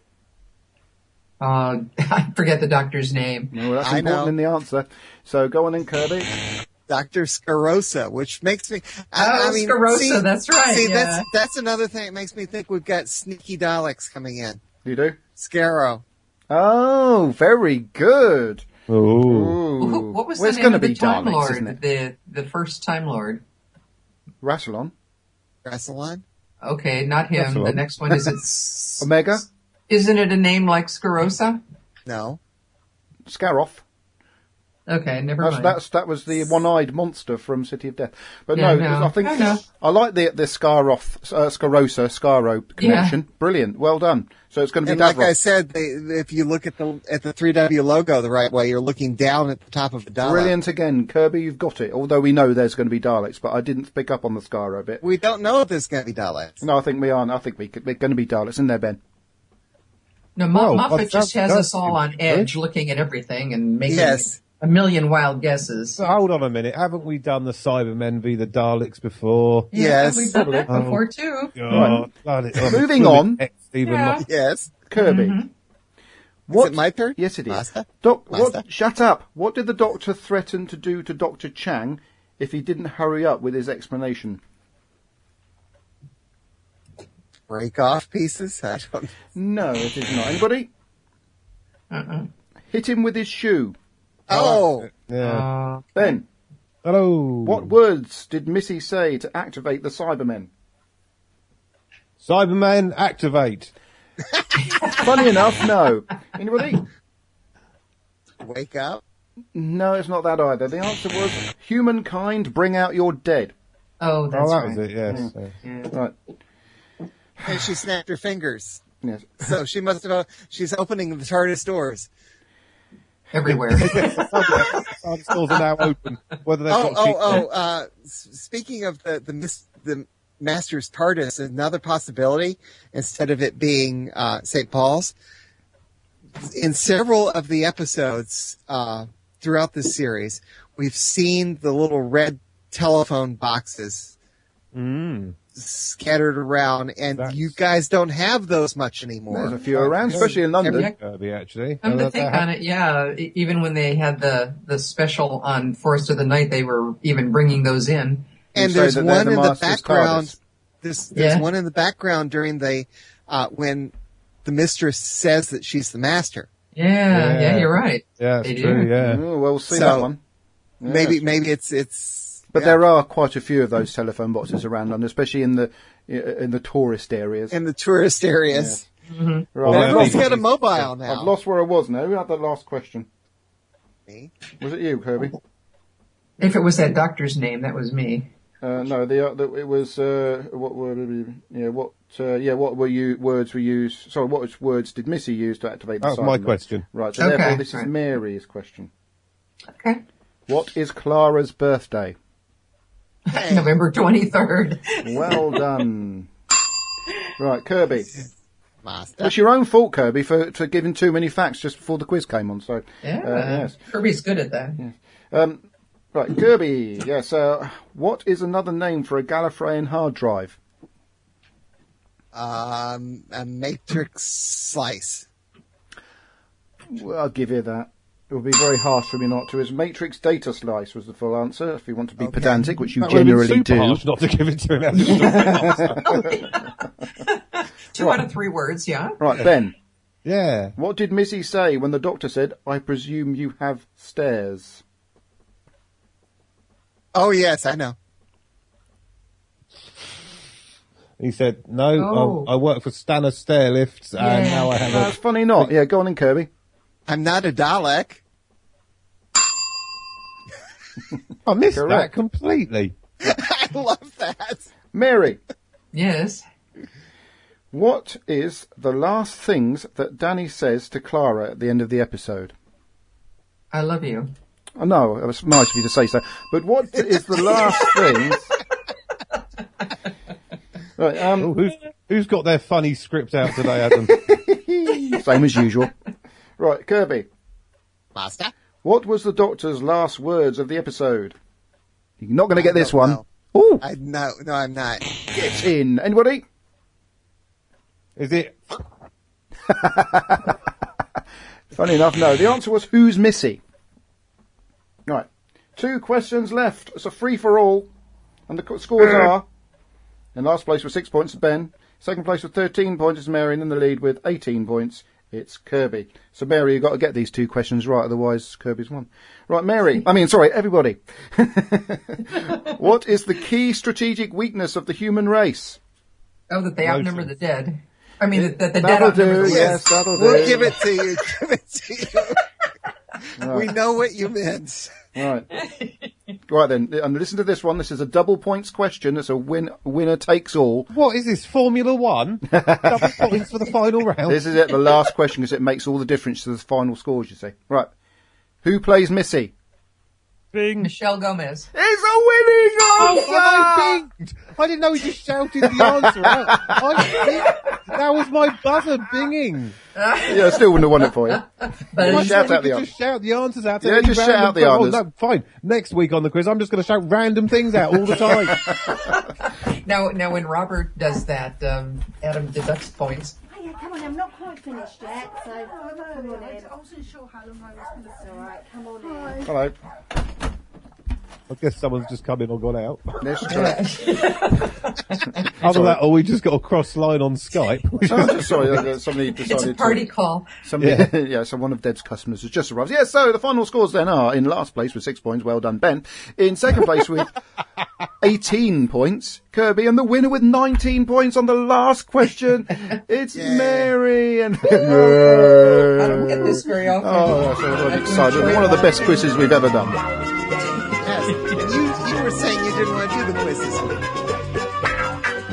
Uh, I forget the doctor's name. Well, that's I important know. in the answer. So go on in, Kirby. Doctor Scarosa, which makes me. I, Oh, I mean, Scarosa, see, that's right, See, yeah. that's that's another thing that makes me think we've got sneaky Daleks coming in. You do? Scarrow. Oh, very good. Ooh. Ooh. What was well, the it's name going to of the be Time Daleks, Lord? isn't it? The the first Time Lord. Rassilon. Rassilon? Okay, not him. That's The all. next one is it. S- Omega. Isn't it a name like Scarosa? No. Scaroth. Okay, never That's, mind. that's that was the one-eyed monster from City of Death. But Yeah, no, no. I think I know. I like the the Scaroth, uh, Scarosa, Scaro connection. Brilliant, well done. So it's going to be And like I Davros. said, they, if you look at the at the three W logo the right way, you're looking down at the top of the Dalek. Brilliant again, Kirby. You've got it. Although we know there's going to be Daleks, but I didn't pick up on the Scaro bit. We don't know if there's going to be Daleks. No, I think we aren't. I think we could, we're going to be Daleks in there, Ben. No, Mo- Well, Moffat that's- just has that's us all on good. edge, looking at everything and making Yes. a million wild guesses. So hold on a minute. Haven't we done the Cybermen v the Daleks before? Yeah, Yes. we've done that Oh. before too. Oh, bloody- I'm Moving fully on. vexed even Yeah. more. Yes. Kirby. Mm-hmm. What? Is it my turn? Yes, it is. Master? Doc, Master? what, shut up. What did the Doctor threaten to do to Doctor Chang if he didn't hurry up with his explanation? Break off pieces? I don't No, it is not. Anybody? Uh-uh. Hit him with his shoe. Oh! Yeah. Uh, Ben, Hello. what words did Missy say to activate the Cybermen? Cybermen activate. Funny enough, no. Anybody? Wake up? No, it's not that either. The answer was, humankind, bring out your dead. oh, that's Oh, that right. was it. Yes. Yeah. Right. And she snapped her fingers. Yes. So she must have, she's opening the TARDIS doors. Everywhere. Some stores are now open. Whether they've Oh, got oh, keep- oh, uh, s- speaking of the, the, mis- the Master's TARDIS, another possibility, instead of it being, uh, Saint Paul's, in several of the episodes, uh, throughout this series, we've seen the little red telephone boxes Mm. scattered around, and That's- you guys don't have those much There's anymore. a few around, especially in London. Yeah. Kirby, actually. Come Uh, to that- think that on it, yeah, e- even when they had the, the special on Forest of the Night, they were even bringing those in. And You say there's that they're one the in the Master's background. TARDIS. There's, there's Yeah. one in the background during the, uh, when the mistress says that she's the master. Yeah, yeah, Yeah. you're right. Yeah, it's They do. true. Yeah. Oh, well, we'll see So, that one. Yeah. Maybe, maybe it's, it's, But yeah. there are quite a few of those telephone boxes around London, especially in the in the tourist areas. in the tourist areas. Right. Well, And that everyone's means- got a mobile now. I've lost where I was now. Who had that last question? Me? Was it you, Kirby? If it was that doctor's name, that was me. Uh, no, the, uh, the it was uh, what were yeah what uh, yeah what were you words were used? Sorry, what was words did Missy use to activate the That was my Cybermen? question. Right. So Okay, therefore, this is right. Mary's question. Okay. What is Clara's birthday? Hey, November twenty-third. Well done. Right, Kirby. master. It's your own fault, Kirby, for, for giving too many facts just before the quiz came on. So, Yeah. uh, yes. Kirby's good at that. Um, right, Kirby. Yes. Uh, what is another name for a Gallifreyan hard drive? Um, a matrix slice. Well, I'll give you that. It would be very harsh for me not to. As matrix data slice was the full answer. If you want to be Okay. pedantic, which you That would have been generally super do. harsh not to give it to him. Two out of three words, yeah. Right, Ben. Yeah. What did Missy say when the doctor said, "I presume you have stairs"? Oh yes, I know. He said, no, Oh. I, I work for Stanner Stair Lifts, and Yeah. now I have That's a... funny not. Yeah, go on in, Kirby. I'm not a Dalek. I missed that Correct. completely. I love that. Mary, Yes. what is the last things that Danny says to Clara at the end of the episode? I love you. I know, it was nice of you to say so. But what is the last thing? Right, um, Ooh, who's, who's got their funny script out today, Adam? Same as usual. Right, Kirby. Master? What was the Doctor's last words of the episode? You're not going to get this one. know. Oh, I no, no, I'm not. get in. Anybody? Is it? Funny enough, no. The answer was who's Missy? Right. Two questions left. It's a free-for-all. And the co- scores are... In last place with six points is Ben. Second place with thirteen points is Mary. And in the lead with eighteen points, it's Kirby. So, Mary, you've got to get these two questions right, otherwise Kirby's won. Right, Mary. I mean, sorry, everybody. What is the key strategic weakness of the human race? Oh, that they outnumber the dead. I mean, that, that the dead That'll outnumber do, the yes, living. that'll do. We'll give it to you. Give it to you. Right. We know what you meant. Right. Right then, and listen to this one. This is a double points question. It's a win, winner takes all. What is this, Formula One? Double points for the final round. This is it, the last question, because it makes all the difference to the final scores, you see. Right. Who plays Missy? Bing. Michelle Gomez. It's a winning Oh, answer! I binged. I didn't know he just shouted the answer out. I binged. That was my buzzer binging. Yeah, I still wouldn't have won it for you. But Just shout We out the could answer. just shout the answers out. to Yeah, any just shout random out the person. Oh, answers. no, fine. Next week on the quiz, I'm just going to shout random things out all the time. Now, now when Robert does that, um, Adam deducts points. Oh, yeah, come on, I'm not quite finished yet, so Oh, no, come on I in. I wasn't sure how long I was going to It's stay. alright, come on in. Hello. I guess someone's just come in or gone out. Yes, correct. Other than that, or we just got a cross line on Skype. Oh, sorry, uh, somebody It's decided a party to... call. Somebody, yeah. yeah, so one of Deb's customers has just arrived. Yeah, so the final scores then are in last place with six points, well done, Ben. In second place with eighteen points, Kirby, and the winner with nineteen points on the last question, it's Yay. Mary. And I don't get this very often. Oh, that's what I'm excited. One of the best quizzes we've ever done. Yes. And you, you were saying you didn't want to do the quiz this week.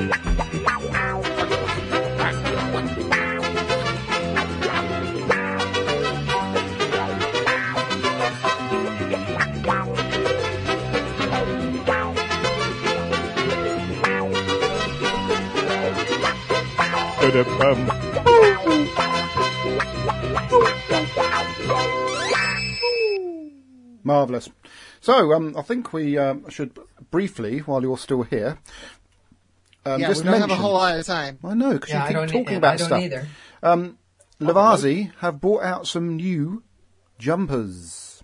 Marvellous. So, um, I think we um, should briefly, while you're still here, um, Yeah, just we don't have a mention- whole lot of time. I know, because Yeah, I you don't keep need- talking I about don't stuff. either. Um, Lavazi have brought out some new jumpers.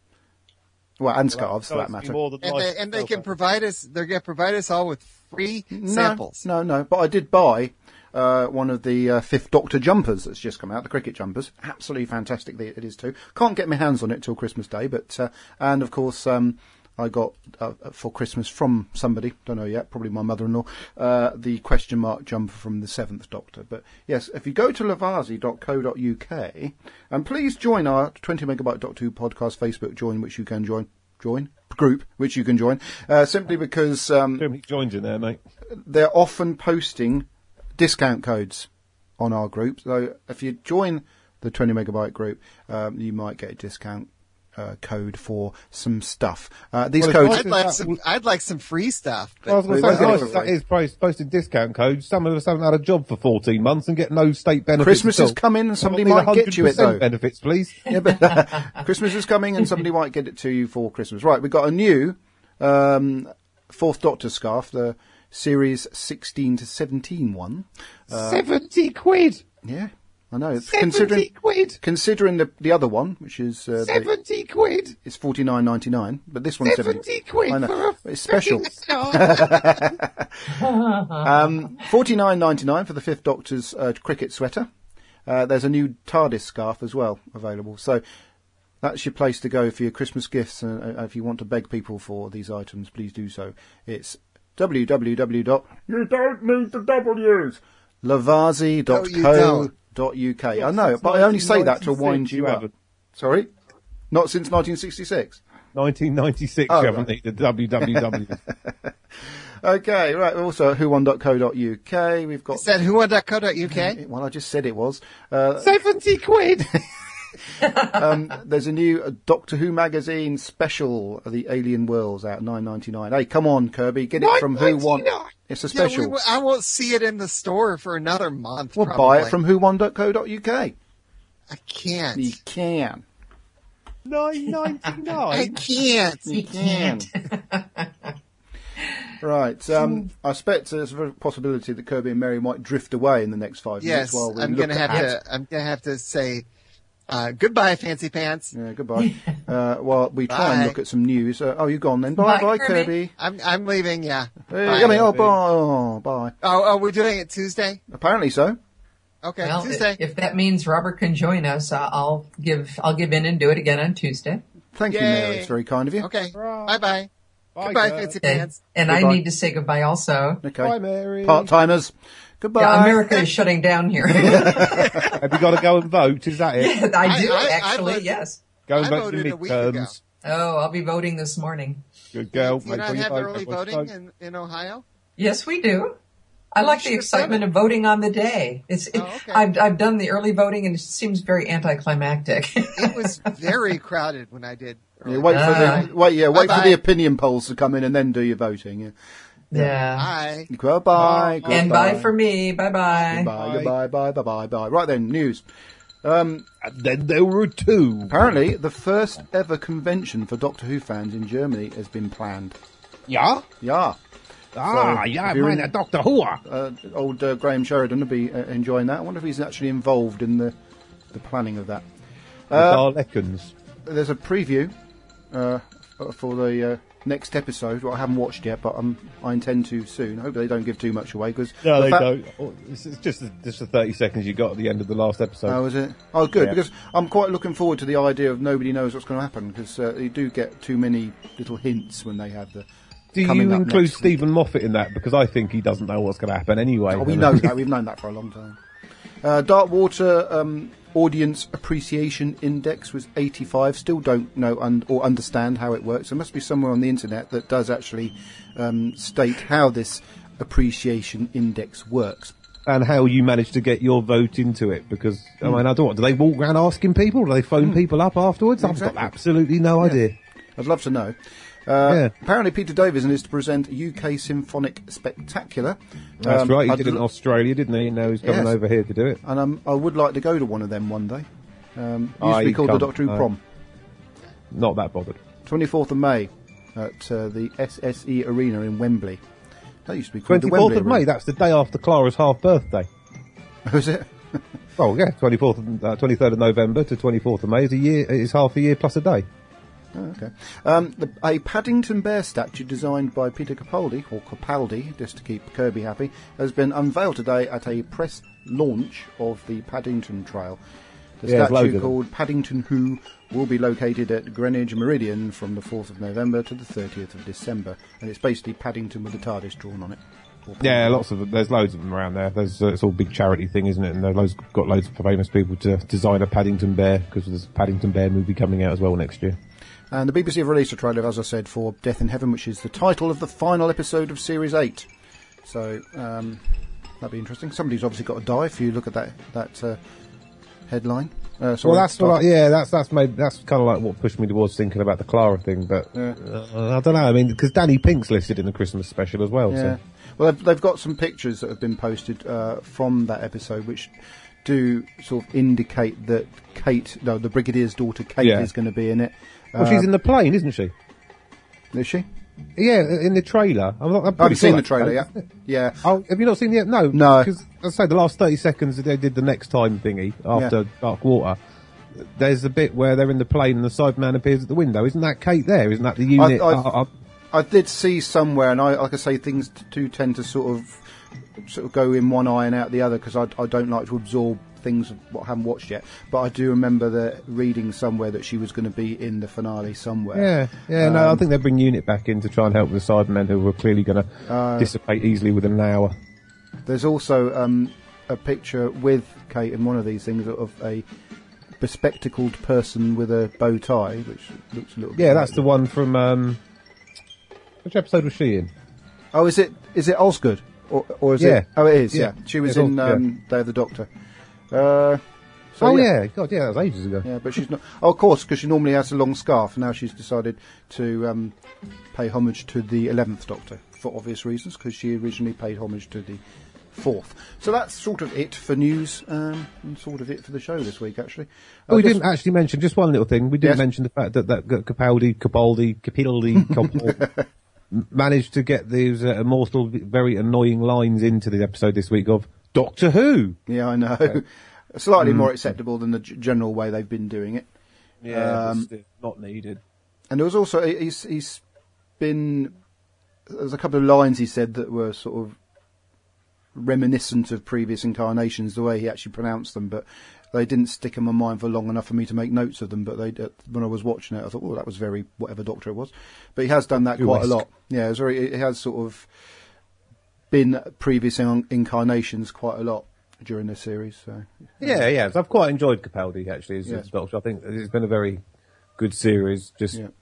Well, and scarves, for that matter. And they, and they can provide us, they're going to provide us all with free No, samples. No, no, but I did buy uh, one of the uh, Fifth Doctor jumpers that's just come out, the cricket jumpers. Absolutely fantastic it is too. Can't get my hands on it till Christmas Day, but uh, and of course um, I got uh, for Christmas from somebody, don't know yet, probably my mother-in-law, uh, the question mark jumper from the Seventh Doctor. But yes, if you go to lavazi dot co dot uk and please join our twenty megabyte Doctor Who podcast Facebook join, which you can join. Join group, which you can join, uh, simply because um, Too many joins in there, mate. they're often posting discount codes on our group. So if you join the twenty megabyte group, um, you might get a discount uh, code for some stuff. Uh, these Well, codes. I'd like some, I'd like some free stuff. I was going We to won't say, get it nice, for that free. is post, posting discount codes. Some of us haven't had a job for fourteen months and get no state benefits. Christmas at all. is coming and somebody Someone might need get you it, though. one hundred percent benefits, please. Yeah, but Christmas is coming and somebody might get it to you for Christmas. Right, we've got a new um, Fourth Doctor scarf, the series sixteen to seventeen one. Uh, Seventy quid. yeah, I know. It's Seventy considering quid. considering the the other one, which is uh, the, Seventy quid. it's forty nine ninety nine, but this one's Seventy seventy. quid I know. for a It's special. freaking scarf. um, forty nine ninety nine for the Fifth Doctor's uh, cricket sweater. Uh, there's a new TARDIS scarf as well available. So that's your place to go for your Christmas gifts. And uh, if you want to beg people for these items, please do so. It's w w w dot you don't need the W's lavazi dot co dot uk. I know, but I only say that to wind you you up. haven't. Sorry, not since nineteen sixty-six. nineteen ninety-six, Oh, you haven't right. needed w w w. Okay, right. Also, who one dot co dot uk. We've got. Is that who one dot co dot uk? Well, I just said it was. Uh, Seventy quid. um, there's a new uh, Doctor Who magazine special of the Alien Worlds out nine ninety-nine. Hey, come on, Kirby, get it from Who Won. It's a special. Yeah, we, I won't see it in the store for another month. Well, probably. buy it from who won dot co dot uk. I can't. You can. nine ninety-nine. I can't. You can. Right. Um, I expect there's a possibility that Kirby and Mary might drift away in the next five Yes, minutes while we I'm look gonna have at to. I'm gonna have to say uh, goodbye, Fancy Pants. Yeah, goodbye. uh, while we try and Bye. look at some news. Uh, oh, you're gone then. Bye, bye, Bye, Kirby. Kirby. I'm I'm leaving. Yeah. Hey, Bye. I mean, oh, bye. Oh, bye. Oh, oh, we're doing it Tuesday. Apparently so. Okay, Well, Tuesday. if, if that means Robert can join us, uh, I'll give I'll give in and do it again on Tuesday. Thank you, Yay. Mary. It's very kind of you. Okay. Bye bye. Bye, Goodbye, Kurt. Fancy And, Pants. and I Goodbye. need to say goodbye also. Okay. Bye, Mary. Part-timers. Goodbye. Yeah, America is shutting down here. Have you got to go and vote? Is that it? Yeah, I do I- I- I actually. voted- yes. Go and I vote for voted a week ago. midterms. Oh, I'll be voting this morning. Good girl. Do you Make not sure you have vote. early Everyone's voting vote. in, in Ohio? Yes, we do. I like the should have said excitement it. of voting on the day. It's. It, Oh, okay. I've I've done the early voting and it seems very anticlimactic. It was very crowded when I did. Yeah, early wait for Bye. the wait. Yeah, wait Bye-bye. for the opinion polls to come in and then do your voting. Yeah. yeah. Bye. Goodbye. Goodbye. And bye for me. Bye bye. Goodbye. Goodbye. Bye. Bye. Bye. Bye. Right then, news. Um, And then there were two. apparently, the first ever convention for Doctor Who fans in Germany has been planned. Yeah? Yeah. Ah, So, yeah, if you're man, in- a Doctor Who. Uh, old uh, Graham Sheridan will be uh, enjoying that. I wonder if he's actually involved in the the planning of that. The Uh, Dalekans. there's a preview uh, for the uh, next episode. Well, I haven't watched yet, but um, I intend to soon. I hope they don't give too much away because No, they don't. Oh, It's it's just the, just the thirty seconds you got at the end of the last episode. Oh, is it? Oh, good, Yeah. because I'm quite looking forward to the idea of nobody knows what's going to happen, because uh, you do get too many little hints when they have the... Do you coming up include next Stephen Moffat in that? Because I think he doesn't know what's going to happen anyway. Oh, we know that. We've known that for a long time. Uh, Darkwater um, Audience Appreciation Index was eighty-five. Still don't know un- or understand how it works. There must be somewhere on the internet that does actually um, state how this appreciation index works. And how you managed to get your vote into it, because I mean, I don't know. Do they walk around asking people? Do they phone people up afterwards? I've Exactly. got absolutely no Yeah. idea. I'd love to know. Uh, Yeah. Apparently, Peter Davison is to present U K Symphonic Spectacular. That's Um, right. He I'd did it in l- Australia, didn't he? And now he's coming Yes. over here to do it. And um, I would like to go to one of them one day. Um, it used I to be called the can't, Doctor Who no. Prom. Not that bothered. twenty-fourth of May at uh, the S S E Arena in Wembley. That used to be called the twenty-fourth Wembley of May. Arena. That's the day after Clara's half birthday. Was it? Oh yeah, twenty-fourth, of- uh, twenty-third of November to twenty-fourth of May is a year. Is half a year plus a day. Oh, okay. Um, the, a Paddington Bear statue designed by Peter Capaldi, or Capaldi, just to keep Kirby happy, has been unveiled today at a press launch of the Paddington Trail. The Yeah, there's loads statue of them. called Paddington Who will be located at Greenwich Meridian from the fourth of November to the thirtieth of December. And it's basically Paddington with the TARDIS drawn on it. Or Yeah, Paddington. lots of them. There's loads of them around there. There's uh, it's all a big charity thing, isn't it? And there's loads, got loads of famous people to design a Paddington Bear, because there's a Paddington Bear movie coming out as well next year. And the B B C have released a trailer, as I said, for Death in Heaven, which is the title of the final episode of Series eight. So, um, that'd be interesting. Somebody's obviously got to die if you look at that that uh, headline. Uh, sorry, Well, that's title. what. I, yeah, that's that's made that's kind of like what pushed me towards thinking about the Clara thing. But Yeah. uh, I don't know. I mean, because Danny Pink's listed in the Christmas special as well. Yeah. So. Well, they've, they've got some pictures that have been posted uh, from that episode, which do sort of indicate that Kate, no, the Brigadier's daughter Kate, Yeah. is going to be in it. Well, she's in the plane, isn't she? Is she? Yeah, in the trailer. I'm not, I'm I've pretty seen sure the trailer. Yeah, that's- yeah. Oh, have you not seen the no? No. Because I say the last thirty seconds they did the next time thingy after Yeah. Dark Water. There's a bit where they're in the plane and the Cyberman appears at the window. Isn't that Kate there? Isn't that the unit? I- Uh, uh, I did see somewhere, and I, like I say, things t- do tend to sort of sort of go in one eye and out the other, because I, I don't like to absorb things what I haven't watched yet. But I do remember the reading somewhere that she was going to be in the finale somewhere. yeah, yeah. no, I Um, think they bring unit back in to try and help the Cybermen who were clearly going to Uh, dissipate easily within an hour. There's also um, a picture with Kate in one of these things of a bespectacled person with a bow tie, which looks a little. Yeah, bit that's like the one from. Um, which episode was she in? Oh, is it is it Osgood or or is Yeah. it? Oh, it is. Yeah. Yeah, she was It's in Osgood, um, Day of the Doctor. Uh, So, oh yeah. yeah, God, yeah, that was ages ago. Yeah, but she's not. Oh, of course, because she normally has a long scarf. Now she's decided to um, pay homage to the eleventh Doctor for obvious reasons, because she originally paid homage to the fourth. So that's sort of it for news, um, and sort of it for the show this week, actually. Oh, I we guess- didn't actually mention just one little thing. We didn't Yes. mention the fact that that Capaldi, Capaldi, Capaldi, Capaldi managed to get these uh, immortal, very annoying lines into the episode this week of Doctor Who. Yeah, I know. Slightly Mm. more acceptable than the g- general way they've been doing it. Yeah, Um, but still not needed. And there was also he- he's he's been there's a couple of lines he said that were sort of reminiscent of previous incarnations, the way he actually pronounced them, but they didn't stick in my mind for long enough for me to make notes of them. But they, uh, when I was watching it, I thought, oh, that was very whatever Doctor it was. But he has done that quite a Who-esque. lot. Yeah, it's very. It has sort of been previous in- incarnations quite a lot during this series. So Yeah, yeah. So I've quite enjoyed Capaldi actually as, Yes. as Doctor. I think it's been a very good series. Just Yeah.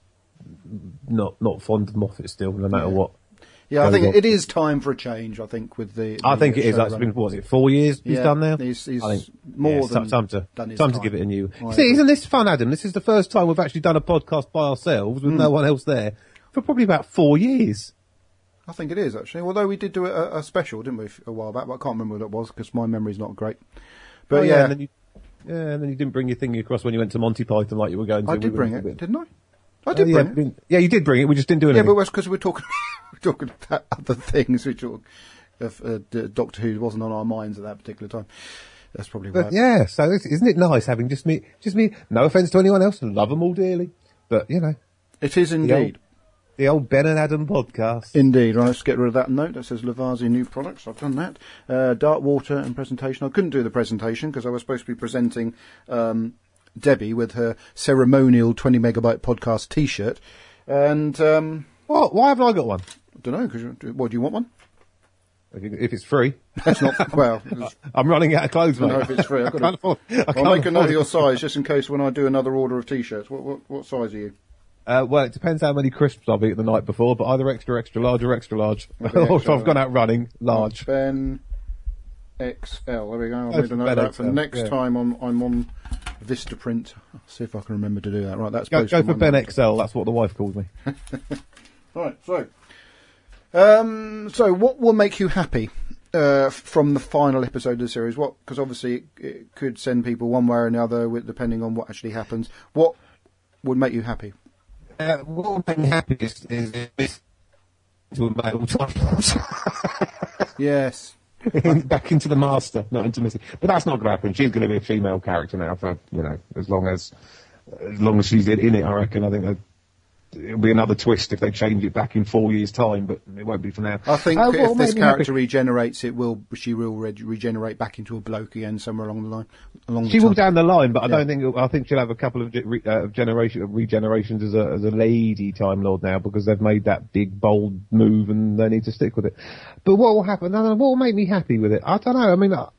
not not fond of Moffat still, no matter Yeah. what. Yeah, I goes think on. it is time for a change. I think with the, I the think it is. showrunner. It's been what was it four years he's Yeah, done now. he's- he's I think, more yeah, it's than time to done his time to time. give it a new. I See, agree. isn't this fun, Adam? This is the first time we've actually done a podcast by ourselves with Mm. no one else there for probably about four years. I think it is actually. Although we did do a, a special, didn't we, a while back? But I can't remember what it was because my memory's not great. But Oh, yeah, and then you, yeah, and then you didn't bring your thing across when you went to Monty Python like you were going to. I We did were bring a it, bit- didn't I? I Oh, did yeah, bring it. didn't- yeah, you did bring it. We just didn't do Yeah, anything. but that's because we're talking we're talking about other things, which are, of uh, D- Doctor Who wasn't on our minds at that particular time. That's probably why. But yeah, so this, isn't it nice having just me, just me, no offence to anyone else, love them all dearly, but you know. It is the indeed. old, the old Ben and Adam podcast. Indeed. Right, let's get rid of that note that says Lavazzi new products. I've done that. Uh, Dark Water and presentation. I couldn't do the presentation because I was supposed to be presenting um, Debbie with her ceremonial twenty megabyte podcast T-shirt. And um, What? Why haven't I got one? I don't know. Because what do you want one? If, you- if it's free. It's not. Well, it's- I'm running out of clothes, I mate. don't know if it's free. I've I got can't to, afford, I I'll can't make a note afford of your it. size just in case when I do another order of T-shirts. What what, what size are you? Uh, well, it depends how many crisps I've eaten the night before, but either extra, extra large or extra large. Okay, or if extra I've gone out running, large. Ben X L. There we go. I'll Go make a for note of Ben that for X L, next yeah. time I'm, I'm on Vistaprint. I'll see if I can remember to do that. Right, that's Go, posted go for on my Ben notes. X L, that's what the wife calls me. Right, so, um, so what will make you happy uh, from the final episode of the series? What? Because obviously it, it could send people one way or another, with, depending on what actually happens. What would make you happy? Uh, what would make me happy is, is if to a male title. Yes. Back into the master, not into Missy. But that's not going to happen. She's going to be a female character now for, you know, as long as, as long as she's in, in it, I reckon. I think that it'll be another twist if they change it back in four years' time, but it won't be for now. I think Uh, what if will this make me character happy- regenerates, it will. She will re- regenerate back into a bloke again somewhere along the line. Along She the will time. down the line, but I Yeah. don't think it'll- I think she'll have a couple of ge- re, uh, generation of regenerations as a as a lady Time Lord now because they've made that big bold move and they need to stick with it. But what will happen? No, no, what will make me happy with it? I don't know. I mean, I,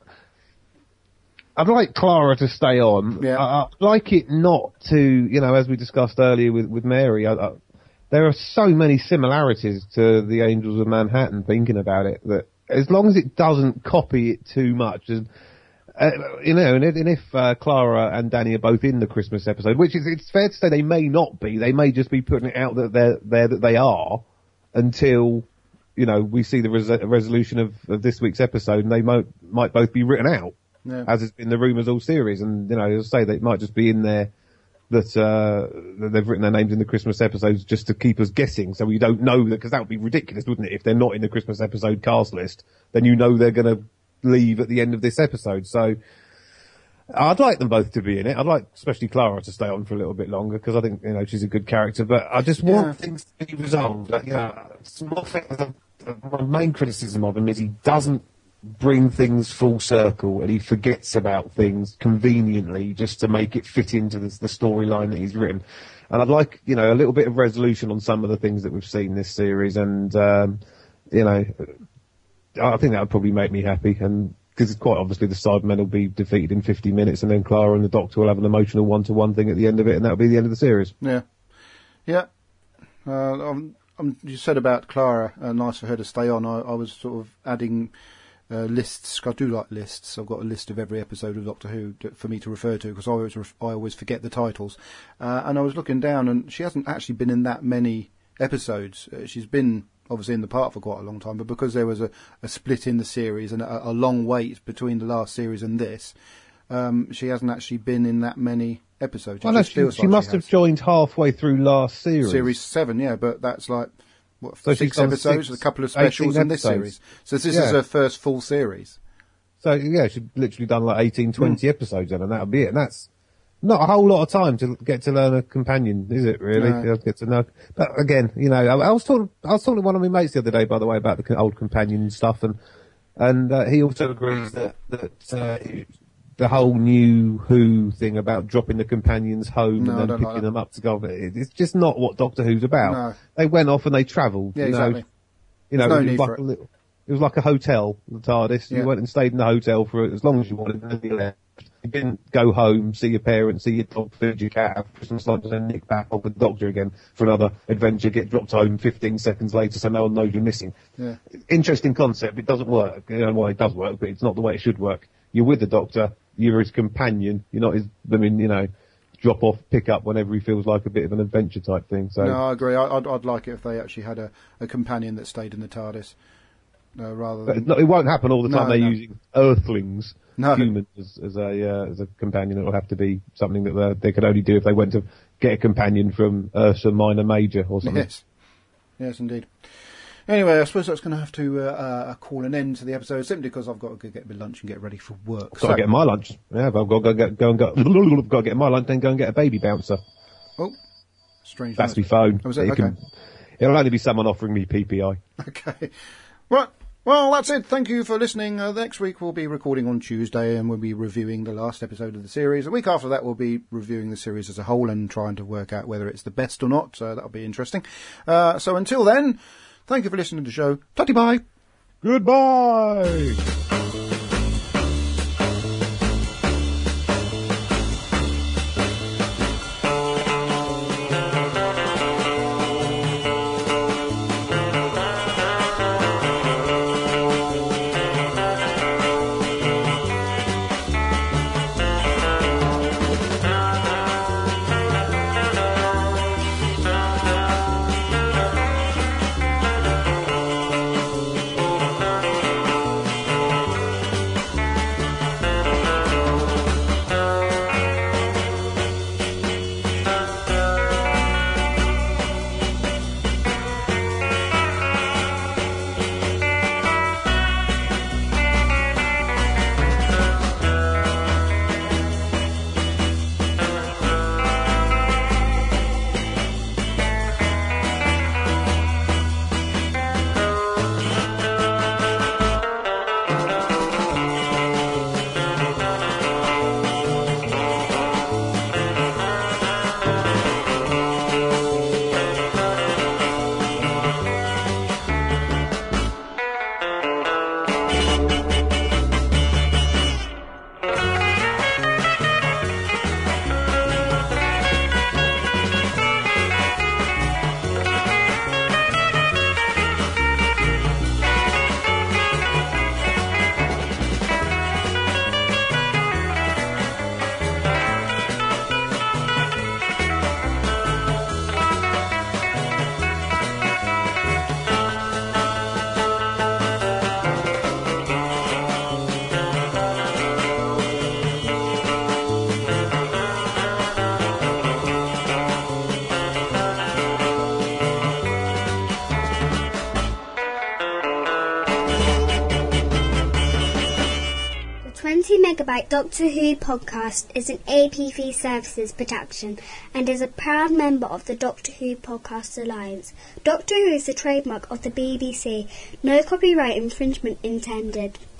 I'd like Clara to stay on. Yeah. I, I'd like it not to, you know, as we discussed earlier with with Mary. I, I, there are so many similarities to the Angels of Manhattan. Thinking about it, that as long as it doesn't copy it too much, and uh, you know, and if, and if uh, Clara and Danny are both in the Christmas episode, which is, it's fair to say they may not be, they may just be putting it out that they're there that they are until, you know, we see the res- resolution of, of this week's episode, and they might might both be written out, Yeah. as has been the rumours all series, and you know, as I say, they might just be in there that uh, that they've written their names in the Christmas episodes just to keep us guessing, so we don't know that, because that would be ridiculous, wouldn't it? If they're not in the Christmas episode cast list, then you know they're going to leave at the end of this episode. So I'd like them both to be in it. I'd like, especially Clara, to stay on for a little bit longer because I think, you know, she's a good character. But I just want Yeah. things to be resolved. Like, you know, small things. My main criticism of him is he doesn't bring things full circle and he forgets about things conveniently just to make it fit into the, the storyline that he's written. And I'd like, you know, a little bit of resolution on some of the things that we've seen this series, and um, you know, I think that would probably make me happy. And because it's quite obviously the Cybermen will be defeated in fifty minutes, and then Clara and the Doctor will have an emotional one-to-one thing at the end of it, and that'll be the end of the series. Yeah, yeah. Uh, um, um, you said about Clara, uh, nice for her to stay on. I, I was sort of adding uh, lists. 'Cause I do like lists. I've got a list of every episode of Doctor Who to, for me to refer to because I always ref- I always forget the titles. Uh, and I was looking down, and she hasn't actually been in that many episodes. Uh, she's been obviously in the part for quite a long time, but because there was a, a split in the series and a, a long wait between the last series and this, um, she hasn't actually been in that many episodes. It Well, no, just she, feels she like must she have has. joined halfway through last series. Series seven, yeah, but that's like what So she's six done episodes, six, a couple of specials eighteen in this episodes. series. So this Yeah. is her first full series. So yeah, she'd literally done like eighteen, twenty Mm. episodes then, and that'll be it. And that's not a whole lot of time to get to learn a companion, is it? Really, No. to get to know. But again, you know, I, I was talking, I was talking to one of my mates the other day, by the way, about the co- old companion stuff, and and uh, he also agrees that that uh, the whole new Who thing about dropping the companions home No, I and then don't picking like that. them up to go, it- it's just not what Doctor Who's about. No. They went off and they travelled. Yeah, you know, exactly. You know, There's no it was need like for a it. little, it was like a hotel, the TARDIS. Yeah. You went and stayed in the hotel for as long as you wanted, and then you left. You didn't go home, see your parents, see your dog, feed your cat, have Christmas lunch, and then nick back off with the Doctor again for another adventure, get dropped home fifteen seconds later so no one knows you're missing. Yeah. Interesting concept. It doesn't work. You know, well, it does work, but it's not the way it should work. You're with the Doctor, you're his companion, you're not his, I mean, you know, drop off, pick up whenever he feels like a bit of an adventure type thing. So No, I agree. I- I'd, I'd like it if they actually had a, a companion that stayed in the TARDIS, uh, rather But than. it, it won't happen all the time. No, They're no. using Earthlings, No. humans, as, as a uh, as a companion. It will have to be something that uh, they could only do if they went to get a companion from Ursa Minor Major or something. Yes, yes, indeed. Anyway, I suppose that's going to have to uh, uh, call an end to the episode simply because I've got to go get my lunch and get ready for work. Got to get my lunch. Yeah, but I've got to go, get, go and go. Got to get my lunch, then go and get a baby bouncer. Oh, strange. That's my noise. phone. Oh, was it? You Okay. can- it'll only be someone offering me P P I. Okay. Right. Well, that's it. Thank you for listening. Uh, next week we'll be recording on Tuesday and we'll be reviewing the last episode of the series. A week after that we'll be reviewing the series as a whole and trying to work out whether it's the best or not. So that'll be interesting. Uh, so until then, thank you for listening to the show. Tutty bye. Goodbye. twenty Megabyte Doctor Who podcast is an A P V Services production and is a proud member of the Doctor Who Podcast Alliance. Doctor Who is the trademark of the B B C. No copyright infringement intended.